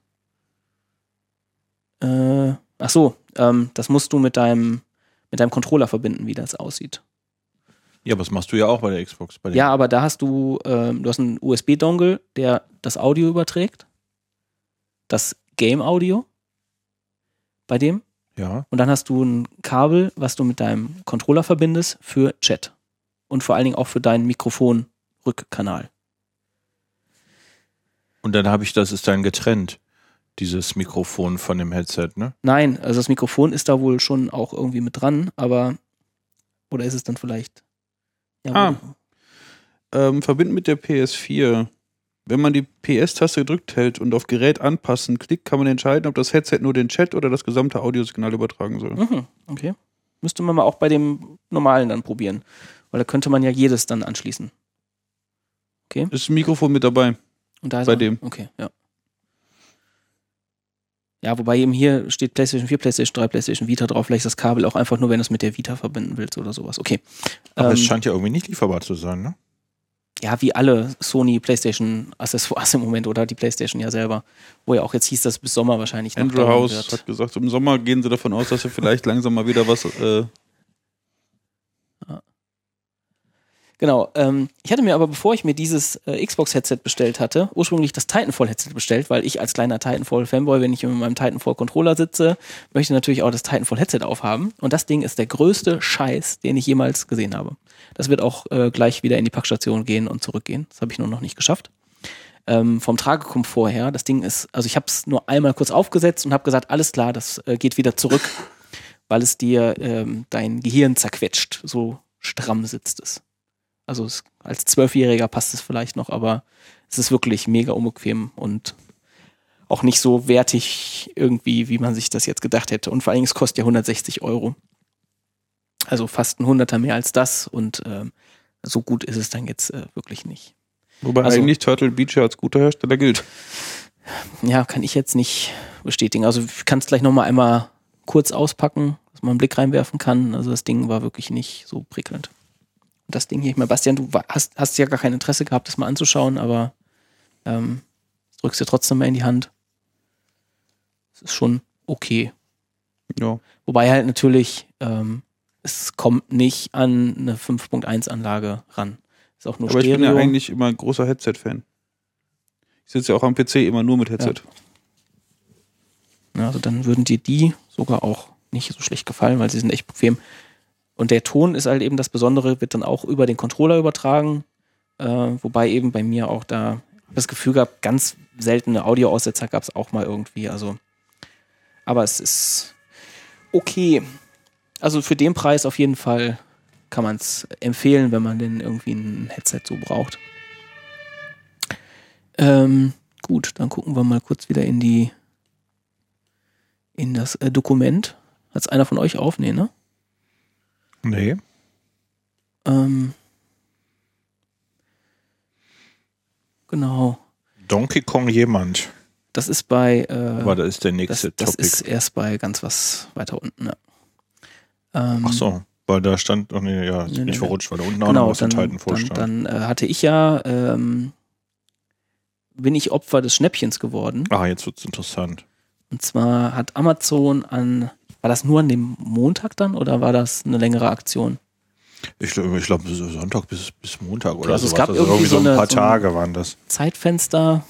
äh, ach so, ähm, das musst du mit deinem mit deinem Controller verbinden, wie das aussieht. Ja, aber das machst du ja auch bei der Xbox. Bei Ja, aber da hast du, ähm, du hast einen U S B-Dongle, der das Audio überträgt. Das Game-Audio bei dem. Ja. Und dann hast du ein Kabel, was du mit deinem Controller verbindest für Chat. Und vor allen Dingen auch für deinen Mikrofon-Rückkanal. Und dann habe ich, das ist dann getrennt, dieses Mikrofon von dem Headset, ne? Nein, also das Mikrofon ist da wohl schon auch irgendwie mit dran, aber oder ist es dann vielleicht ja, Ah, ähm, verbinden mit der P S vier. Wenn man die P S-Taste gedrückt hält und auf Gerät anpassen klickt, kann man entscheiden, ob das Headset nur den Chat oder das gesamte Audiosignal übertragen soll. Mhm, okay. Müsste man mal auch bei dem normalen dann probieren. Weil da könnte man ja jedes dann anschließen. Okay. Ist ein Mikrofon mit dabei. Und da ist bei man, dem. Okay, ja. Ja, wobei eben hier steht PlayStation vier, PlayStation drei, PlayStation Vita drauf. Vielleicht ist das Kabel auch einfach nur, wenn du es mit der Vita verbinden willst oder sowas. Okay. Aber ähm, es scheint ja irgendwie nicht lieferbar zu sein, ne? Ja, wie alle Sony PlayStation Accessoires im Moment oder die PlayStation ja selber. Wo ja auch jetzt hieß, dass bis Sommer wahrscheinlich noch Andrew dauern House wird. hat gesagt, im Sommer gehen sie davon aus, dass sie vielleicht langsam mal wieder was äh, Genau, ähm, ich hatte mir aber, bevor ich mir dieses äh, Xbox-Headset bestellt hatte, ursprünglich das Titanfall-Headset bestellt, weil ich als kleiner Titanfall-Fanboy, wenn ich mit meinem Titanfall-Controller sitze, möchte natürlich auch das Titanfall-Headset aufhaben. Und das Ding ist der größte Scheiß, den ich jemals gesehen habe. Das wird auch äh, gleich wieder in die Packstation gehen und zurückgehen. Das habe ich nur noch nicht geschafft. Ähm, vom Tragekomfort her, das Ding ist, also ich habe es nur einmal kurz aufgesetzt und habe gesagt, alles klar, das äh, geht wieder zurück, weil es dir ähm, dein Gehirn zerquetscht. So stramm sitzt es. Also es, als Zwölfjähriger passt es vielleicht noch, aber es ist wirklich mega unbequem und auch nicht so wertig irgendwie, wie man sich das jetzt gedacht hätte. Und vor allen Dingen, es kostet ja hundertsechzig Euro. Also fast ein Hunderter mehr als das und ähm, so gut ist es dann jetzt äh, wirklich nicht. Wobei Also, eigentlich Turtle Beach ja als guter Hersteller gilt. Ja, kann ich jetzt nicht bestätigen. Also ich kann es gleich nochmal einmal kurz auspacken, dass man einen Blick reinwerfen kann. Also das Ding war wirklich nicht so prickelnd. Das Ding hier, ich meine, Bastian, du hast, hast ja gar kein Interesse gehabt, das mal anzuschauen, aber ähm, drückst dir trotzdem mal in die Hand. Es ist schon okay. Ja. Wobei halt natürlich, ähm, es kommt nicht an eine fünf Punkt eins Anlage ran. Ist auch nur Aber Stereo. ich bin ja eigentlich immer ein großer Headset-Fan. Ich sitze ja auch am P C immer nur mit Headset. Ja, also dann würden dir die sogar auch nicht so schlecht gefallen, weil sie sind echt bequem. Und der Ton ist halt eben das Besondere, wird dann auch über den Controller übertragen, äh, wobei eben bei mir auch da das Gefühl gab, ganz seltene Audioaussetzer gab es auch mal irgendwie. Also, aber es ist okay. Also für den Preis auf jeden Fall kann man es empfehlen, wenn man denn irgendwie ein Headset so braucht. Ähm, gut, dann gucken wir mal kurz wieder in die in das äh, Dokument. Hat es einer von euch auf? Nee, ne? Nee. Ähm, genau. Donkey Kong jemand. Das ist bei. Äh, Aber da ist der das, nächste das Topic. ist erst bei ganz was weiter unten. Ja. Ähm, Ach so, weil da stand, oh nee, ja, ist Nee, nee, nicht nee. verrutscht, weil da unten auch Genau, noch was in dann, Titanfall dann, stand. dann äh, hatte ich ja, ähm, bin ich Opfer des Schnäppchens geworden. Ah, jetzt wird's interessant. Und zwar hat Amazon an, war das nur an dem Montag dann oder war das eine längere Aktion? Ich glaube, ich glaub, Sonntag bis, bis Montag oder Also es sowas. gab also irgendwie irgendwie so ein so eine- paar so ein- Tage waren das. Zeitfenster,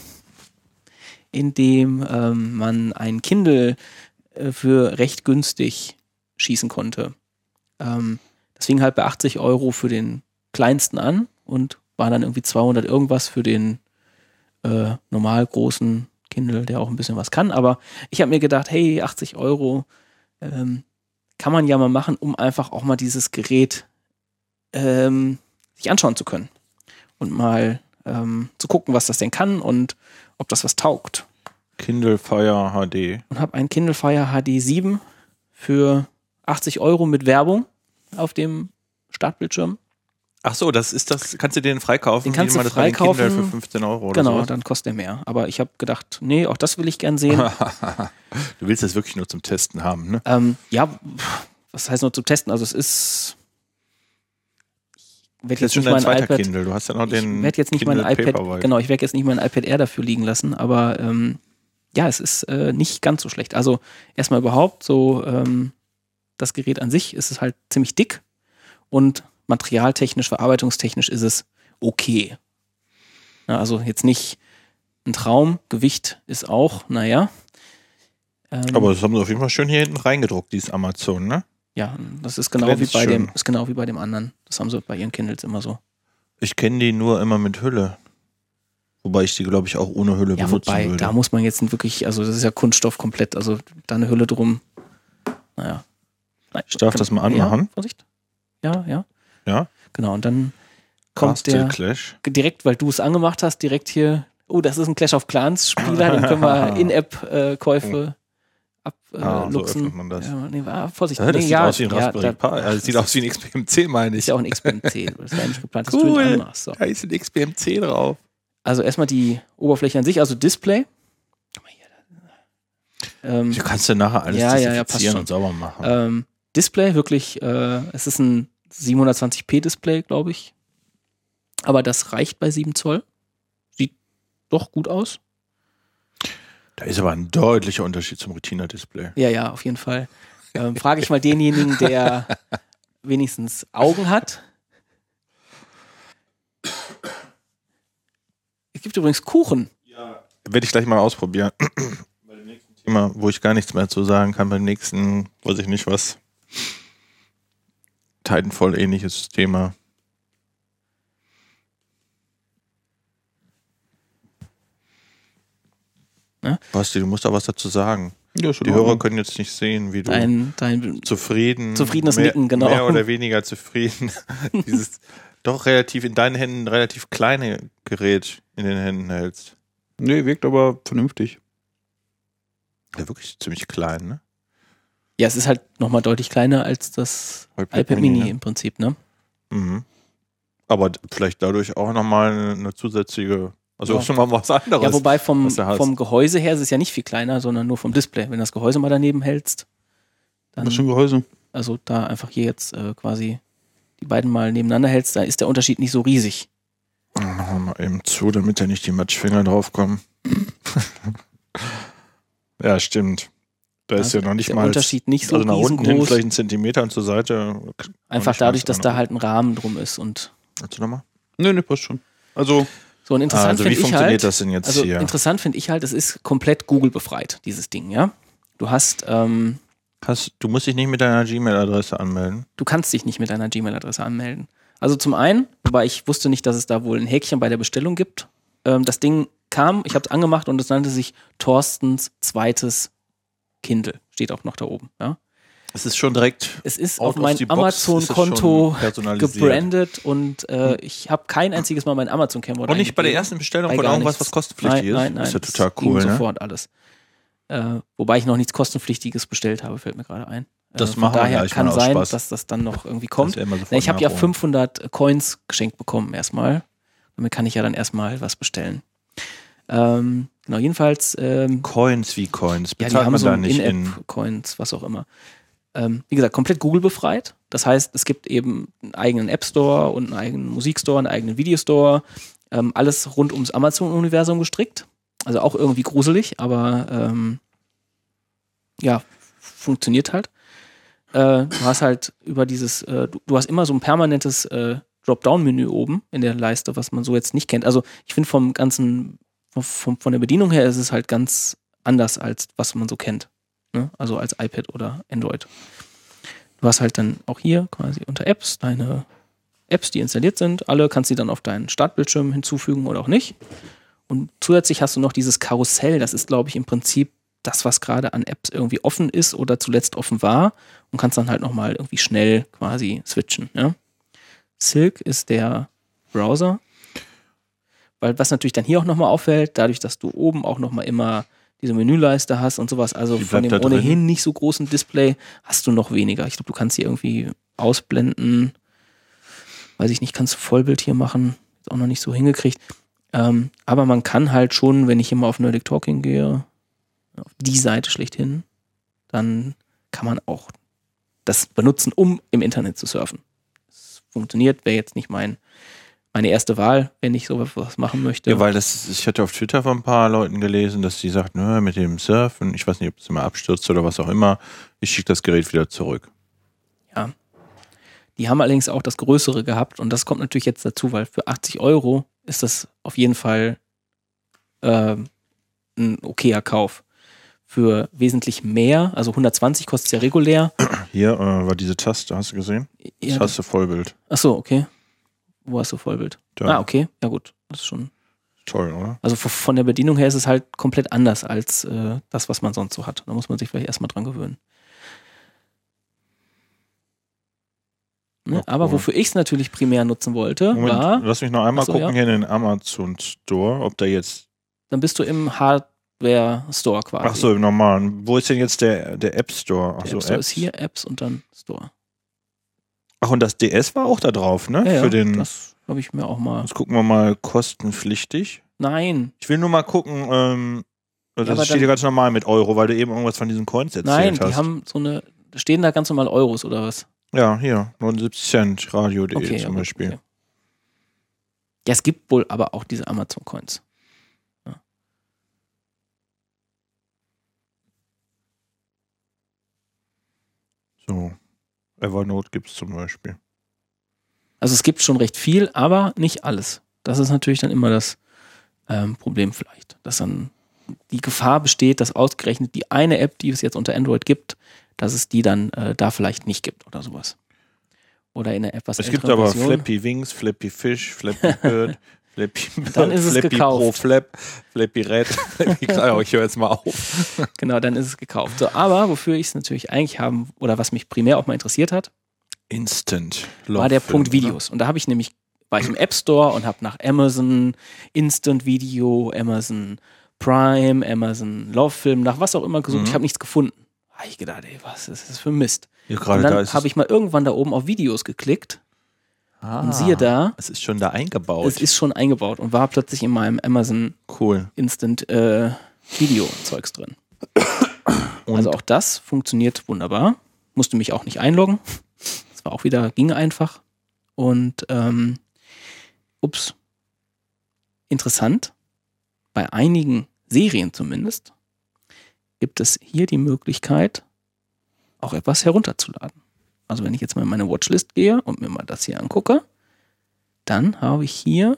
in dem ähm, man ein Kindle äh, für recht günstig schießen konnte. Ähm, das fing halt bei achtzig Euro für den kleinsten an und war dann irgendwie zweihundert irgendwas für den äh, normal großen Kindle, der auch ein bisschen was kann. Aber ich habe mir gedacht, hey, achtzig Euro ähm, kann man ja mal machen, um einfach auch mal dieses Gerät ähm, sich anschauen zu können. Und mal ähm, zu gucken, was das denn kann und ob das was taugt. Kindle Fire H D. Und habe ein Kindle Fire H D sieben für achtzig Euro mit Werbung auf dem Startbildschirm Ach so, das ist das, kannst du den freikaufen? Den kannst Wie du man das bei den freikaufen. Kindle für fünfzehn Euro oder Genau, sowas? dann kostet der mehr. Aber ich habe gedacht, nee, auch das will ich gern sehen. Du willst das wirklich nur zum Testen haben, ne? ähm, ja, was heißt nur zu testen? Also es ist. Ich werde Das ist schon nicht dein mein zweiter iPad. Kindle. Du hast ja noch Ich den werde jetzt nicht mein Kindle iPad. Paperwhite. Genau, ich werde jetzt nicht mein iPad Air dafür liegen lassen. Aber ähm, ja, es ist äh, nicht ganz so schlecht. Also erstmal überhaupt so ähm, das Gerät an sich ist es halt ziemlich dick und materialtechnisch, verarbeitungstechnisch ist es okay. Ja, also jetzt nicht ein Traum, Gewicht ist auch, naja. Ähm, Aber das haben sie auf jeden Fall schön hier hinten reingedruckt, dieses Amazon, ne? ja, das ist genau Glänzt wie bei schön. dem, ist genau wie bei dem anderen. Das haben sie bei ihren Kindles immer so. Ich kenne die nur immer mit Hülle. Wobei ich die, glaube ich, auch ohne Hülle Ja, benutzen wobei, würde. da muss man jetzt wirklich, also das ist ja Kunststoff komplett, also da eine Hülle drum. Naja. Nein, Ich darf das mal anmachen. Ja, Vorsicht. Ja, ja. Ja? Genau, und dann kommt Castle der Clash. direkt, weil du es angemacht hast, direkt hier, oh, das ist ein Clash of Clans Spieler, den können wir In-App-Käufe abluchsen. Ah, so öffnet man das. Ja, nee, war, Vorsicht. Ja, das nee, sieht ja, aus wie ein ja, Raspberry da- Pi. Also, das sieht aus wie ein X P M C, meine ist ich. ja auch ein X P M zehn. Das ist ja nicht geplant, dass Cool. du ihn anmachst. So. Da ist ein X P M C drauf. Also erstmal die Oberfläche an sich, also Display. Guck mal hier. Ähm, Du kannst ja nachher alles Ja, ja, ja, passt desinfizieren schon. und sauber machen. ähm, Display, wirklich, äh, es ist ein siebenhundertzwanzig p Display, glaube ich. Aber das reicht bei sieben Zoll. Sieht doch gut aus. Da ist aber ein deutlicher Unterschied zum Retina-Display. Ja, ja, auf jeden Fall. Ähm, frage ich mal denjenigen, der wenigstens Augen hat. Es gibt übrigens Kuchen. Werde ich gleich mal ausprobieren. Bei dem nächsten Thema, wo ich gar nichts mehr zu sagen kann, beim nächsten, weiß ich nicht was, Titanfall ähnliches Thema. Ne? Basti, du musst da was dazu sagen. Ja, schon Die in Hörer Ordnung. können jetzt nicht sehen, wie du Dein, dein, zufrieden, Zufriedenes mehr, Nicken, genau. mehr oder weniger zufrieden, dieses doch relativ in deinen Händen relativ kleine Gerät in den Händen hältst. Nee, wirkt aber vernünftig. Ja, wirklich ziemlich klein, ne? ja, es ist halt nochmal deutlich kleiner als das iPad Mini ne? im Prinzip, ne? Mhm. Aber d- vielleicht dadurch auch nochmal eine, eine zusätzliche, also Ja. schon mal was anderes. Ja, wobei vom, was du hast. vom Gehäuse her ist es ja nicht viel kleiner, sondern nur vom Display. Wenn du das Gehäuse mal daneben hältst, dann, Das ist schon Gehäuse. also da einfach hier jetzt äh, quasi die beiden mal nebeneinander hältst, da ist der Unterschied nicht so riesig. Machen wir mal eben zu, damit da nicht die Matschfinger draufkommen. Ja, stimmt. Da ist ja noch nicht der mal. Unterschied nicht so also nach unten hin riesengroß. vielleicht einen Zentimeter und zur Seite. Einfach nicht dadurch, mal dass so da genau. halt ein Rahmen drum ist. Und Willst du nochmal? Nee, nee, passt schon. Also, so und interessant Also wie finde ich funktioniert halt, das denn jetzt also hier? interessant finde ich halt, es ist komplett Google befreit, dieses Ding, ja. Du hast, ähm, Hast, du musst dich nicht mit deiner Gmail-Adresse anmelden. du kannst dich nicht mit deiner Gmail-Adresse anmelden. Also zum einen, wobei ich wusste nicht, dass es da wohl ein Häkchen bei der Bestellung gibt. Ähm, das Ding kam, ich habe es angemacht und es nannte sich Thorstens zweites Kindle. Steht auch noch da oben. Ja. Es ist schon direkt. Es ist Out auf of mein the box ist es Amazon-Konto schon personalisiert. gebrandet und äh, ich habe kein einziges Mal mein Amazon-Kennwort Und nicht bei der eingegeben. ersten Bestellung Bei von gar irgendwas, nichts. was kostenpflichtig nein, nein, ist. nein, ist ja das total ging cool, ne? sofort alles. Äh, wobei ich noch nichts kostenpflichtiges bestellt habe, fällt mir gerade ein. Das äh, von machen wir daher gleich kann mal aus sein, Spaß. dass das dann noch irgendwie Das kommt. werden wir sofort Na, ich habe ja nachholen. fünfhundert Coins geschenkt bekommen erstmal. Damit kann ich ja dann erstmal was bestellen. Ähm, genau, jedenfalls ähm, Coins wie Coins. ja, die Bezahlt haben man so da ein nicht in. In-App-Coins, was auch immer. Ähm, wie gesagt, komplett Google befreit. Das heißt, es gibt eben einen eigenen App Store und einen eigenen Musikstore, einen eigenen Videostore. Ähm, alles rund ums Amazon-Universum gestrickt. Also auch irgendwie gruselig, aber ähm, ja, funktioniert halt. Äh, du hast halt über dieses, äh, du, du hast immer so ein permanentes äh, Dropdown-Menü oben in der Leiste, was man so jetzt nicht kennt. Also ich finde vom ganzen, vom, von der Bedienung her ist es halt ganz anders als was man so kennt. Ne? Also als iPad oder Android. Du hast halt dann auch hier quasi unter Apps deine Apps, die installiert sind. Alle kannst du dann auf deinen Startbildschirm hinzufügen oder auch nicht. Und zusätzlich hast du noch dieses Karussell. Das ist, glaube ich, im Prinzip das, was gerade an Apps irgendwie offen ist oder zuletzt offen war und kannst dann halt nochmal irgendwie schnell quasi switchen. Ja? Silk ist der Browser. Weil was natürlich dann hier auch nochmal auffällt, dadurch, dass du oben auch nochmal immer diese Menüleiste hast und sowas, also Die von bleibt dem da drin. ohnehin nicht so großen Display hast du noch weniger. Ich glaube, du kannst hier irgendwie ausblenden. weiß ich nicht, kannst du Vollbild hier machen, ist auch noch nicht so hingekriegt. Ähm, aber man kann halt schon, wenn ich hier mal auf Nerdic Talking gehe, auf die Seite schlechthin, dann kann man auch das benutzen, um im Internet zu surfen. Es funktioniert, wäre jetzt nicht mein, meine erste Wahl, wenn ich sowas machen möchte. Ja, weil das, ich hatte auf Twitter von ein paar Leuten gelesen, dass die sagten, nö, mit dem Surfen, ich weiß nicht, ob es immer abstürzt oder was auch immer, ich schicke das Gerät wieder zurück. Ja. Die haben allerdings auch das Größere gehabt und das kommt natürlich jetzt dazu, weil für achtzig Euro ist das auf jeden Fall äh, ein okayer Kauf. Für wesentlich mehr, also hundertzwanzig kostet es ja regulär. Hier äh, war diese Taste, hast du gesehen? Das Ja, hast du Vollbild. ach so, okay. Wo hast du Vollbild? Da. Ah, okay. Ja gut, das ist schon. Toll, oder? Also v- von der Bedienung her ist es halt komplett anders als äh, das, was man sonst so hat. Da muss man sich vielleicht erstmal dran gewöhnen. Ne? Ja, Aber cool. wofür ich es natürlich primär nutzen wollte, Moment, war, lass mich noch einmal Ach so, gucken ja. hier in den Amazon Store, ob da jetzt. dann bist du im Hardware Store quasi. Ach so, im normalen. Wo ist denn jetzt der, der App Store? Ach Der so, App Store Apps. ist hier, Apps und dann Store. Ach, und das D S war auch da drauf, ne? Ja, ja, Für den. das habe ich mir auch mal. Jetzt gucken wir mal kostenpflichtig. Nein, Ich will nur mal gucken, ähm, das Ja, aber steht dann- ja ganz normal mit Euro, weil du eben irgendwas von diesen Coins erzählt nein, hast. die haben so eine, stehen da ganz normal Euros oder was? Ja, hier, neunundsiebzig Cent, radio.de Okay, ja, zum gut, Beispiel. okay. Ja, es gibt wohl aber auch diese Amazon Coins. Ja. So, Evernote gibt es zum Beispiel. Also es gibt schon recht viel, aber nicht alles. Das ist natürlich dann immer das ähm, Problem vielleicht, dass dann die Gefahr besteht, dass ausgerechnet die eine App, die es jetzt unter Android gibt, dass es die dann äh, da vielleicht nicht gibt oder sowas. Oder in einer etwas Es gibt älteren aber Version. Flappy Wings, Flappy Fish, Flappy Bird, Flappy Bird, Dann ist es Flappy gekauft. Pro Flap, Flappy Red. Flappy, oh, ich höre jetzt mal auf. Genau, dann ist es gekauft. So, aber wofür ich es natürlich eigentlich haben, oder was mich primär auch mal interessiert hat, Instant. war der Love-Film, Punkt Videos. Und da habe ich nämlich, war ich im App Store und habe nach Amazon Instant Video, Amazon Prime, Amazon Love Film, nach was auch immer gesucht. Mhm. Ich habe nichts gefunden. Da habe ich gedacht, ey, was ist das für Mist? Ja, Und gerade da dann ist habe ich mal irgendwann da oben auf Videos geklickt und siehe da, es ist schon da eingebaut. es ist schon eingebaut und war plötzlich in meinem Amazon cool. Instant äh, Video Zeugs drin. Und Also auch das funktioniert wunderbar. Musste mich auch nicht einloggen. Das war auch wieder, ging einfach. Und ähm, ups, interessant, bei einigen Serien zumindest gibt es hier die Möglichkeit, auch etwas herunterzuladen. Also wenn ich jetzt mal in meine Watchlist gehe und mir mal das hier angucke, dann habe ich hier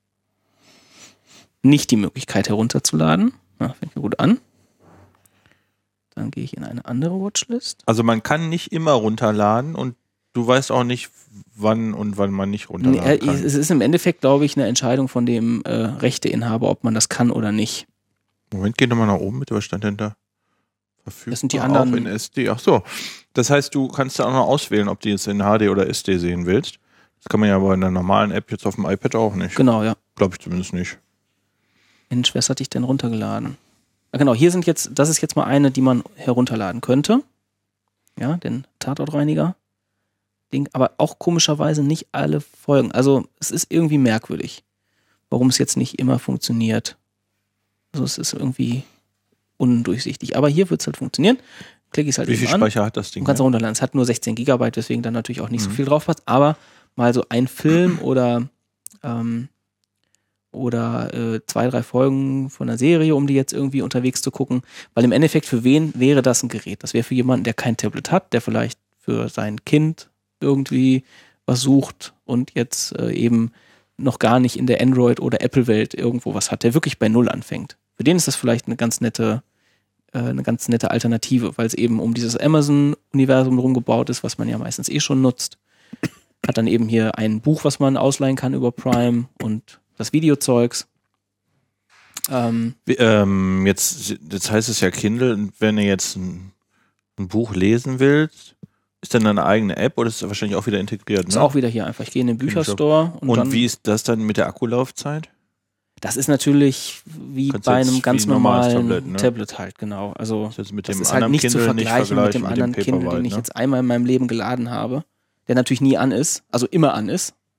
nicht die Möglichkeit herunterzuladen. Na, fängt mir gut an. Dann gehe ich in eine andere Watchlist. Also man kann nicht immer runterladen und du weißt auch nicht, wann und wann man nicht runterladen Nee, kann. es ist im Endeffekt, glaube ich, eine Entscheidung von dem äh, Rechteinhaber, ob man das kann oder nicht. Moment, geh nochmal nach oben mit, was stand denn da? Verfügbar Das sind die anderen- auch in S D. Ach so, das heißt, du kannst da auch noch auswählen, ob du jetzt in H D oder S D sehen willst. Das kann man ja aber in der normalen App jetzt auf dem iPad auch nicht. Genau, ja. Glaube ich zumindest nicht. Mensch, was hatte ich denn runtergeladen? Ah, genau, hier sind jetzt, das ist jetzt mal eine, die man herunterladen könnte. Ja, den Tatortreiniger. Ding, aber auch komischerweise nicht alle Folgen. Also es ist irgendwie merkwürdig, warum es jetzt nicht immer funktioniert. Also es ist irgendwie undurchsichtig. Aber hier wird es halt funktionieren. Klicke ich es halt Wie eben viel an. Speicher hat das Ding? Du kannst denn? runterladen. Es hat nur sechzehn Gigabyte, deswegen dann natürlich auch nicht so Mhm. viel drauf passt. Aber mal so ein Film oder ähm, oder äh, zwei, drei Folgen von einer Serie, um die jetzt irgendwie unterwegs zu gucken. Weil im Endeffekt, für wen wäre das ein Gerät? Das wäre für jemanden, der kein Tablet hat, der vielleicht für sein Kind irgendwie was sucht und jetzt äh, eben noch gar nicht in der Android- oder Apple-Welt irgendwo was hat, der wirklich bei Null anfängt. Für den ist das vielleicht eine ganz nette, äh, eine ganz nette Alternative, weil es eben um dieses Amazon-Universum rumgebaut ist, was man ja meistens eh schon nutzt. Hat dann eben hier ein Buch, was man ausleihen kann über Prime und das Videozeugs. Ähm, Wie, ähm, jetzt, jetzt heißt es ja Kindle, und wenn du jetzt ein, ein Buch lesen willst, ist dann eine eigene App oder ist das wahrscheinlich auch wieder integriert? ist Ne? auch wieder hier einfach. Ich gehe in den Bücherstore und, Und dann, wie ist das dann mit der Akkulaufzeit? das ist natürlich wie Kannst bei jetzt einem wie ganz ein normales normalen Tablet, Tablet, ne? halt, genau. Also Das ist jetzt mit das dem ist halt anderen nicht zu Kindle nicht vergleichen mit dem vergleichen anderen Kindle, den Paperwhite, ich ne? jetzt einmal in meinem Leben geladen habe, der natürlich nie an ist, also immer an ist.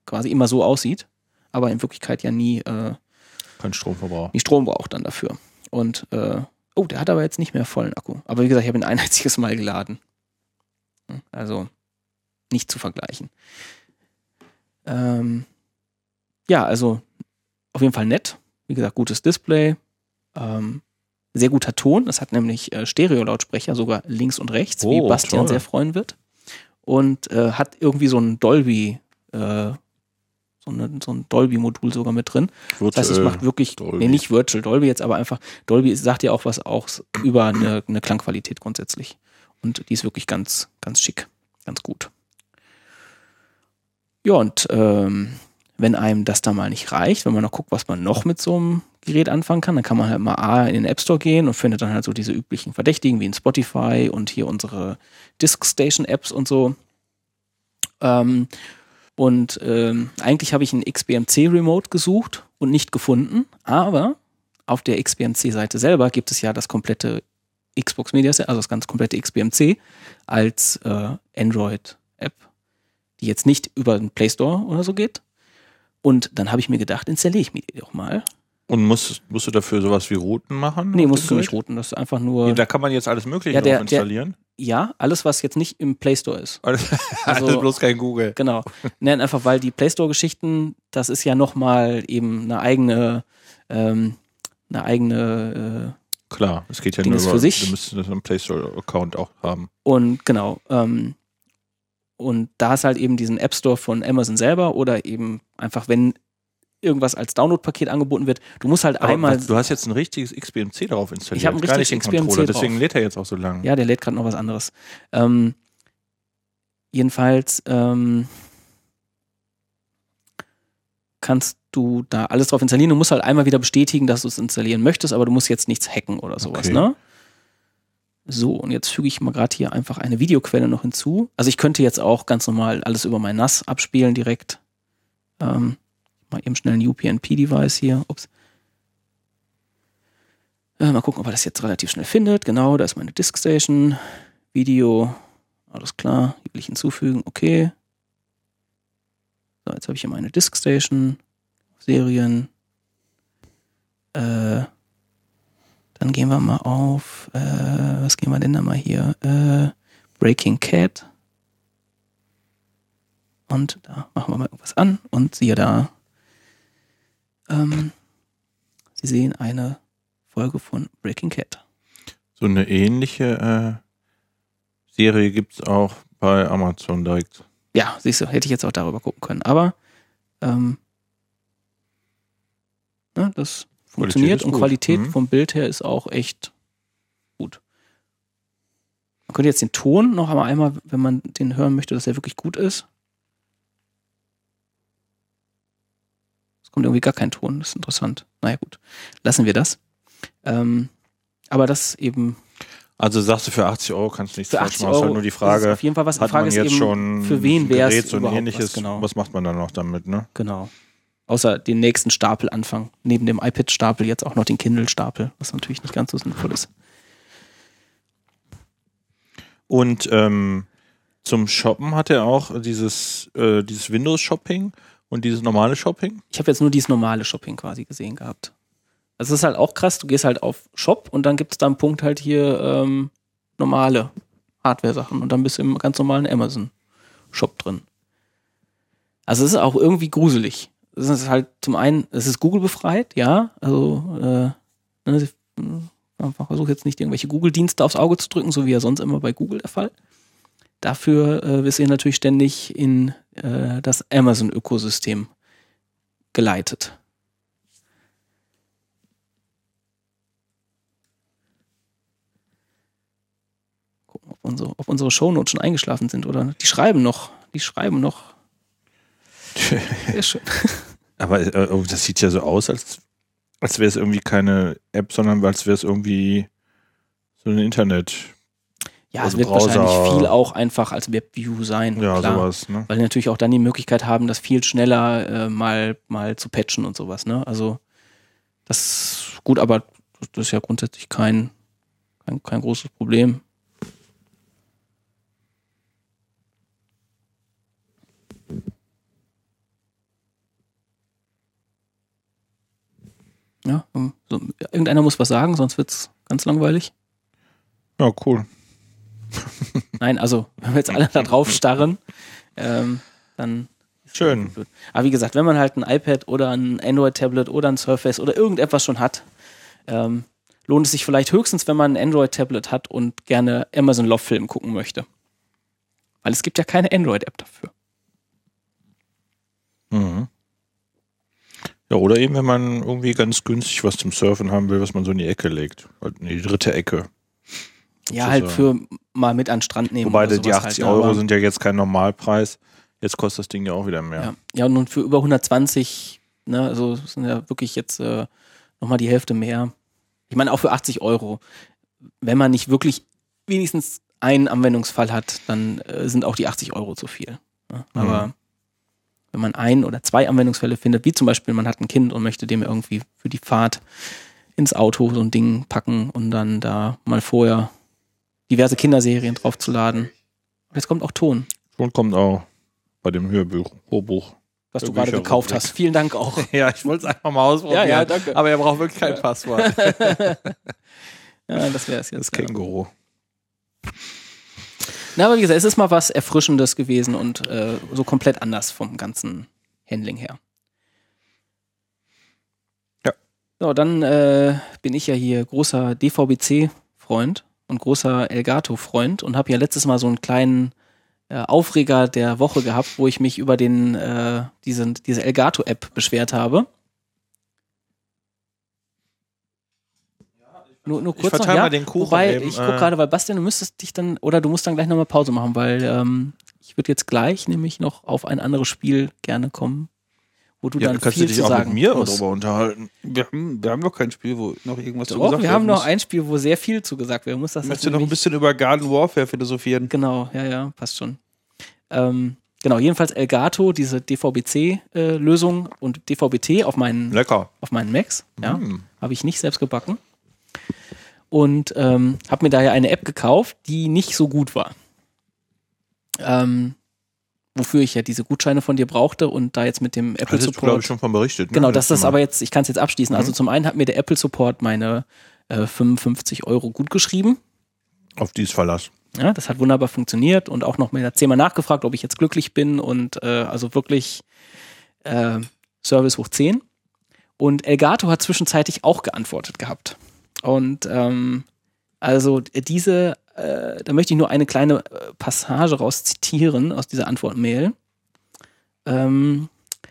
quasi immer so aussieht, aber in Wirklichkeit ja nie, äh, Kein Stromverbrauch. nie Strom braucht dann dafür. Und äh, oh, der hat aber jetzt nicht mehr vollen Akku. Aber wie gesagt, ich habe ihn ein einziges Mal geladen. Also nicht zu vergleichen. Ähm, ja, also auf jeden Fall nett. Wie gesagt, gutes Display. Ähm, sehr guter Ton. Das hat nämlich äh, Stereo-Lautsprecher, sogar links und rechts, Oh, wie Bastian toll. sehr freuen wird. Und äh, hat irgendwie so ein Dolby, äh, so, eine, so ein Dolby-Modul sogar mit drin. Das heißt, es macht wirklich, Dolby. nee, nicht Virtual Dolby jetzt, aber einfach, Dolby ist, sagt ja auch was auch über eine, eine Klangqualität grundsätzlich. Und die ist wirklich ganz, ganz schick, ganz gut. Ja, und ähm, wenn einem das da mal nicht reicht, wenn man noch guckt, was man noch mit so einem Gerät anfangen kann, dann kann man halt mal A in den App Store gehen und findet dann halt so diese üblichen Verdächtigen wie in Spotify und hier unsere Diskstation-Apps und so. Ähm, und ähm, eigentlich habe ich einen X B M C-Remote gesucht und nicht gefunden, aber auf der X B M C-Seite selber gibt es ja das komplette Xbox Media Center, also das ganz komplette X B M C als äh, Android-App, die jetzt nicht über den Play Store oder so geht. Und dann habe ich mir gedacht, installiere ich mir die doch mal. Und musst, musst du dafür sowas wie Routen machen? Nee, auf musst dem du nicht Gerät? routen, das ist einfach nur, Ja, da kann man jetzt alles Mögliche Ja, der- drauf installieren. ja, alles, was jetzt nicht im Play Store ist. Alles, Also- alles bloß kein Google. Genau. Nein, einfach weil die Play Store-Geschichten, das ist ja nochmal eben eine eigene, ähm, eine eigene, Klar, es geht ja Ding nur ist über, für sich. du müsstest das einen Play Store-Account auch haben. äh, und genau, ähm, und da ist halt eben diesen App Store von Amazon selber oder eben einfach, wenn irgendwas als Download-Paket angeboten wird, du musst halt Aber einmal, was, du hast jetzt ein richtiges X B M C darauf installiert. Ich hab ein gar richtiges nicht den X B M C Controller, drauf. deswegen lädt er jetzt auch so lang. ja, der lädt gerade noch was anderes. Ähm, jedenfalls, ähm, kannst du da alles drauf installieren. Du musst halt einmal wieder bestätigen, dass du es installieren möchtest, aber du musst jetzt nichts hacken oder sowas, Okay. ne? So, und jetzt füge ich mal gerade hier einfach eine Videoquelle noch hinzu. Also ich könnte jetzt auch ganz normal alles über mein N A S abspielen direkt. Ähm, mal eben schnell ein U P n P-Device hier. Ups. Äh, mal gucken, ob er das jetzt relativ schnell findet. Genau, da ist meine Diskstation. Video. Alles klar. Hier will ich hinzufügen. Okay. So, jetzt habe ich hier meine Diskstation. Serien. Äh, dann gehen wir mal auf, äh, was gehen wir denn da mal hier? Äh, Breaking Cat. Und da machen wir mal irgendwas an und siehe da, ähm, Sie sehen eine Folge von Breaking Cat. So eine ähnliche äh, Serie gibt es auch bei Amazon direkt. Ja, siehst du, hätte ich jetzt auch darüber gucken können. Aber ähm, ne, das funktioniert ist und gut. Qualität Mhm. vom Bild her ist auch echt gut. Man könnte jetzt den Ton noch einmal, einmal, wenn man den hören möchte, dass er wirklich gut ist. Es kommt irgendwie gar kein Ton, das ist interessant. Naja gut, lassen wir das. Ähm, aber das eben Also sagst du, für achtzig Euro kannst du nichts für falsch achtzig machen. Es ist Euro halt nur die ist Frage, auf jeden Fall was. Die hat Frage man ist jetzt eben, schon für wen ein wäre Gerät, es so ein überhaupt ähnliches, was, genau. was macht man dann noch damit, ne? Genau. Außer den nächsten Stapel anfangen. Neben dem iPad-Stapel jetzt auch noch den Kindle-Stapel, was natürlich nicht ganz so sinnvoll ist. Und ähm, zum Shoppen hat er auch dieses, äh, dieses Windows-Shopping und dieses normale Shopping. Ich habe jetzt nur dieses normale Shopping quasi gesehen gehabt. Also das ist halt auch krass, du gehst halt auf Shop und dann gibt es da einen Punkt halt hier ähm, normale Hardware-Sachen und dann bist du im ganz normalen Amazon-Shop drin. Also es ist auch irgendwie gruselig. Es ist halt zum einen, es ist Google befreit, ja, also äh, ne, ich versuche jetzt nicht irgendwelche Google-Dienste aufs Auge zu drücken, so wie ja sonst immer bei Google der Fall. Dafür äh, wirst du natürlich ständig in äh, das Amazon-Ökosystem geleitet. Gucken, ob unsere, ob unsere Shownotes schon eingeschlafen sind oder die schreiben noch. Die schreiben noch. Sehr schön. Aber äh, oh, das sieht ja so aus, als, als wäre es irgendwie keine App, sondern als wäre es irgendwie so ein Internet. Ja, Also es wird Browser- wahrscheinlich viel auch einfach als Webview sein. Ja, klar. sowas, ne? Weil die natürlich auch dann die Möglichkeit haben, das viel schneller äh, mal, mal zu patchen und sowas. Ne? Also das ist gut, aber das ist ja grundsätzlich kein, kein, kein großes Problem. Ja, so, irgendeiner muss was sagen, sonst wird's ganz langweilig. Ja, cool. Nein, also wenn wir jetzt alle da drauf starren, ähm, dann ist Schön. blöd. Aber wie gesagt, wenn man halt ein iPad oder ein Android-Tablet oder ein Surface oder irgendetwas schon hat, ähm, lohnt es sich vielleicht höchstens, wenn man ein Android-Tablet hat und gerne Amazon Love Film gucken möchte. Weil es gibt ja keine Android-App dafür. Mhm. Ja, oder eben, wenn man irgendwie ganz günstig was zum Surfen haben will, was man so in die Ecke legt. In die dritte Ecke. Ja, halt für mal mit an den Strand nehmen. Wobei oder die sowas achtzig halt, Euro aber, sind ja jetzt kein Normalpreis. Jetzt kostet das Ding ja auch wieder mehr. Ja, ja, und nun für über hundertzwanzig, ne, also das sind ja wirklich jetzt äh, nochmal die Hälfte mehr. Ich meine, auch für achtzig Euro. Wenn man nicht wirklich wenigstens einen Anwendungsfall hat, dann äh, sind auch die achtzig Euro zu viel. Ne? Aber Mhm. wenn man ein oder zwei Anwendungsfälle findet, wie zum Beispiel, man hat ein Kind und möchte dem irgendwie für die Fahrt ins Auto so ein Ding packen und dann da mal vorher diverse Kinderserien draufzuladen. Jetzt kommt auch Ton, Und kommt auch bei dem Hörbuch. Hörbuch. was du Hörbücher gerade gekauft weg. hast. Vielen Dank auch. Ja, ich wollte es einfach mal ausprobieren. Ja, ja, danke. Aber er braucht wirklich kein Passwort. Ja, das wäre es jetzt. Das Känguru. Na, aber wie gesagt, es ist mal was Erfrischendes gewesen und äh, so komplett anders vom ganzen Handling her. Ja. So, dann äh, bin ich ja hier großer D V B C-Freund und großer Elgato-Freund und habe ja letztes Mal so einen kleinen äh, Aufreger der Woche gehabt, wo ich mich über den äh, diesen, diese Elgato-App beschwert habe. Nur, nur kurz Ich verteile noch, ja? mal den Kuchen Wobei, eben, ich gucke äh, gerade, weil Bastian, du müsstest dich dann, oder du musst dann gleich nochmal Pause machen, weil ähm, ich würde jetzt gleich nämlich noch auf ein anderes Spiel gerne kommen, wo du Ja, dann kannst viel du dich zu auch sagen mit mir musst. darüber unterhalten. Wir haben, wir haben noch kein Spiel, wo noch irgendwas zu Doch, gesagt wir werden haben noch muss. ein Spiel, wo sehr viel zugesagt werden muss. Das Ich ist möchte noch ein nämlich- bisschen über Garden Warfare philosophieren. Genau, ja, ja, passt schon. Ähm, genau, jedenfalls Elgato, diese D V B C-Lösung und D V B T auf meinen, Lecker. auf meinen Macs, ja, Mm. habe ich nicht selbst gebacken. Und ähm, habe mir daher eine App gekauft, die nicht so gut war. Ähm, wofür ich ja diese Gutscheine von dir brauchte und da jetzt mit dem Apple Hattest du, glaube Support. ich, schon von berichtet. Ne? Genau, das Letztes ist Mal. aber jetzt, ich kann es jetzt abschließen. Also Mhm. zum einen hat mir der Apple Support meine äh, fünfundfünfzig Euro gut geschrieben. Auf dies Verlass. Ja, das hat wunderbar funktioniert und auch noch mal zehnmal nachgefragt, ob ich jetzt glücklich bin und äh, also wirklich äh, Service hoch zehn. Und Elgato hat zwischenzeitlich auch geantwortet gehabt. Und ähm, also diese, äh, da möchte ich nur eine kleine äh, Passage raus zitieren aus dieser Antwortmail. Ähm,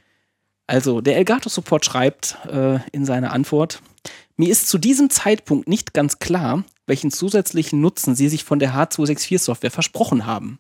also der Elgato-Support schreibt äh, in seiner Antwort: Mir ist zu diesem Zeitpunkt nicht ganz klar, welchen zusätzlichen Nutzen Sie sich von der H zwei sechs vier Software versprochen haben.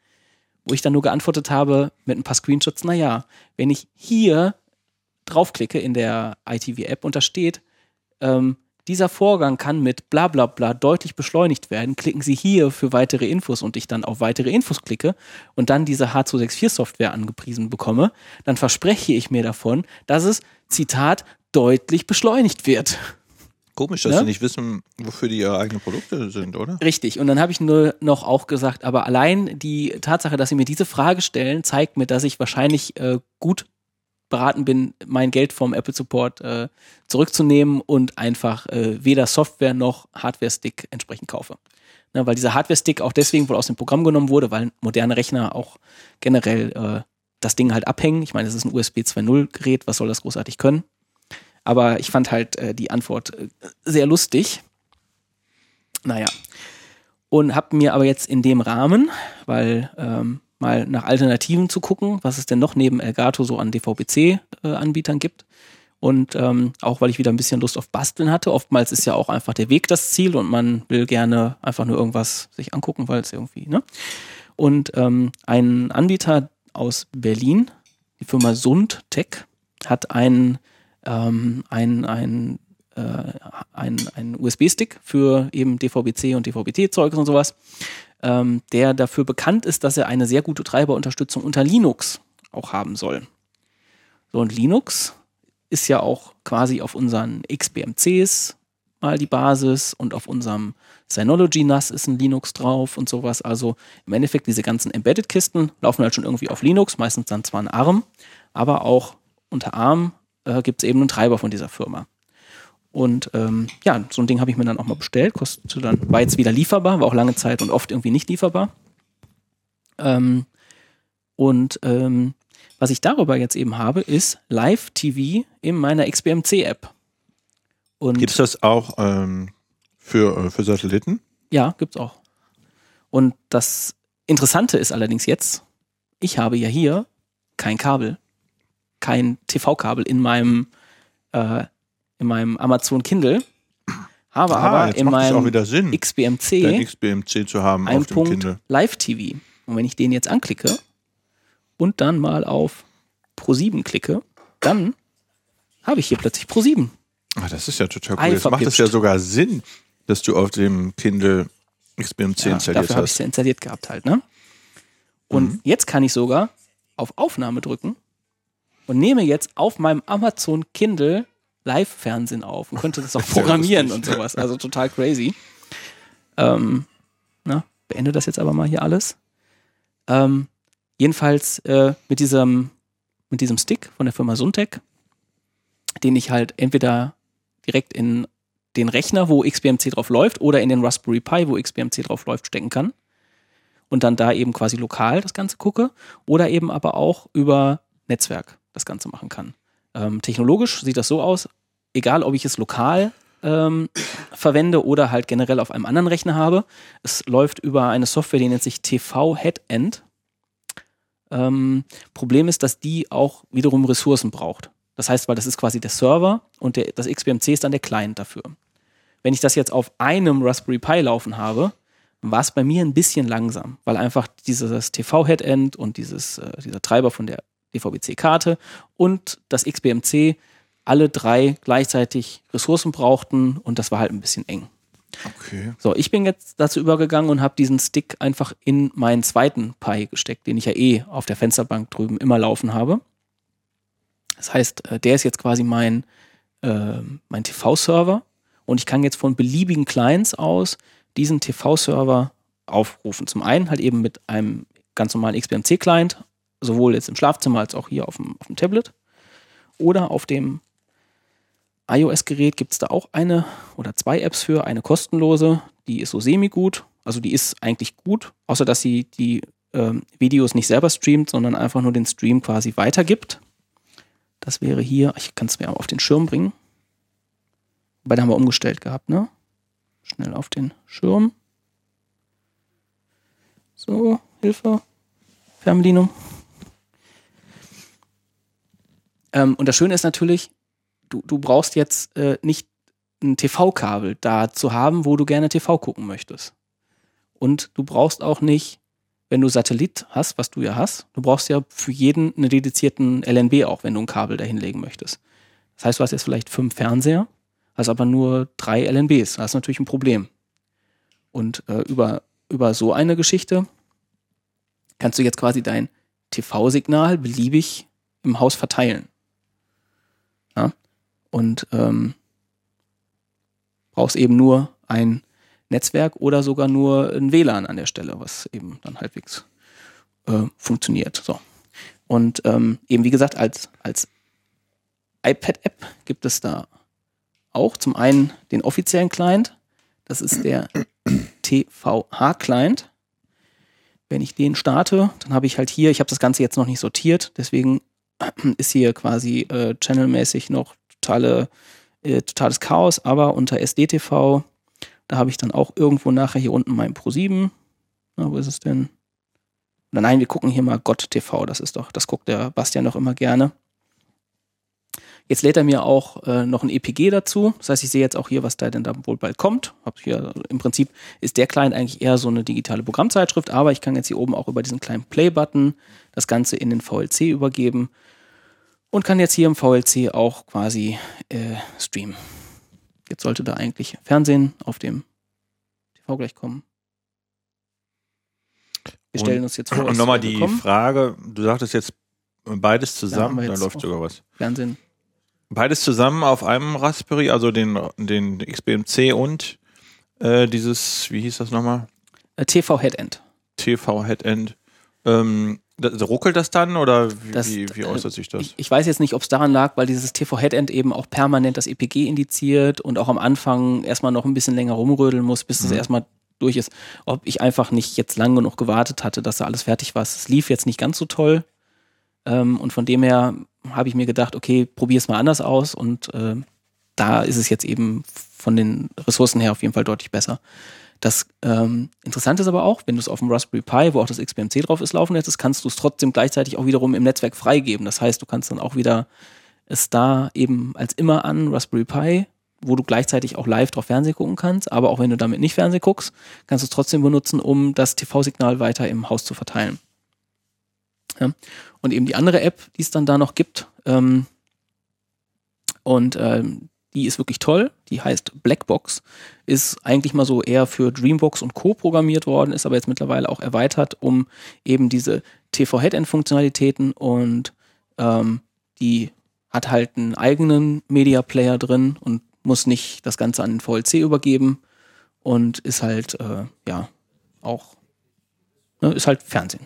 Wo ich dann nur geantwortet habe mit ein paar Screenshots, naja, wenn ich hier draufklicke in der I T V-App und da steht, ähm, dieser Vorgang kann mit bla bla bla deutlich beschleunigt werden, klicken Sie hier für weitere Infos und ich dann auf weitere Infos klicke und dann diese H zwei sechs vier Software angepriesen bekomme, dann verspreche ich mir davon, dass es, Zitat, deutlich beschleunigt wird. Komisch, dass Ja? sie nicht wissen, wofür die ihre eigenen Produkte sind, oder? Richtig. Und dann habe ich nur noch auch gesagt, aber allein die Tatsache, dass Sie mir diese Frage stellen, zeigt mir, dass ich wahrscheinlich äh, gut beraten bin, mein Geld vom Apple Support äh, zurückzunehmen und einfach äh, weder Software noch Hardware-Stick entsprechend kaufe. Ne, weil dieser Hardware-Stick auch deswegen wohl aus dem Programm genommen wurde, weil moderne Rechner auch generell äh, das Ding halt abhängen. Ich meine, es ist ein U S B zwei Punkt null Gerät, was soll das großartig können? Aber ich fand halt äh, die Antwort äh, sehr lustig. Naja. Und habe mir aber jetzt in dem Rahmen, weil ähm, mal nach Alternativen zu gucken, was es denn noch neben Elgato so an D V B C-Anbietern gibt. Und ähm, auch, weil ich wieder ein bisschen Lust auf Basteln hatte. Oftmals ist ja auch einfach der Weg das Ziel und man will gerne einfach nur irgendwas sich angucken, weil es irgendwie, ne? Und ähm, ein Anbieter aus Berlin, die Firma Sundtech, hat einen ähm, ein, ein, äh, ein, ein U S B-Stick für eben D V B C und D V B T-Zeugs und sowas, ähm, der dafür bekannt ist, dass er eine sehr gute Treiberunterstützung unter Linux auch haben soll. So, und Linux ist ja auch quasi auf unseren X B M Cs mal die Basis und auf unserem Synology N A S ist ein Linux drauf und sowas. Also im Endeffekt diese ganzen Embedded-Kisten laufen halt schon irgendwie auf Linux, meistens dann zwar ein ARM, aber auch unter ARM äh, gibt es eben einen Treiber von dieser Firma. Und ähm, ja, so ein Ding habe ich mir dann auch mal bestellt, kostete dann, war jetzt wieder lieferbar, war auch lange Zeit und oft irgendwie nicht lieferbar. Ähm, und ähm, was ich darüber jetzt eben habe, ist Live-T V in meiner X B M C-App. Gibt es das auch ähm, für, äh, für Satelliten? Ja, gibt's auch. Und das Interessante ist allerdings jetzt, ich habe ja hier kein Kabel, kein T V-Kabel in meinem äh, in meinem Amazon Kindle, habe ah, aber jetzt in macht es auch meinem wieder Sinn, X B M C dein X B M C zu haben einen auf dem Punkt Kindle. Live-T V. Und wenn ich den jetzt anklicke und dann mal auf Pro sieben klicke, dann habe ich hier plötzlich Pro sieben. Ah, das ist ja total Ei cool. Jetzt macht es verpipscht. ja sogar Sinn, dass du auf dem Kindle X B M C Ja, installiert dafür habe ich es hast. ja installiert gehabt halt, ne? Und Mhm. jetzt kann ich sogar auf Aufnahme drücken und nehme jetzt auf meinem Amazon Kindle Live-Fernsehen auf und könnte das auch Das ist ja programmieren lustig. und sowas. Also total crazy. Ähm, na, beende das jetzt aber mal hier alles. Ähm, jedenfalls äh, mit diesem mit diesem Stick von der Firma Suntec, den ich halt entweder direkt in den Rechner, wo X B M C drauf läuft, oder in den Raspberry Pi, wo X B M C drauf läuft, stecken kann. Und dann da eben quasi lokal das Ganze gucke. Oder eben aber auch über Netzwerk das Ganze machen kann. Ähm, technologisch sieht das so aus, egal ob ich es lokal ähm, verwende oder halt generell auf einem anderen Rechner habe. Es läuft über eine Software, die nennt sich T V Headend. Ähm, Problem ist, dass die auch wiederum Ressourcen braucht. Das heißt, weil das ist quasi der Server und der, das X B M C ist dann der Client dafür. Wenn ich das jetzt auf einem Raspberry Pi laufen habe, war es bei mir ein bisschen langsam, weil einfach dieses T V-Headend und dieses, äh, dieser Treiber von der D V B C-Karte und das X B M C alle drei gleichzeitig Ressourcen brauchten und das war halt ein bisschen eng. Okay. So, ich bin jetzt dazu übergegangen und habe diesen Stick einfach in meinen zweiten Pi gesteckt, den ich ja eh auf der Fensterbank drüben immer laufen habe. Das heißt, äh, der ist jetzt quasi mein, äh, mein T V-Server und ich kann jetzt von beliebigen Clients aus diesen T V-Server aufrufen. Zum einen halt eben mit einem ganz normalen X B M C-Client, sowohl jetzt im Schlafzimmer als auch hier auf dem, auf dem Tablet. Oder auf dem iOS-Gerät gibt es da auch eine oder zwei Apps für, eine kostenlose, die ist so semi-gut, also die ist eigentlich gut, außer dass sie die ähm, Videos nicht selber streamt, sondern einfach nur den Stream quasi weitergibt. Das wäre hier, ich kann es mir aber auf den Schirm bringen. Wobei, da haben wir umgestellt gehabt, ne? Schnell auf den Schirm. So, Hilfe. Fernbedienung. Ähm, und das Schöne ist natürlich, du, du brauchst jetzt äh, nicht ein T V-Kabel da zu haben, wo du gerne T V gucken möchtest. Und du brauchst auch nicht, wenn du Satellit hast, was du ja hast, du brauchst ja für jeden einen dedizierten L N B auch, wenn du ein Kabel da hinlegen möchtest. Das heißt, du hast jetzt vielleicht fünf Fernseher, hast aber nur drei L N Bs. Das ist natürlich ein Problem. Und äh, über, über so eine Geschichte kannst du jetzt quasi dein T V-Signal beliebig im Haus verteilen. Ja? Und ähm, brauchst eben nur ein Netzwerk oder sogar nur ein W L A N an der Stelle, was eben dann halbwegs äh, funktioniert. So. Und ähm, eben wie gesagt, als, als iPad-App gibt es da auch zum einen den offiziellen Client, das ist der T V H-Client. Wenn ich den starte, dann habe ich halt hier, ich habe das Ganze jetzt noch nicht sortiert, deswegen ist hier quasi äh, channelmäßig noch totale, äh, totales Chaos, aber unter S D T V, da habe ich dann auch irgendwo nachher hier unten mein Pro sieben. Na, wo ist es denn? Oder nein, wir gucken hier mal Gott T V, das ist doch, das guckt der Bastian noch immer gerne. Jetzt lädt er mir auch äh, noch ein E P G dazu. Das heißt, ich sehe jetzt auch hier, was da denn da wohl bald kommt. Hab hier, also im Prinzip ist der Client eigentlich eher so eine digitale Programmzeitschrift, aber ich kann jetzt hier oben auch über diesen kleinen Play-Button das Ganze in den V L C übergeben und kann jetzt hier im V L C auch quasi äh, streamen. Jetzt sollte da eigentlich Fernsehen auf dem T V gleich kommen. Wir stellen uns jetzt vor, Und es nochmal soll die kommen. Frage, du sagtest jetzt beides Da zusammen, haben wir da jetzt läuft auch sogar was. Fernsehen. Beides zusammen auf einem Raspberry, also den, den X B M C und äh, dieses, wie hieß das nochmal? Äh, T V Headend. T V Headend. Ähm, Da, ruckelt das dann oder wie, Das, wie, wie äußert sich das? Ich, ich weiß jetzt nicht, ob es daran lag, weil dieses T V-Headend eben auch permanent das E P G indiziert und auch am Anfang erstmal noch ein bisschen länger rumrödeln muss, bis es Mhm. erstmal durch ist. Ob ich einfach nicht jetzt lange genug gewartet hatte, dass da alles fertig war. Es lief jetzt nicht ganz so toll. Ähm, und von dem her habe ich mir gedacht, okay, probier es mal anders aus. Und äh, da ist es jetzt eben von den Ressourcen her auf jeden Fall deutlich besser. Das ähm, Interessante ist aber auch, wenn du es auf dem Raspberry Pi, wo auch das X B M C drauf ist, laufen lässt, kannst du es trotzdem gleichzeitig auch wiederum im Netzwerk freigeben. Das heißt, du kannst dann auch wieder es da eben als immer an Raspberry Pi, wo du gleichzeitig auch live drauf Fernsehen gucken kannst, aber auch wenn du damit nicht Fernsehen guckst, kannst du es trotzdem benutzen, um das T V-Signal weiter im Haus zu verteilen. Ja. Und eben die andere App, die es dann da noch gibt, ähm, und ähm, die ist wirklich toll, die heißt Blackbox, ist eigentlich mal so eher für Dreambox und Co. programmiert worden, ist aber jetzt mittlerweile auch erweitert, um eben diese T V-Headend-Funktionalitäten und ähm, die hat halt einen eigenen Media-Player drin und muss nicht das Ganze an den V L C übergeben und ist halt, äh, ja, auch, ne, ist halt Fernsehen.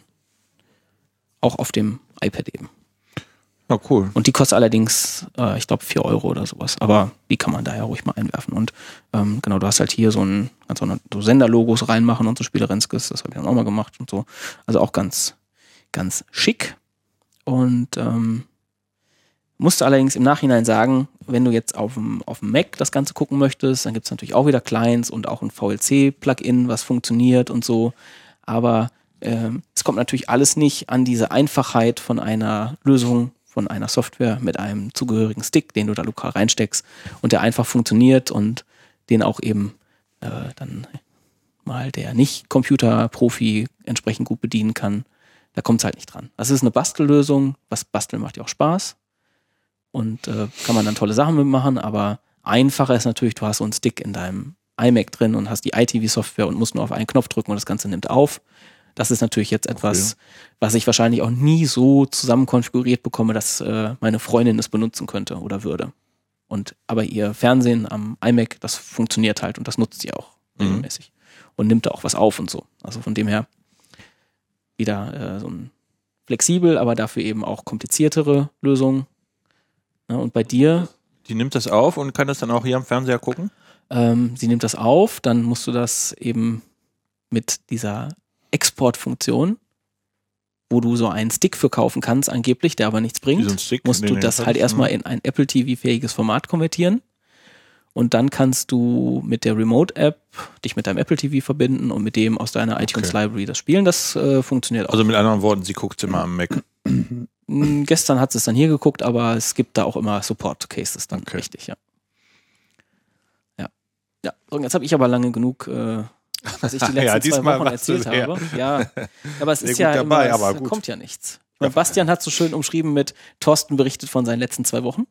Auch auf dem iPad eben. Ja, cool. Und die kostet allerdings, äh, ich glaube, vier Euro oder sowas. Aber die kann man da ja ruhig mal einwerfen. Und ähm, genau, du hast halt hier so ein, kannst auch so Senderlogos reinmachen und so Spielerenskes. Das habe ich dann auch mal gemacht und so. Also auch ganz, ganz schick. Und ähm, musste allerdings im Nachhinein sagen, wenn du jetzt auf dem, auf dem Mac das Ganze gucken möchtest, dann gibt es natürlich auch wieder Clients und auch ein V L C-Plugin, was funktioniert und so. Aber ähm, es kommt natürlich alles nicht an diese Einfachheit von einer Lösung, von einer Software mit einem zugehörigen Stick, den du da lokal reinsteckst und der einfach funktioniert und den auch eben äh, dann mal der Nicht-Computer-Profi entsprechend gut bedienen kann. Da kommt es halt nicht dran. Das ist eine Bastellösung. Was basteln macht ja auch Spaß. Und äh, kann man dann tolle Sachen mitmachen, aber einfacher ist natürlich, du hast so einen Stick in deinem iMac drin und hast die I T V-Software und musst nur auf einen Knopf drücken und das Ganze nimmt auf. Das ist natürlich jetzt etwas, okay, was ich wahrscheinlich auch nie so zusammen konfiguriert bekomme, dass äh, meine Freundin es benutzen könnte oder würde. Und aber ihr Fernsehen am iMac, das funktioniert halt und das nutzt sie auch regelmäßig. Mhm. Und nimmt da auch was auf und so. Also von dem her wieder äh, so ein flexibel, aber dafür eben auch kompliziertere Lösung. Ja, und bei dir? Die nimmt das auf und kann das dann auch hier am Fernseher gucken? Ähm, sie nimmt das auf, dann musst du das eben mit dieser Exportfunktion, wo du so einen Stick für kaufen kannst, angeblich, der aber nichts bringt, so Stick, musst du das halt erstmal in ein Apple T V-fähiges Format konvertieren. Und dann kannst du mit der Remote-App dich mit deinem Apple T V verbinden und mit dem aus deiner iTunes okay. Library das spielen. Das äh, funktioniert auch. Also mit anderen Worten, sie guckt immer am Mac. Gestern hat sie es dann hier geguckt, aber es gibt da auch immer Support-Cases dann, okay. Richtig, ja. Ja. Ja, und jetzt habe ich aber lange genug, äh, was ich die letzten ja, zwei Wochen erzählt habe. Ja, aber es Sehr ist ja dabei, immer, es aber gut. kommt ja nichts. Ich meine, Bastian hat so schön umschrieben mit Thorsten berichtet von seinen letzten zwei Wochen.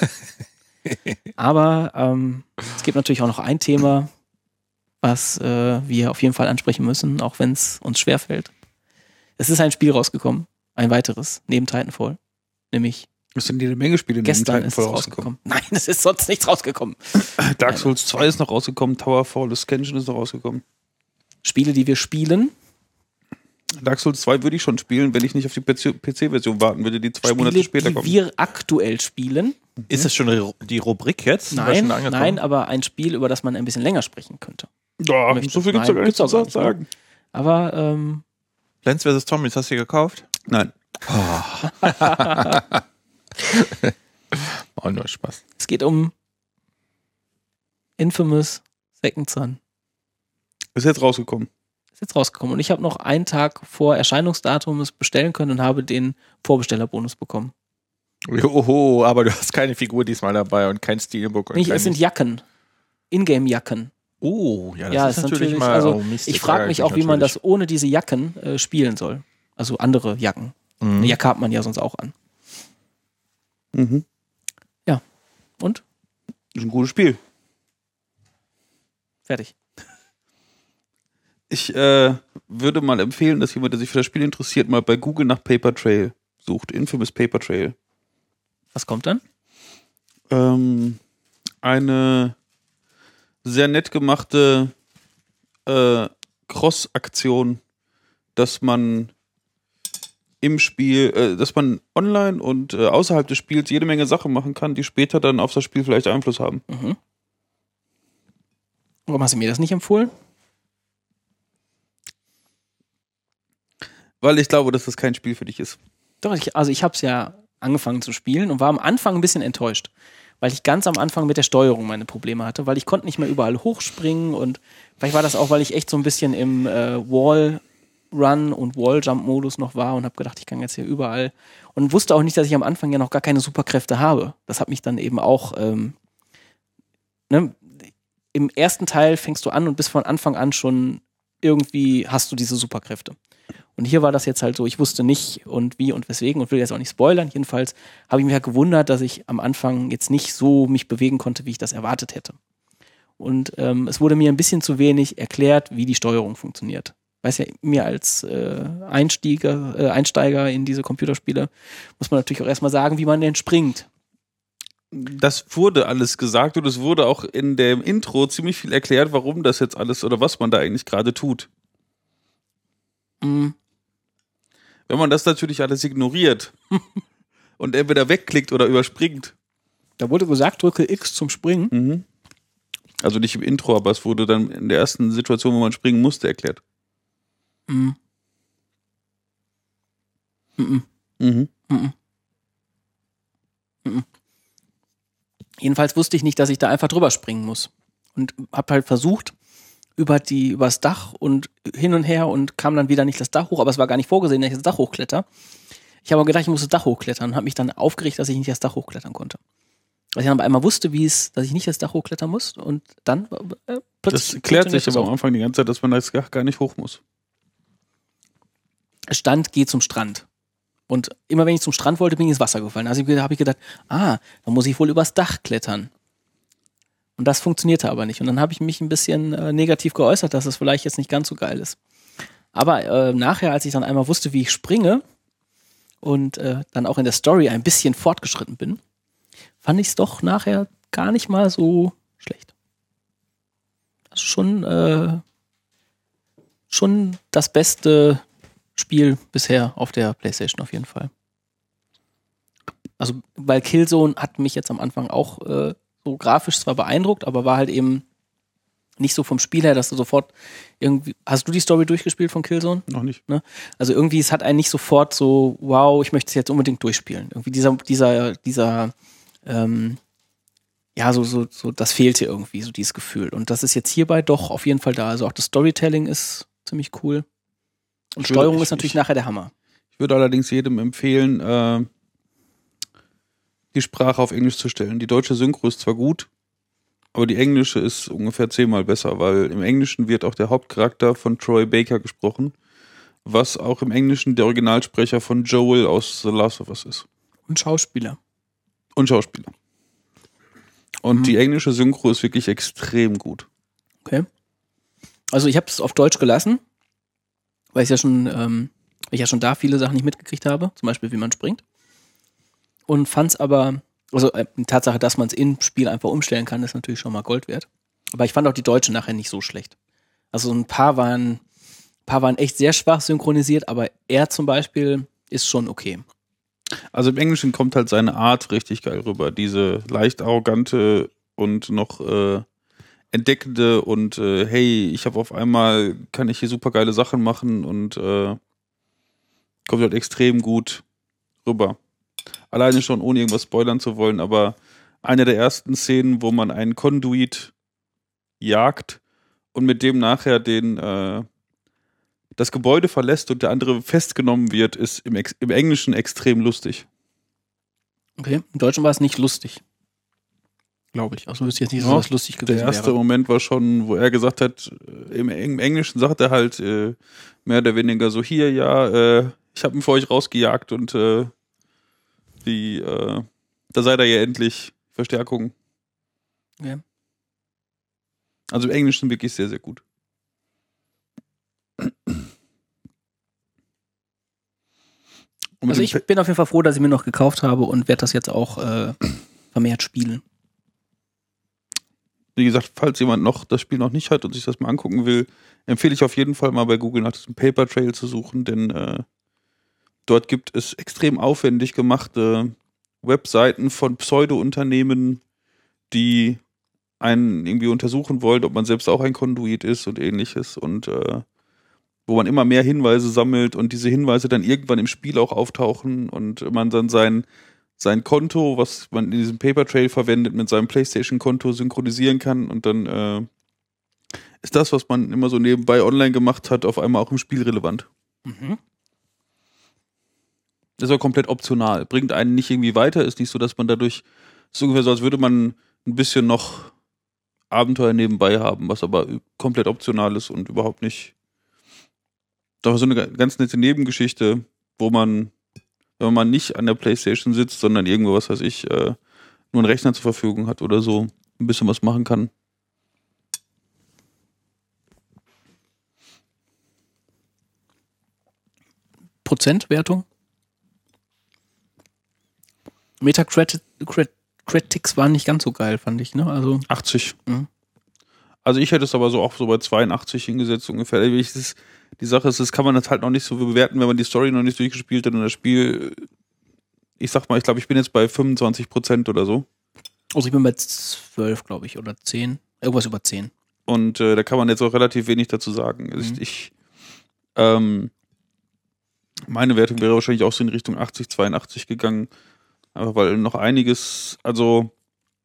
Aber ähm, es gibt natürlich auch noch ein Thema, was äh, wir auf jeden Fall ansprechen müssen, auch wenn es uns schwerfällt. Es ist ein Spiel rausgekommen, ein weiteres, neben Titanfall, nämlich es sind jede Menge Spiele neben Titanfall ist es rausgekommen. Nein, es ist sonst nichts rausgekommen. Dark Souls zwei ist noch rausgekommen, Towerfall Ascension ist noch rausgekommen. Spiele, die wir spielen. Dark Souls zwei würde ich schon spielen, wenn ich nicht auf die P C-Version warten würde, die zwei Spiele, Monate später die kommt. wir aktuell spielen. Ist das schon die Rubrik jetzt? Nein, nein, aber ein Spiel, über das man ein bisschen länger sprechen könnte. Ja, so viel gibt es ja gar nicht zu sagen. Aber, ähm... Plants versus. Zombies, hast du gekauft? Nein. Oh. Oh, nur Spaß. Es geht um Infamous Second Son. Ist jetzt rausgekommen. Ist jetzt rausgekommen. Und ich habe noch einen Tag vor Erscheinungsdatum es bestellen können und habe den Vorbestellerbonus bekommen. Joho, aber du hast keine Figur diesmal dabei und kein Steelbook. Und Nicht, es sind Jacken. Ingame-Jacken. Oh, ja, das ja, ist, ist natürlich, natürlich mal... Also, oh Mist, ich frage mich auch, natürlich. wie man das ohne diese Jacken äh, spielen soll. Also andere Jacken. Mhm. Eine Jacke hat man ja sonst auch an. Mhm. Ja. Und? Ist ein gutes Spiel. Fertig. Ich äh, würde mal empfehlen, dass jemand, der sich für das Spiel interessiert, mal bei Google nach Paper Trail sucht. Infamous Paper Trail. Was kommt dann? Ähm, eine sehr nett gemachte äh, Cross-Aktion, dass man im Spiel, äh, dass man online und äh, außerhalb des Spiels jede Menge Sachen machen kann, die später dann auf das Spiel vielleicht Einfluss haben. Mhm. Warum hast du mir das nicht empfohlen? Weil ich glaube, dass das kein Spiel für dich ist. Doch, ich, also ich habe es ja angefangen zu spielen und war am Anfang ein bisschen enttäuscht, weil ich ganz am Anfang mit der Steuerung meine Probleme hatte, weil ich konnte nicht mehr überall hochspringen und vielleicht war das auch, weil ich echt so ein bisschen im äh, Wall-Run und Wall-Jump-Modus noch war und habe gedacht, ich kann jetzt hier überall und wusste auch nicht, dass ich am Anfang ja noch gar keine Superkräfte habe. Das hat mich dann eben auch ähm, ne, im ersten Teil fängst du an und bist von Anfang an schon irgendwie hast du diese Superkräfte. Und hier war das jetzt halt so, ich wusste nicht und wie und weswegen und will jetzt auch nicht spoilern. Jedenfalls habe ich mich halt gewundert, dass ich am Anfang jetzt nicht so mich bewegen konnte, wie ich das erwartet hätte. Und ähm, es wurde mir ein bisschen zu wenig erklärt, wie die Steuerung funktioniert. Weiß ja, mir als äh, Einsteiger, äh, Einsteiger in diese Computerspiele muss man natürlich auch erstmal sagen, wie man denn springt. Das wurde alles gesagt und es wurde auch in dem Intro ziemlich viel erklärt, warum das jetzt alles oder was man da eigentlich gerade tut. Mhm. Wenn man das natürlich alles ignoriert und entweder wegklickt oder überspringt. Da wurde gesagt, drücke X zum Springen. Mhm. Also nicht im Intro, aber es wurde dann in der ersten Situation, wo man springen musste, erklärt. Mhm. Mhm. Mhm. Mhm. Mhm. Jedenfalls wusste ich nicht, dass ich da einfach drüber springen muss. Und habe halt versucht, über die übers Dach und hin und her und kam dann wieder nicht das Dach hoch, aber es war gar nicht vorgesehen, dass ich das Dach hochkletter. Ich habe aber gedacht, ich muss das Dach hochklettern und habe mich dann aufgeregt, dass ich nicht das Dach hochklettern konnte. Weil ich dann aber einmal wusste, wie es, dass ich nicht das Dach hochklettern muss und dann äh, plötzlich. Das klärt sich das aber auch. am Anfang die ganze Zeit, dass man das gar nicht hoch muss. Stand, geh zum Strand. Und immer wenn ich zum Strand wollte, bin ich ins Wasser gefallen. Also habe ich gedacht, ah, dann muss ich wohl übers Dach klettern. Und das funktionierte aber nicht. Und dann habe ich mich ein bisschen äh, negativ geäußert, dass es vielleicht jetzt nicht ganz so geil ist. Aber äh, nachher, als ich dann einmal wusste, wie ich springe und äh, dann auch in der Story ein bisschen fortgeschritten bin, fand ich es doch nachher gar nicht mal so schlecht. Also schon, äh, schon das beste Spiel bisher auf der PlayStation auf jeden Fall. Also, weil Killzone hat mich jetzt am Anfang auch äh, so grafisch zwar beeindruckt, aber war halt eben nicht so vom Spiel her, dass du sofort irgendwie. Hast du die Story durchgespielt von Killzone? Noch nicht. Ne? Also irgendwie, es hat einen nicht sofort so, wow, ich möchte es jetzt unbedingt durchspielen. Irgendwie dieser, dieser, dieser, ähm, ja, so, so, so, das fehlte irgendwie, so dieses Gefühl. Und das ist jetzt hierbei doch auf jeden Fall da. Also auch das Storytelling ist ziemlich cool. Und Ich würde- Steuerung ich- ist natürlich ich- nachher der Hammer. Ich würde allerdings jedem empfehlen, äh, die Sprache auf Englisch zu stellen. Die deutsche Synchro ist zwar gut, aber die englische ist ungefähr zehnmal besser, weil im Englischen wird auch der Hauptcharakter von Troy Baker gesprochen, was auch im Englischen der Originalsprecher von Joel aus The Last of Us ist. Und Schauspieler. Und Schauspieler. Und Mhm. die englische Synchro ist wirklich extrem gut. Okay. Also ich habe es auf Deutsch gelassen, weil ich ja schon, ähm, weil ich ja schon da viele Sachen nicht mitgekriegt habe, zum Beispiel wie man springt. Und fand's aber, also äh, die Tatsache, dass man es im Spiel einfach umstellen kann, ist natürlich schon mal Gold wert. Aber ich fand auch die Deutsche nachher nicht so schlecht. Also ein paar waren, ein paar waren echt sehr schwach synchronisiert, aber er zum Beispiel ist schon okay. Also im Englischen kommt halt seine Art richtig geil rüber. Diese leicht arrogante und noch äh, entdeckende und äh, hey, ich habe auf einmal, kann ich hier super geile Sachen machen und äh, kommt halt extrem gut rüber. Alleine schon, ohne irgendwas spoilern zu wollen, aber eine der ersten Szenen, wo man einen Konduit jagt und mit dem nachher den äh, das Gebäude verlässt und der andere festgenommen wird, ist im, Ex- im Englischen extrem lustig. Okay, im Deutschen war es nicht lustig. Glaube ich. Also wüsste ich jetzt nicht, dass Ja, das lustig gewesen Der erste wäre. Moment war schon, wo er gesagt hat, äh, im, im Englischen sagt er halt äh, mehr oder weniger so, hier, ja, äh, ich habe ihn vor euch rausgejagt und äh, wie, äh, da seid ihr ja endlich Verstärkung. Okay. Also im Englischen wirklich sehr, sehr gut. Und mit Also dem ich Pe- bin auf jeden Fall froh, dass ich mir noch gekauft habe und werde das jetzt auch äh, vermehrt spielen. Wie gesagt, falls jemand noch das Spiel noch nicht hat und sich das mal angucken will, empfehle ich auf jeden Fall mal bei Google nach diesem Paper Trail zu suchen, denn äh, Dort gibt es extrem aufwendig gemachte Webseiten von Pseudo-Unternehmen, die einen irgendwie untersuchen wollen, ob man selbst auch ein Konduit ist und ähnliches. Und äh, wo man immer mehr Hinweise sammelt und diese Hinweise dann irgendwann im Spiel auch auftauchen und man dann sein, sein Konto, was man in diesem Paper Trail verwendet, mit seinem PlayStation-Konto synchronisieren kann und dann äh, ist das, was man immer so nebenbei online gemacht hat, auf einmal auch im Spiel relevant. Mhm. Das ist auch komplett optional. Bringt einen nicht irgendwie weiter, ist nicht so, dass man dadurch, ist ungefähr so, als würde man ein bisschen noch Abenteuer nebenbei haben, was aber komplett optional ist und überhaupt nicht. Doch so eine ganz nette Nebengeschichte, wo man, wenn man nicht an der PlayStation sitzt, sondern irgendwo, was weiß ich, äh, nur einen Rechner zur Verfügung hat oder so, ein bisschen was machen kann. Prozentwertung? Metacritics waren nicht ganz so geil, fand ich, ne? Also achtzig. Mhm. Also ich hätte es aber so auch so bei zweiundachtzig hingesetzt ungefähr. Ich, das, die Sache ist, das kann man das halt noch nicht so bewerten, wenn man die Story noch nicht durchgespielt hat und das Spiel, ich sag mal, ich glaube, ich bin jetzt bei fünfundzwanzig Prozent oder so. Also ich bin bei zwölf, glaube ich, oder zehn. Irgendwas über zehn. Und äh, da kann man jetzt auch relativ wenig dazu sagen. Mhm. Ich, ich ähm, meine Wertung wäre wahrscheinlich auch so in Richtung achtzig, zweiundachtzig gegangen. Aber weil noch einiges, also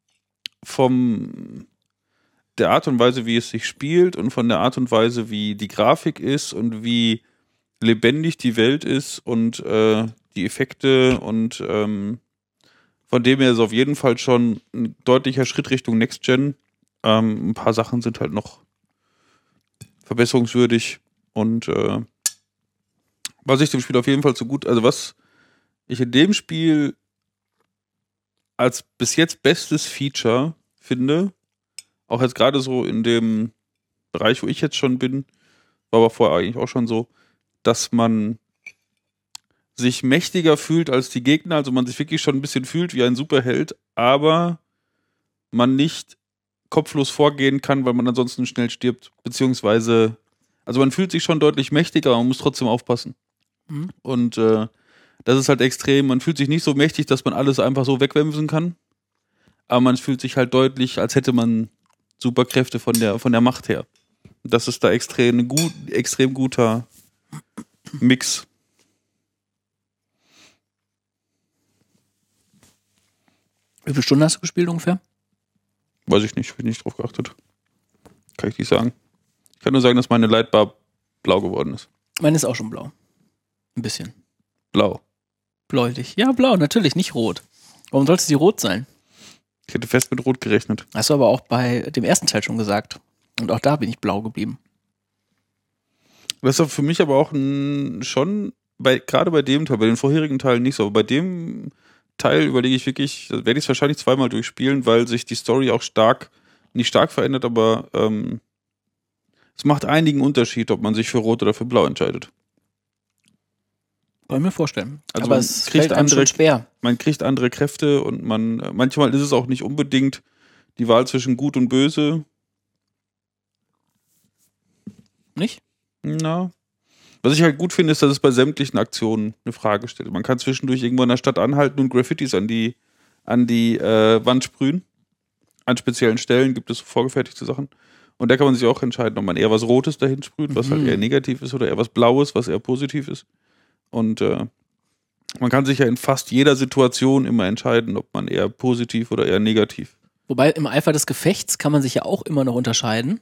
vom der Art und Weise, wie es sich spielt und von der Art und Weise, wie die Grafik ist und wie lebendig die Welt ist und äh, die Effekte und ähm, von dem her ist auf jeden Fall schon ein deutlicher Schritt Richtung Next Gen. Ähm, ein paar Sachen sind halt noch verbesserungswürdig und äh, was ich dem Spiel auf jeden Fall so gut, also was ich in dem Spiel als bis jetzt bestes Feature finde, auch jetzt gerade so in dem Bereich, wo ich jetzt schon bin, war aber vorher eigentlich auch schon so, dass man sich mächtiger fühlt als die Gegner, also man sich wirklich schon ein bisschen fühlt wie ein Superheld, aber man nicht kopflos vorgehen kann, weil man ansonsten schnell stirbt, beziehungsweise, also man fühlt sich schon deutlich mächtiger, aber man muss trotzdem aufpassen. Mhm. Und äh, das ist halt extrem, man fühlt sich nicht so mächtig, dass man alles einfach so wegwemsen kann, aber man fühlt sich halt deutlich, als hätte man Superkräfte von der, von der Macht her. Das ist da extrem, gut, extrem guter Mix. Wie viele Stunden hast du gespielt ungefähr? Weiß ich nicht, bin nicht drauf geachtet. Kann ich nicht sagen. Ich kann nur sagen, dass meine Lightbar blau geworden ist. Meine ist auch schon blau. Ein bisschen. Blau. Bläulich. Ja, blau, natürlich, nicht rot. Warum sollte sie rot sein? Ich hätte fest mit rot gerechnet. Hast du aber auch bei dem ersten Teil schon gesagt. Und auch da bin ich blau geblieben. Das ist für mich aber auch ein, schon, bei, gerade bei dem Teil, bei den vorherigen Teilen nicht so, aber bei dem Teil überlege ich wirklich, werde ich es wahrscheinlich zweimal durchspielen, weil sich die Story auch stark, nicht stark verändert, aber ähm, es macht einigen Unterschied, ob man sich für rot oder für blau entscheidet. Kann ich mir vorstellen. Also aber es fällt einem schon schwer. Man kriegt andere Kräfte und man, manchmal ist es auch nicht unbedingt die Wahl zwischen gut und böse. Nicht? Na. Was ich halt gut finde, ist, dass es bei sämtlichen Aktionen eine Frage stellt. Man kann zwischendurch irgendwo in der Stadt anhalten und Graffitis an die, an die äh, Wand sprühen. An speziellen Stellen gibt es vorgefertigte Sachen. Und da kann man sich auch entscheiden, ob man eher was Rotes dahin sprüht, was mhm. halt eher negativ ist, oder eher was Blaues, was eher positiv ist. Und äh, man kann sich ja in fast jeder Situation immer entscheiden, ob man eher positiv oder eher negativ. Wobei im Eifer des Gefechts kann man sich ja auch immer noch unterscheiden.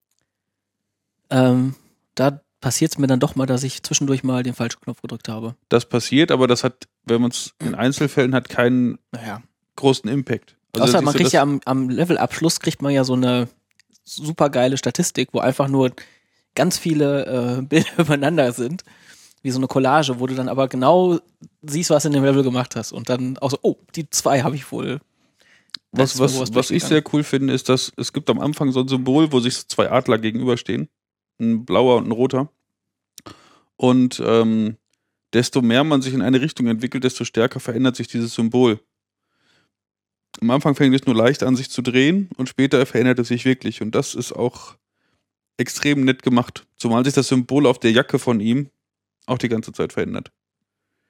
Ähm, da passiert es mir dann doch mal, dass ich zwischendurch mal den falschen Knopf gedrückt habe. Das passiert, aber das hat, wenn man es in Einzelfällen hat, keinen naja. großen Impact. Also Außer man kriegt ja am, am Levelabschluss kriegt man ja so eine super geile Statistik, wo einfach nur ganz viele äh, Bilder übereinander sind. Wie so eine Collage, wo du dann aber genau siehst, was du in dem Level gemacht hast. Und dann auch so, oh, die zwei habe ich wohl. Was, was, was, was ich sehr cool finde, ist, dass es gibt am Anfang so ein Symbol, wo sich so zwei Adler gegenüberstehen. Ein blauer und ein roter. Und ähm, desto mehr man sich in eine Richtung entwickelt, desto stärker verändert sich dieses Symbol. Am Anfang fängt es nur leicht an, sich zu drehen und später verändert es sich wirklich. Und das ist auch extrem nett gemacht. Zumal sich das Symbol auf der Jacke von ihm auch die ganze Zeit verändert.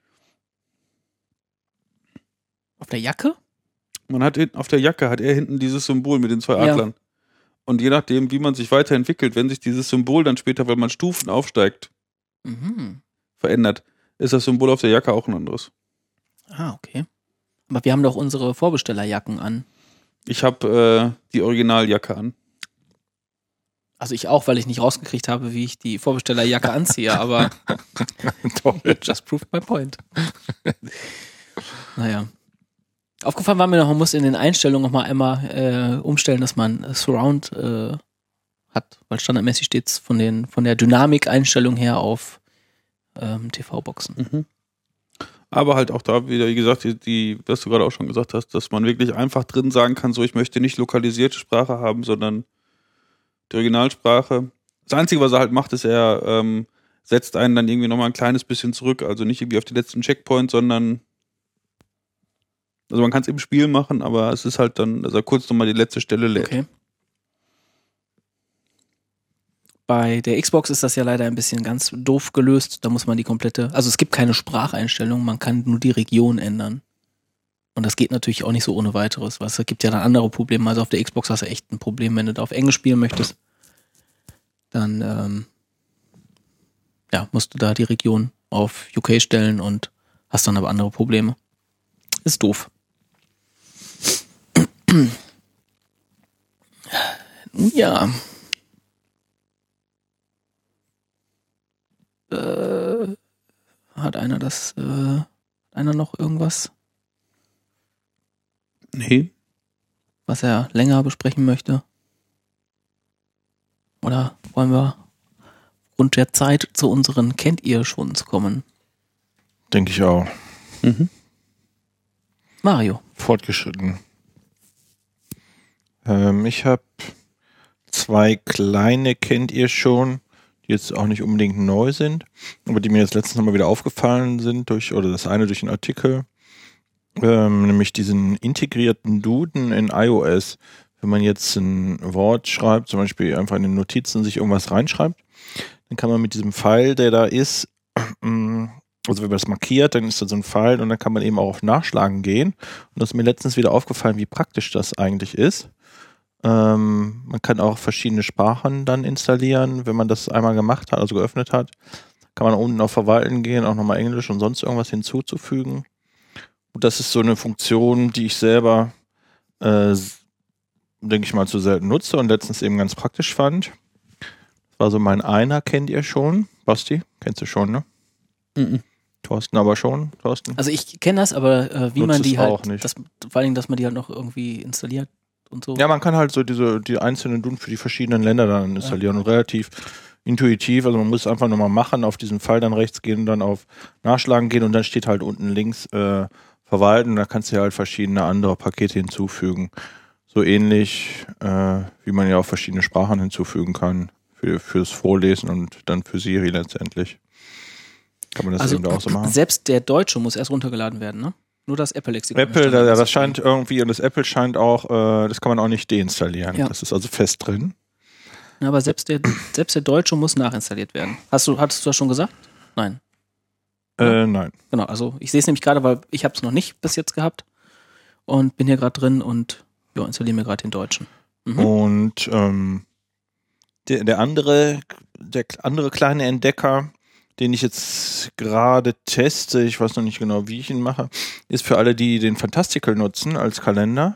Auf der Jacke? Man hat hinten, auf der Jacke hat er hinten dieses Symbol mit den zwei Ja. Adlern. Und je nachdem, wie man sich weiterentwickelt, wenn sich dieses Symbol dann später, weil man Stufen aufsteigt, Mhm. verändert, ist das Symbol auf der Jacke auch ein anderes. Ah, okay. Aber wir haben doch unsere Vorbestellerjacken an. Ich habe äh, die Originaljacke an. Also ich auch, weil ich nicht rausgekriegt habe, wie ich die Vorbestellerjacke anziehe, aber Toll. just proved my point. Naja. Aufgefallen war mir noch, man muss in den Einstellungen noch mal einmal äh, umstellen, dass man äh, Surround äh, hat, weil standardmäßig steht es von, den, von der Dynamik-Einstellung her auf ähm, T V-Boxen. Mhm. Aber halt auch da wieder, wie gesagt, die, die, was du gerade auch schon gesagt hast, dass man wirklich einfach drin sagen kann, so ich möchte nicht lokalisierte Sprache haben, sondern die Originalsprache. Das Einzige, was er halt macht, ist, er ähm, setzt einen dann irgendwie nochmal ein kleines bisschen zurück, also nicht irgendwie auf den letzten Checkpoint, sondern also man kann es im Spiel machen, aber es ist halt dann, dass er kurz nochmal die letzte Stelle lädt. Okay. Bei der Xbox ist das ja leider ein bisschen ganz doof gelöst. Da muss man die komplette, also es gibt keine Spracheinstellung, man kann nur die Region ändern. Und das geht natürlich auch nicht so ohne weiteres, weil es gibt ja dann andere Probleme. Also auf der Xbox hast du echt ein Problem, wenn du da auf Englisch spielen möchtest. Dann ähm, ja, musst du da die Region auf U K stellen und hast dann aber andere Probleme. Ist doof. Ja. Äh, hat einer das, äh, hat einer noch irgendwas, Nee. was er länger besprechen möchte? Oder wollen wir aufgrund der Zeit zu unseren Kennt ihr schons kommen? Denke ich auch. Mhm. Mario. Fortgeschritten. Ähm, ich habe zwei kleine, kennt ihr schon, die jetzt auch nicht unbedingt neu sind, aber die mir jetzt letztens nochmal wieder aufgefallen sind, durch, oder das eine durch einen Artikel, ähm, nämlich diesen integrierten Duden in iOS. Wenn man jetzt ein Wort schreibt, zum Beispiel einfach in den Notizen sich irgendwas reinschreibt, dann kann man mit diesem Pfeil, der da ist, also wenn man das markiert, dann ist da so ein Pfeil und dann kann man eben auch auf Nachschlagen gehen. Und das ist mir letztens wieder aufgefallen, wie praktisch das eigentlich ist. Ähm, man kann auch verschiedene Sprachen dann installieren, wenn man das einmal gemacht hat, also geöffnet hat. Kann man unten auf Verwalten gehen, auch nochmal Englisch und sonst irgendwas hinzuzufügen. Und das ist so eine Funktion, die ich selber, äh, denke ich mal, zu selten nutze und letztens eben ganz praktisch fand. Das war so mein Einer, kennt ihr schon? Basti, kennst du schon, ne? Mhm. Thorsten aber schon, Thorsten? Also ich kenne das, aber äh, wie Nutzt man die es halt, auch nicht. Das, vor allem, dass man die halt noch irgendwie installiert und so. Ja, man kann halt so diese die einzelnen Duden für die verschiedenen Länder dann installieren und relativ intuitiv, also man muss es einfach nochmal machen, auf diesen Pfeil dann rechts gehen, dann auf Nachschlagen gehen und dann steht halt unten links äh, Verwalten, da kannst du halt verschiedene andere Pakete hinzufügen. So ähnlich, äh, wie man ja auch verschiedene Sprachen hinzufügen kann für fürs Vorlesen und dann für Siri letztendlich. Kann man das also eben da auch so machen? selbst der Deutsche muss erst runtergeladen werden, ne? Nur das Apple-Lexikon. Apple, da, das scheint irgendwie, und das Apple scheint auch, äh, das kann man auch nicht deinstallieren. Ja. Das ist also fest drin. Ja, aber selbst der, selbst der Deutsche muss nachinstalliert werden. Hast du, hattest du das schon gesagt? Nein. Äh, nein. Genau, also ich sehe es nämlich gerade, weil ich habe es noch nicht bis jetzt gehabt und bin hier gerade drin und ja, installiere mir gerade den Deutschen. Mhm. Und ähm, der, der andere, der andere kleine Entdecker, den ich jetzt gerade teste, ich weiß noch nicht genau, wie ich ihn mache, ist für alle, die den Fantastical nutzen als Kalender,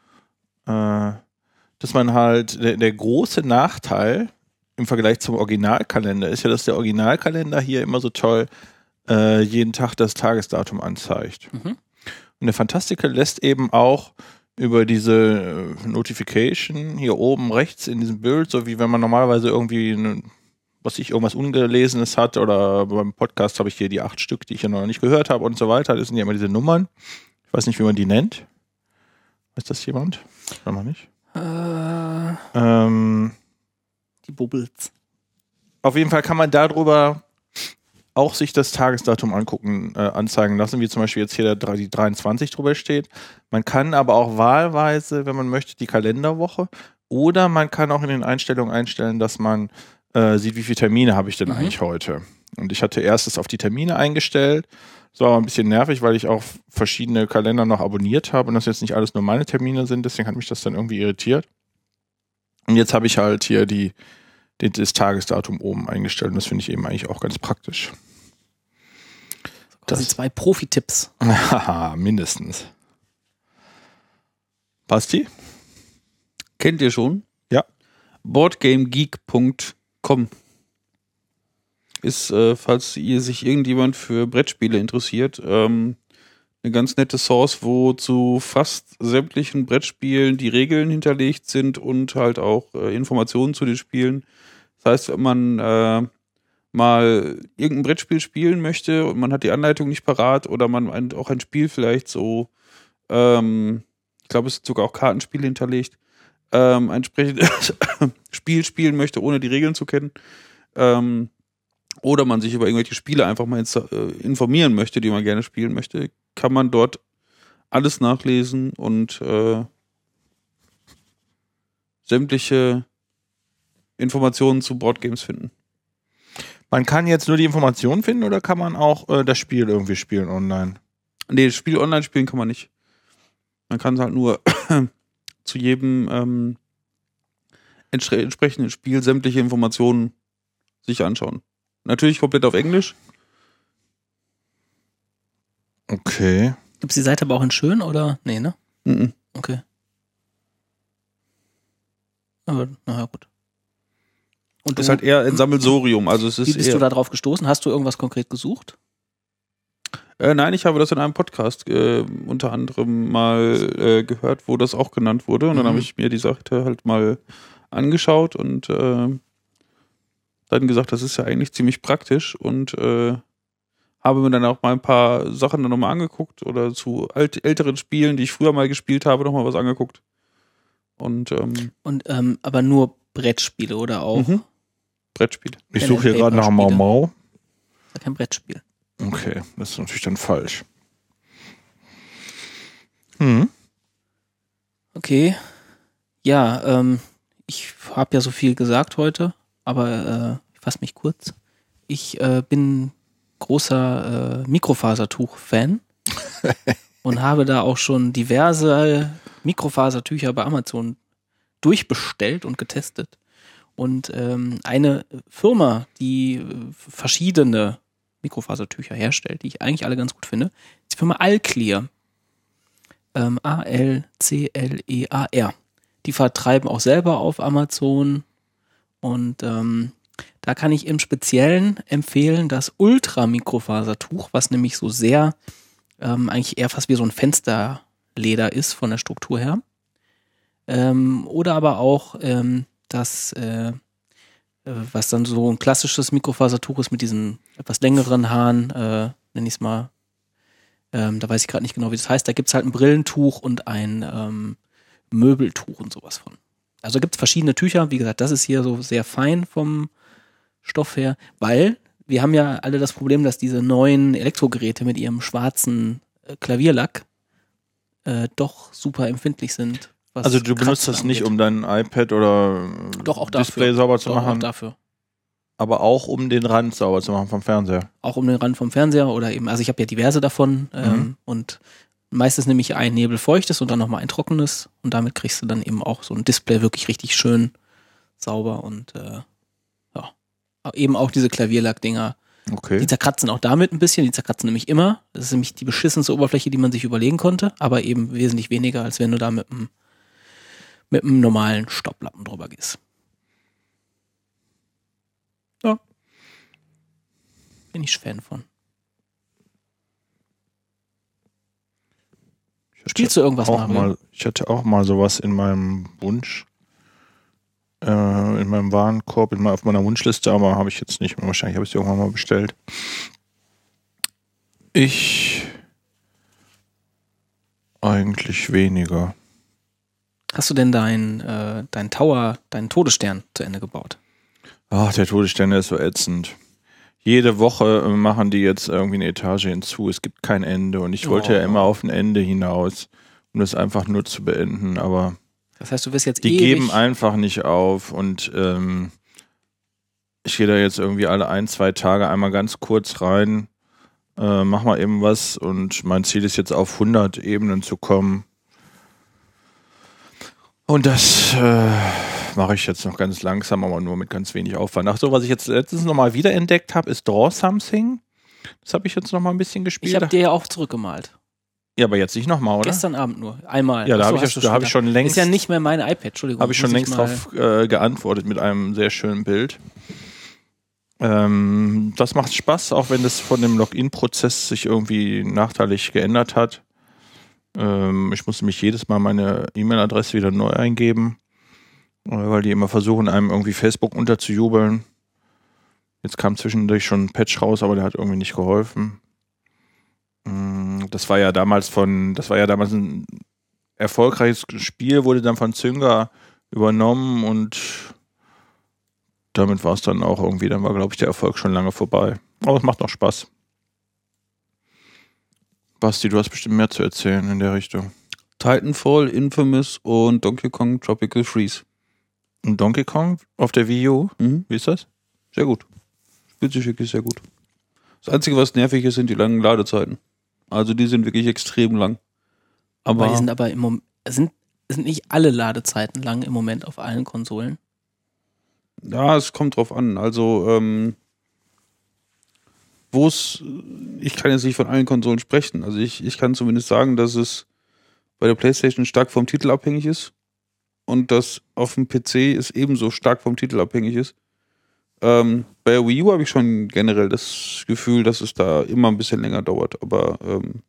äh, dass man halt, der, der große Nachteil im Vergleich zum Originalkalender ist ja, dass der Originalkalender hier immer so toll äh, jeden Tag das Tagesdatum anzeigt. Mhm. Und der Fantastical lässt eben auch über diese Notification hier oben rechts in diesem Bild, so wie wenn man normalerweise irgendwie, eine, was ich, irgendwas Ungelesenes hat oder beim Podcast habe ich hier die acht Stück, die ich ja noch nicht gehört habe und so weiter. Das sind ja immer diese Nummern. Ich weiß nicht, wie man die nennt. Weiß das jemand? Weiß man nicht. Äh, Ähm, die Bubbles. auf jeden Fall kann man darüber auch sich das Tagesdatum angucken, äh, anzeigen lassen, wie zum Beispiel jetzt hier der, die dreiundzwanzig drüber steht. Man kann aber auch wahlweise, wenn man möchte, die Kalenderwoche oder man kann auch in den Einstellungen einstellen, dass man äh, sieht, wie viele Termine habe ich denn Mhm. eigentlich heute. Und ich hatte erst es auf die Termine eingestellt, So, aber ein bisschen nervig, weil ich auch verschiedene Kalender noch abonniert habe und das jetzt nicht alles nur meine Termine sind, deswegen hat mich das dann irgendwie irritiert. Und jetzt habe ich halt hier die, die, das Tagesdatum oben eingestellt und das finde ich eben eigentlich auch ganz praktisch. Das sind zwei Profi-Tipps. Haha, mindestens. Basti? Kennt ihr schon? Ja. boardgamegeek punkt com ist, äh, falls ihr sich irgendjemand für Brettspiele interessiert, ähm, eine ganz nette Source, wo zu fast sämtlichen Brettspielen die Regeln hinterlegt sind und halt auch äh, Informationen zu den Spielen. Das heißt, wenn man äh, mal irgendein Brettspiel spielen möchte und man hat die Anleitung nicht parat oder man ein, auch ein Spiel vielleicht so, ähm, ich glaube, es sind sogar auch Kartenspiele hinterlegt, ähm, ein entsprechendes Spiel spielen möchte, ohne die Regeln zu kennen, ähm, oder man sich über irgendwelche Spiele einfach mal ins, äh, informieren möchte, die man gerne spielen möchte, kann man dort alles nachlesen und äh, sämtliche Informationen zu Boardgames finden. Man kann jetzt nur die Informationen finden oder kann man auch äh, das Spiel irgendwie spielen online? Nee, das Spiel online spielen kann man nicht. Man kann halt nur zu jedem ähm, entspre- entsprechenden Spiel sämtliche Informationen sich anschauen. Natürlich komplett auf Englisch. Okay. Gibt es die Seite aber auch in schön oder? Nee, ne? Mhm. Okay. Aber, naja, gut. Und Das ist halt eher ein Sammelsurium. Also es ist wie bist eher, du da drauf gestoßen? Hast du irgendwas konkret gesucht? Äh, nein, ich habe das in einem Podcast äh, unter anderem mal äh, gehört, wo das auch genannt wurde. Und dann Mhm. habe ich mir die Seite halt mal angeschaut und äh, dann gesagt, das ist ja eigentlich ziemlich praktisch und äh, habe mir dann auch mal ein paar Sachen dann nochmal angeguckt oder zu alt, älteren Spielen, die ich früher mal gespielt habe, nochmal was angeguckt. Und ähm, Und ähm, aber nur Brettspiele oder auch Mhm. Brettspiele. Ich Pen suche hier and gerade nach Paper Mau Spiele. Mau. kein Brettspiel? Okay, das ist natürlich dann falsch. Hm. Okay. Ja, ähm, ich habe ja so viel gesagt heute, aber äh, ich fasse mich kurz. Ich äh, bin großer äh, Mikrofasertuch-Fan und habe da auch schon diverse Mikrofasertücher bei Amazon durchbestellt und getestet. Und ähm, eine Firma, die äh, verschiedene Mikrofasertücher herstellt, die ich eigentlich alle ganz gut finde, ist die Firma Alclear. Ähm, A L C L E A R. Die vertreiben auch selber auf Amazon und ähm, da kann ich im Speziellen empfehlen das Ultra-Mikrofasertuch, was nämlich so sehr ähm, eigentlich eher fast wie so ein Fensterleder ist von der Struktur her. Ähm, oder aber auch ähm, das, äh, was dann so ein klassisches Mikrofasertuch ist mit diesen etwas längeren Haaren, äh, nenne ich es mal. Ähm, da weiß ich gerade nicht genau, wie das heißt. Da gibt es halt ein Brillentuch und ein ähm, Möbeltuch und sowas von. Also gibt es verschiedene Tücher. Wie gesagt, das ist hier so sehr fein vom Stoff her, weil wir haben ja alle das Problem, dass diese neuen Elektrogeräte mit ihrem schwarzen äh, Klavierlack äh, doch super empfindlich sind. was Also du benutzt Kratzen das nicht, angeht. um dein iPad oder Doch, auch Display dafür. sauber zu Doch, auch machen, dafür. aber auch um den Rand sauber zu machen vom Fernseher. Auch um den Rand vom Fernseher oder eben, also ich habe ja diverse davon ähm, Mhm. und meistens nehme ich ein nebelfeuchtes und dann nochmal ein trockenes und damit kriegst du dann eben auch so ein Display wirklich richtig schön sauber und äh, ja, eben auch diese Klavierlack-Dinger. Okay. Die zerkratzen auch damit ein bisschen, die zerkratzen nämlich immer. Das ist nämlich die beschissenste Oberfläche, die man sich überlegen konnte, aber eben wesentlich weniger, als wenn du da mit einem mit einem normalen Stopplappen drüber gehst. Ja. Bin ich Fan von. Ich hatte Spielst du irgendwas, auch Mario? mal, ich hatte auch mal sowas in meinem Wunsch, äh, in meinem Warenkorb, in, auf meiner Wunschliste, aber habe ich jetzt nicht mehr. Wahrscheinlich habe ich es irgendwann mal bestellt. Ich eigentlich weniger. Hast du denn deinen äh, dein Tower, deinen Todesstern zu Ende gebaut? Ach, der Todesstern ist so ätzend. Jede Woche äh, machen die jetzt irgendwie eine Etage hinzu. Es gibt kein Ende und ich wollte Oh. ja immer auf ein Ende hinaus, um das einfach nur zu beenden, aber Das heißt, du wirst jetzt die ewig... geben einfach nicht auf und ähm, ich gehe da jetzt irgendwie alle ein, zwei Tage einmal ganz kurz rein, Äh, mach mal eben was und mein Ziel ist jetzt auf hundert Ebenen zu kommen. Und das äh, mache ich jetzt noch ganz langsam, aber nur mit ganz wenig Aufwand. Ach so, was ich jetzt letztens nochmal wiederentdeckt habe, ist Draw Something. Das habe ich jetzt nochmal ein bisschen gespielt. Ich habe dir ja auch zurückgemalt. Ja, aber jetzt nicht nochmal, oder? Gestern Abend nur. Einmal. Ja, da Achso, habe ich, hast du da hab ich schon längst... Ist ja nicht mehr mein iPad, Entschuldigung. Habe ich schon Muss längst mal- drauf äh, geantwortet mit einem sehr schönen Bild. Ähm, das macht Spaß, auch wenn das von dem Login-Prozess sich irgendwie nachteilig geändert hat. Ähm, ich musste mich jedes Mal meine E-Mail-Adresse wieder neu eingeben, äh, weil die immer versuchen, einem irgendwie Facebook unterzujubeln. Jetzt kam zwischendurch schon ein Patch raus, aber der hat irgendwie nicht geholfen. Ähm, das war ja damals von, das war ja damals ein erfolgreiches Spiel, wurde dann von Zynga übernommen und damit war es dann auch irgendwie, dann war, glaube ich, der Erfolg schon lange vorbei. Aber es macht noch Spaß. Basti, du hast bestimmt mehr zu erzählen in der Richtung. Titanfall, Infamous und Donkey Kong Tropical Freeze. Und Donkey Kong auf der Wii U, Mhm. wie ist das? Sehr gut. Spielt sich wirklich sehr gut. Das Einzige, was nervig ist, sind die langen Ladezeiten. Also die sind wirklich extrem lang. Aber Aber die sind aber im Moment, sind, sind nicht alle Ladezeiten lang im Moment auf allen Konsolen. ja, es kommt drauf an. Also, ähm, wo es, ich kann jetzt nicht von allen Konsolen sprechen. Also ich, ich kann zumindest sagen, dass es bei der PlayStation stark vom Titel abhängig ist und dass auf dem P C es ebenso stark vom Titel abhängig ist. Ähm, bei der Wii U habe ich schon generell das Gefühl, dass es da immer ein bisschen länger dauert, aber ähm,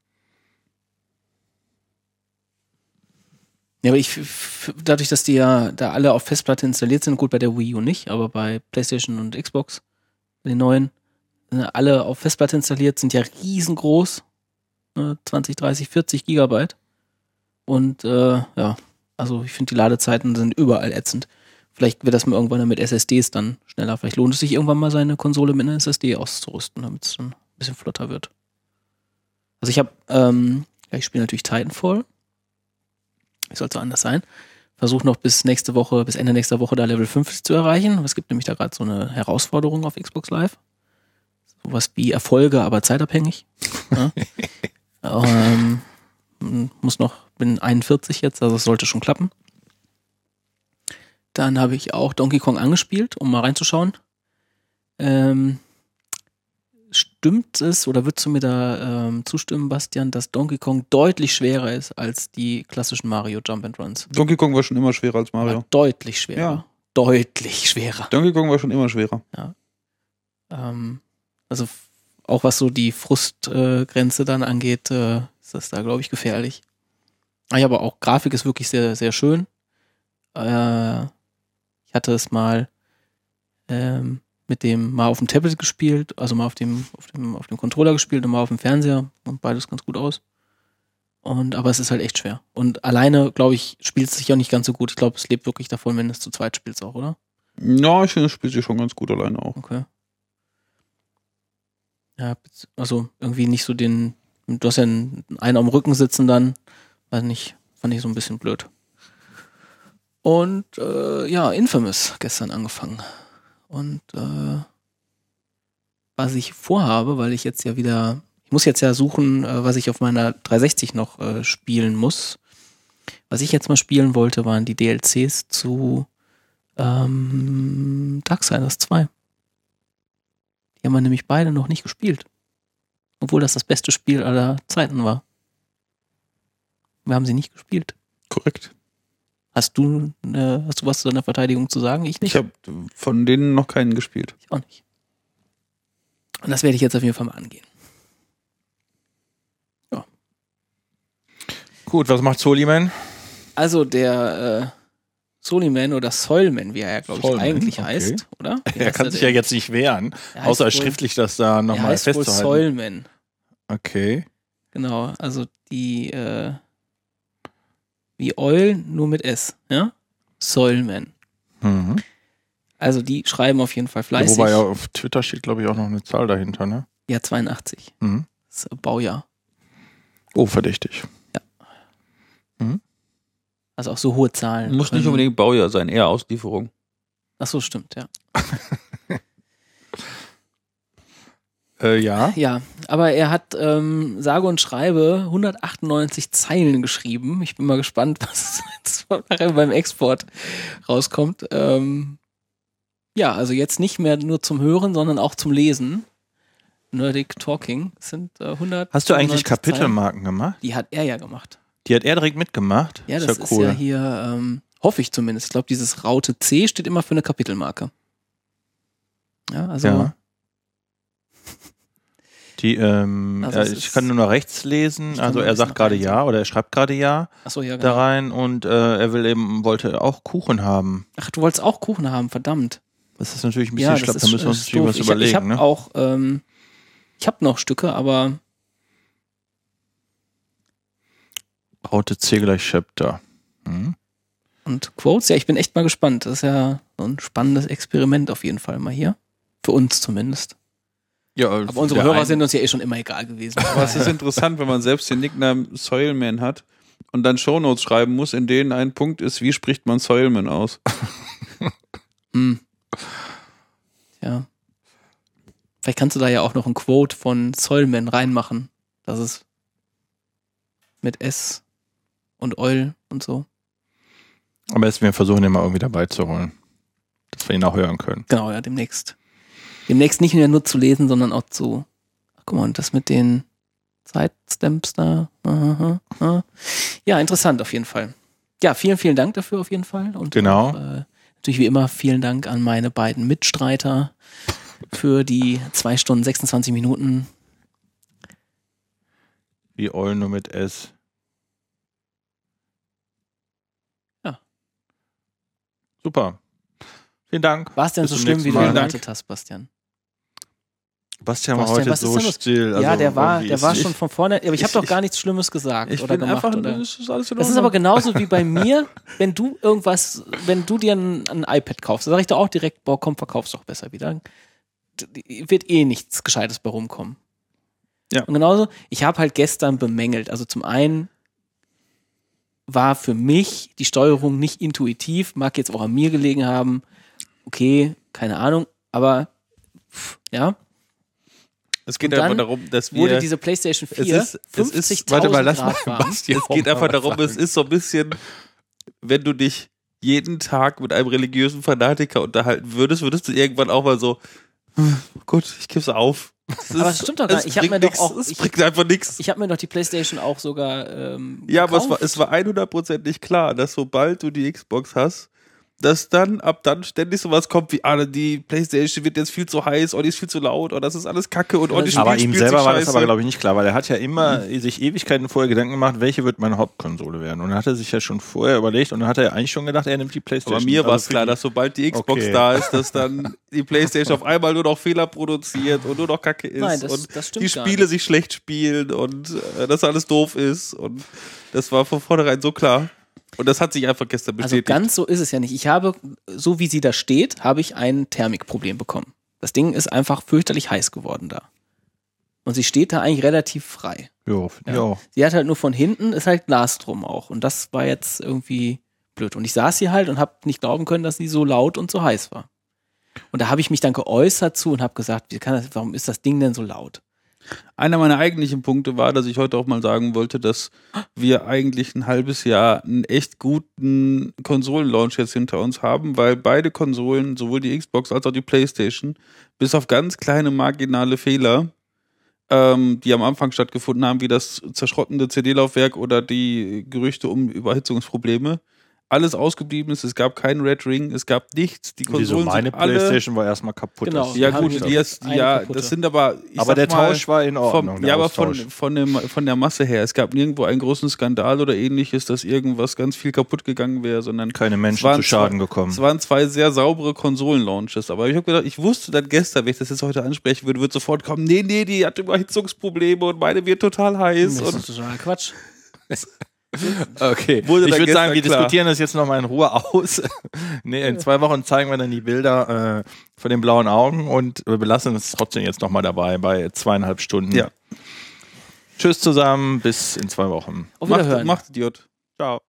Ja, aber ich, f- dadurch, dass die ja da alle auf Festplatte installiert sind, gut, bei der Wii U nicht, aber bei PlayStation und Xbox, bei den neuen, sind ja alle auf Festplatte installiert, sind ja riesengroß, ne, zwanzig, dreißig, vierzig Gigabyte. Und äh, ja, also ich finde, die Ladezeiten sind überall ätzend. Vielleicht wird das mal irgendwann mit S S Ds dann schneller. Vielleicht lohnt es sich irgendwann mal, seine Konsole mit einer S S D auszurüsten, damit es dann ein bisschen flotter wird. Also ich habe, ähm, ja, ich spiele natürlich Titanfall. Wie soll es so anders sein? Versuche noch bis nächste Woche, bis Ende nächster Woche da Level fünfzig zu erreichen. Es gibt nämlich da gerade so eine Herausforderung auf Xbox Live. Sowas wie Erfolge, aber zeitabhängig. Ja. ähm, muss noch, bin einundvierzig jetzt, also es sollte schon klappen. Dann habe ich auch Donkey Kong angespielt, um mal reinzuschauen. Ähm, stimmt es oder würdest du mir da ähm, zustimmen, Bastian, dass Donkey Kong deutlich schwerer ist als die klassischen Mario Jump and Runs? Donkey Kong war schon immer schwerer als Mario. Ja, deutlich schwerer. Ja. Deutlich schwerer. Donkey Kong war schon immer schwerer. Ähm, also f- auch was so die Frustgrenze äh, dann angeht, äh, ist das da, glaube ich, gefährlich. Ah, ja, aber auch Grafik ist wirklich sehr, sehr schön. Äh, ich hatte es mal ähm, mit dem mal auf dem Tablet gespielt, also mal auf dem, auf dem, auf dem Controller gespielt und mal auf dem Fernseher und beides ganz gut aus. Und, aber es ist halt echt schwer. Und alleine, glaube ich, spielt es sich auch nicht ganz so gut. Ich glaube, es lebt wirklich davon, wenn du es zu zweit spielst auch, oder? Ja, ich finde, das spielt sich schon ganz gut alleine auch. Okay. Ja, also irgendwie nicht so den, du hast ja einen, einen am Rücken sitzen dann, weiß nicht, fand ich so ein bisschen blöd. Und äh, ja, Infamous gestern angefangen. Und äh, was ich vorhabe, weil ich jetzt ja wieder, ich muss jetzt ja suchen, äh, was ich auf meiner dreihundertsechzig noch äh, spielen muss. Was ich jetzt mal spielen wollte, waren die D L Cs zu ähm, Darksiders zwei. Die haben wir nämlich beide noch nicht gespielt. Obwohl das das beste Spiel aller Zeiten war. Wir haben sie nicht gespielt. Korrekt. Hast du, äh, hast du was zu deiner Verteidigung zu sagen? Ich nicht. Ich habe von denen noch keinen gespielt. Ich auch nicht. Und das werde ich jetzt auf jeden Fall mal angehen. Ja. Gut, was macht Soliman? Also der äh, Soliman oder Soilman, wie er ja, glaube ich, Soilman, eigentlich okay. heißt, oder? Wie Er heißt kann sich ja denn? jetzt nicht wehren, Er heißt außer wohl- schriftlich das da Er nochmal heißt wohl festzuhalten. Soilman. Okay. Genau, also die äh, wie Oil, nur mit S, ja? Soilman. Mhm. Also die schreiben auf jeden Fall Ja, fleißig. wobei ja auf Twitter steht, glaube ich, auch noch eine Zahl dahinter, ne? Ja, zweiundachtzig. Mhm. Das ist Baujahr. Oh, verdächtig. Also auch so hohe Zahlen. Muss nicht können- unbedingt Baujahr sein, eher Auslieferung. Ach so, stimmt, ja. Äh, ja. Ja, aber er hat ähm, sage und schreibe hundertachtundneunzig Zeilen geschrieben. Ich bin mal gespannt, was jetzt nachher beim Export rauskommt. Ähm, ja, also jetzt nicht mehr nur zum Hören, sondern auch zum Lesen. Nerdic Talking sind äh, hundert. Hast du eigentlich Kapitelmarken gemacht? Die hat er ja gemacht. Die hat er direkt mitgemacht? Ja, das ist ja, cool. ist ja hier, ähm, hoffe ich zumindest. Ich glaube, dieses Raute C steht immer für eine Kapitelmarke. Ja, also. Ja. Die, ähm, also äh, ich kann nur noch rechts lesen. Also er sagt gerade ja oder er schreibt gerade ja, Ach so, ja genau. da rein und äh, er will eben, wollte auch Kuchen haben. Ach, du wolltest auch Kuchen haben, verdammt. Das ist natürlich ein bisschen ja, schlapp, da müssen wir uns natürlich was ich, überlegen. Ich habe ne? auch, ähm, ich habe noch Stücke, aber Raute C gleich Chapter. Hm. Und Quotes, ja, ich bin echt mal gespannt. Das ist ja so ein spannendes Experiment auf jeden Fall mal hier. Für uns zumindest. Ja, aber unsere Hörer sind uns ja eh schon immer egal gewesen. Aber es ist interessant, wenn man selbst den Nickname Soilman hat und dann Shownotes schreiben muss, in denen ein Punkt ist, wie spricht man Soilman aus? hm. Ja. Vielleicht kannst du da ja auch noch ein Quote von Soilman reinmachen. Das ist mit S und Eul und so. Aber jetzt, wir versuchen den mal irgendwie dabei zu holen. Dass wir ihn auch hören können. Genau, ja, demnächst. Demnächst nicht mehr nur zu lesen, sondern auch zu. Ach, guck mal, und das mit den Zeitstamps da. Aha, aha. Ja, interessant auf jeden Fall. Ja, vielen, vielen Dank dafür auf jeden Fall. Und genau. Auch, äh, natürlich wie immer vielen Dank an meine beiden Mitstreiter für die zwei Stunden sechsundzwanzig Minuten. Wie Eul nur mit S. Ja. Super. Vielen Dank. War es denn Bis so zum schlimm, nächsten wie du Mal. erwartet hast, Bastian? Bastian war Bastian, heute was ist so denn los? still. Also ja, der war, irgendwie der ist war nicht- schon von vorne, aber ich habe Ich- doch gar nichts Schlimmes gesagt Ich oder bin gemacht. einfach, oder? das ist alles in Das ist Ordnung. aber genauso wie bei mir, wenn du irgendwas, wenn du dir ein, ein iPad kaufst, da sag ich doch auch direkt, boah, komm, verkauf's doch besser wieder. D- Wird eh nichts Gescheites bei rumkommen. Ja. Und genauso, ich habe halt gestern bemängelt, also zum einen war für mich die Steuerung nicht intuitiv, mag jetzt auch an mir gelegen haben, okay, keine Ahnung, aber pff, ja, Es geht Und einfach dann darum, dass wurde wir... diese PlayStation vier es ist, es ist, fünfzigtausend warte mal, lass mal Grad warm. Es geht einfach darum, es ist so ein bisschen, wenn du dich jeden Tag mit einem religiösen Fanatiker unterhalten würdest, würdest du irgendwann auch mal so, gut, ich kipp's auf. Das Aber ist- das stimmt doch gar es nicht. Ich hab bringt mir doch nix, auch- Es ich- bringt einfach nichts. Ich habe mir doch die PlayStation auch sogar ähm, Ja, aber es war, gekauft. es war hundertprozentig klar, dass sobald du die Xbox hast, dass dann, ab dann ständig sowas kommt wie, ah, die PlayStation wird jetzt viel zu heiß, oh, die ist viel zu laut, oh, das ist alles Kacke und oh, die Aber Spiel ihm spielt selber sich war das scheiße. aber, glaube ich, nicht klar, weil er hat ja immer sich Ewigkeiten vorher Gedanken gemacht, welche wird meine Hauptkonsole werden. Und dann hat er sich ja schon vorher überlegt und dann hat er eigentlich schon gedacht, er nimmt die PlayStation. Aber mir war es Also für klar, die- dass sobald die Xbox Okay. da ist, dass dann die PlayStation auf einmal nur noch Fehler produziert und nur noch Kacke ist Nein, das- und das stimmt die gar Spiele nicht. sich schlecht spielen und äh, dass alles doof ist und das war von vornherein so klar. Und das hat sich einfach gestern Also bestätigt. ganz so ist es ja nicht. Ich habe, so wie sie da steht, habe ich ein Thermikproblem bekommen. Das Ding ist einfach fürchterlich heiß geworden da. Und sie steht da eigentlich relativ frei. Jo, finde ich Ja. auch. Sie hat halt nur von hinten, ist halt Glas drum auch. Und das war jetzt irgendwie blöd. Und ich saß hier halt und habe nicht glauben können, dass sie so laut und so heiß war. Und da habe ich mich dann geäußert zu und habe gesagt, wie kann das, warum ist das Ding denn so laut? Einer meiner eigentlichen Punkte war, dass ich heute auch mal sagen wollte, dass wir eigentlich ein halbes Jahr einen echt guten Konsolenlaunch jetzt hinter uns haben, weil beide Konsolen, sowohl die Xbox als auch die PlayStation, bis auf ganz kleine marginale Fehler, ähm, die am Anfang stattgefunden haben, wie das zerschrottende C D-Laufwerk oder die Gerüchte um Überhitzungsprobleme, alles ausgeblieben ist. Es gab keinen Red Ring, es gab nichts. Die Wieso, Konsolen meine sind alle... PlayStation war erstmal kaputt. Genau. Das- Ja Wir haben gut, hier die ist, eine ja, kaputte. das sind aber... ich aber sag der mal, Tausch war in Ordnung. Vom, der ja, aber von, Austausch. von, dem, von der Masse her. Es gab nirgendwo einen großen Skandal oder ähnliches, dass irgendwas ganz viel kaputt gegangen wäre, sondern keine es Menschen waren zu Schaden zwei, gekommen. es waren zwei sehr saubere Konsolen-Launches. Aber ich habe gedacht, ich wusste dann gestern, wenn ich das jetzt heute ansprechen würde, wird sofort kommen, nee, nee, die hat Überhitzungsprobleme und meine wird total heiß. Das Und ist total Quatsch. Okay, Wurde ich dann würde sagen, gestern wir klar. diskutieren das jetzt nochmal in Ruhe aus. Nee, in zwei Wochen zeigen wir dann die Bilder äh, von den blauen Augen und wir belassen es trotzdem jetzt nochmal dabei bei zweieinhalb Stunden. Ja. Tschüss zusammen, bis in zwei Wochen. Auf Wiederhören. macht, macht Idiot. Ciao.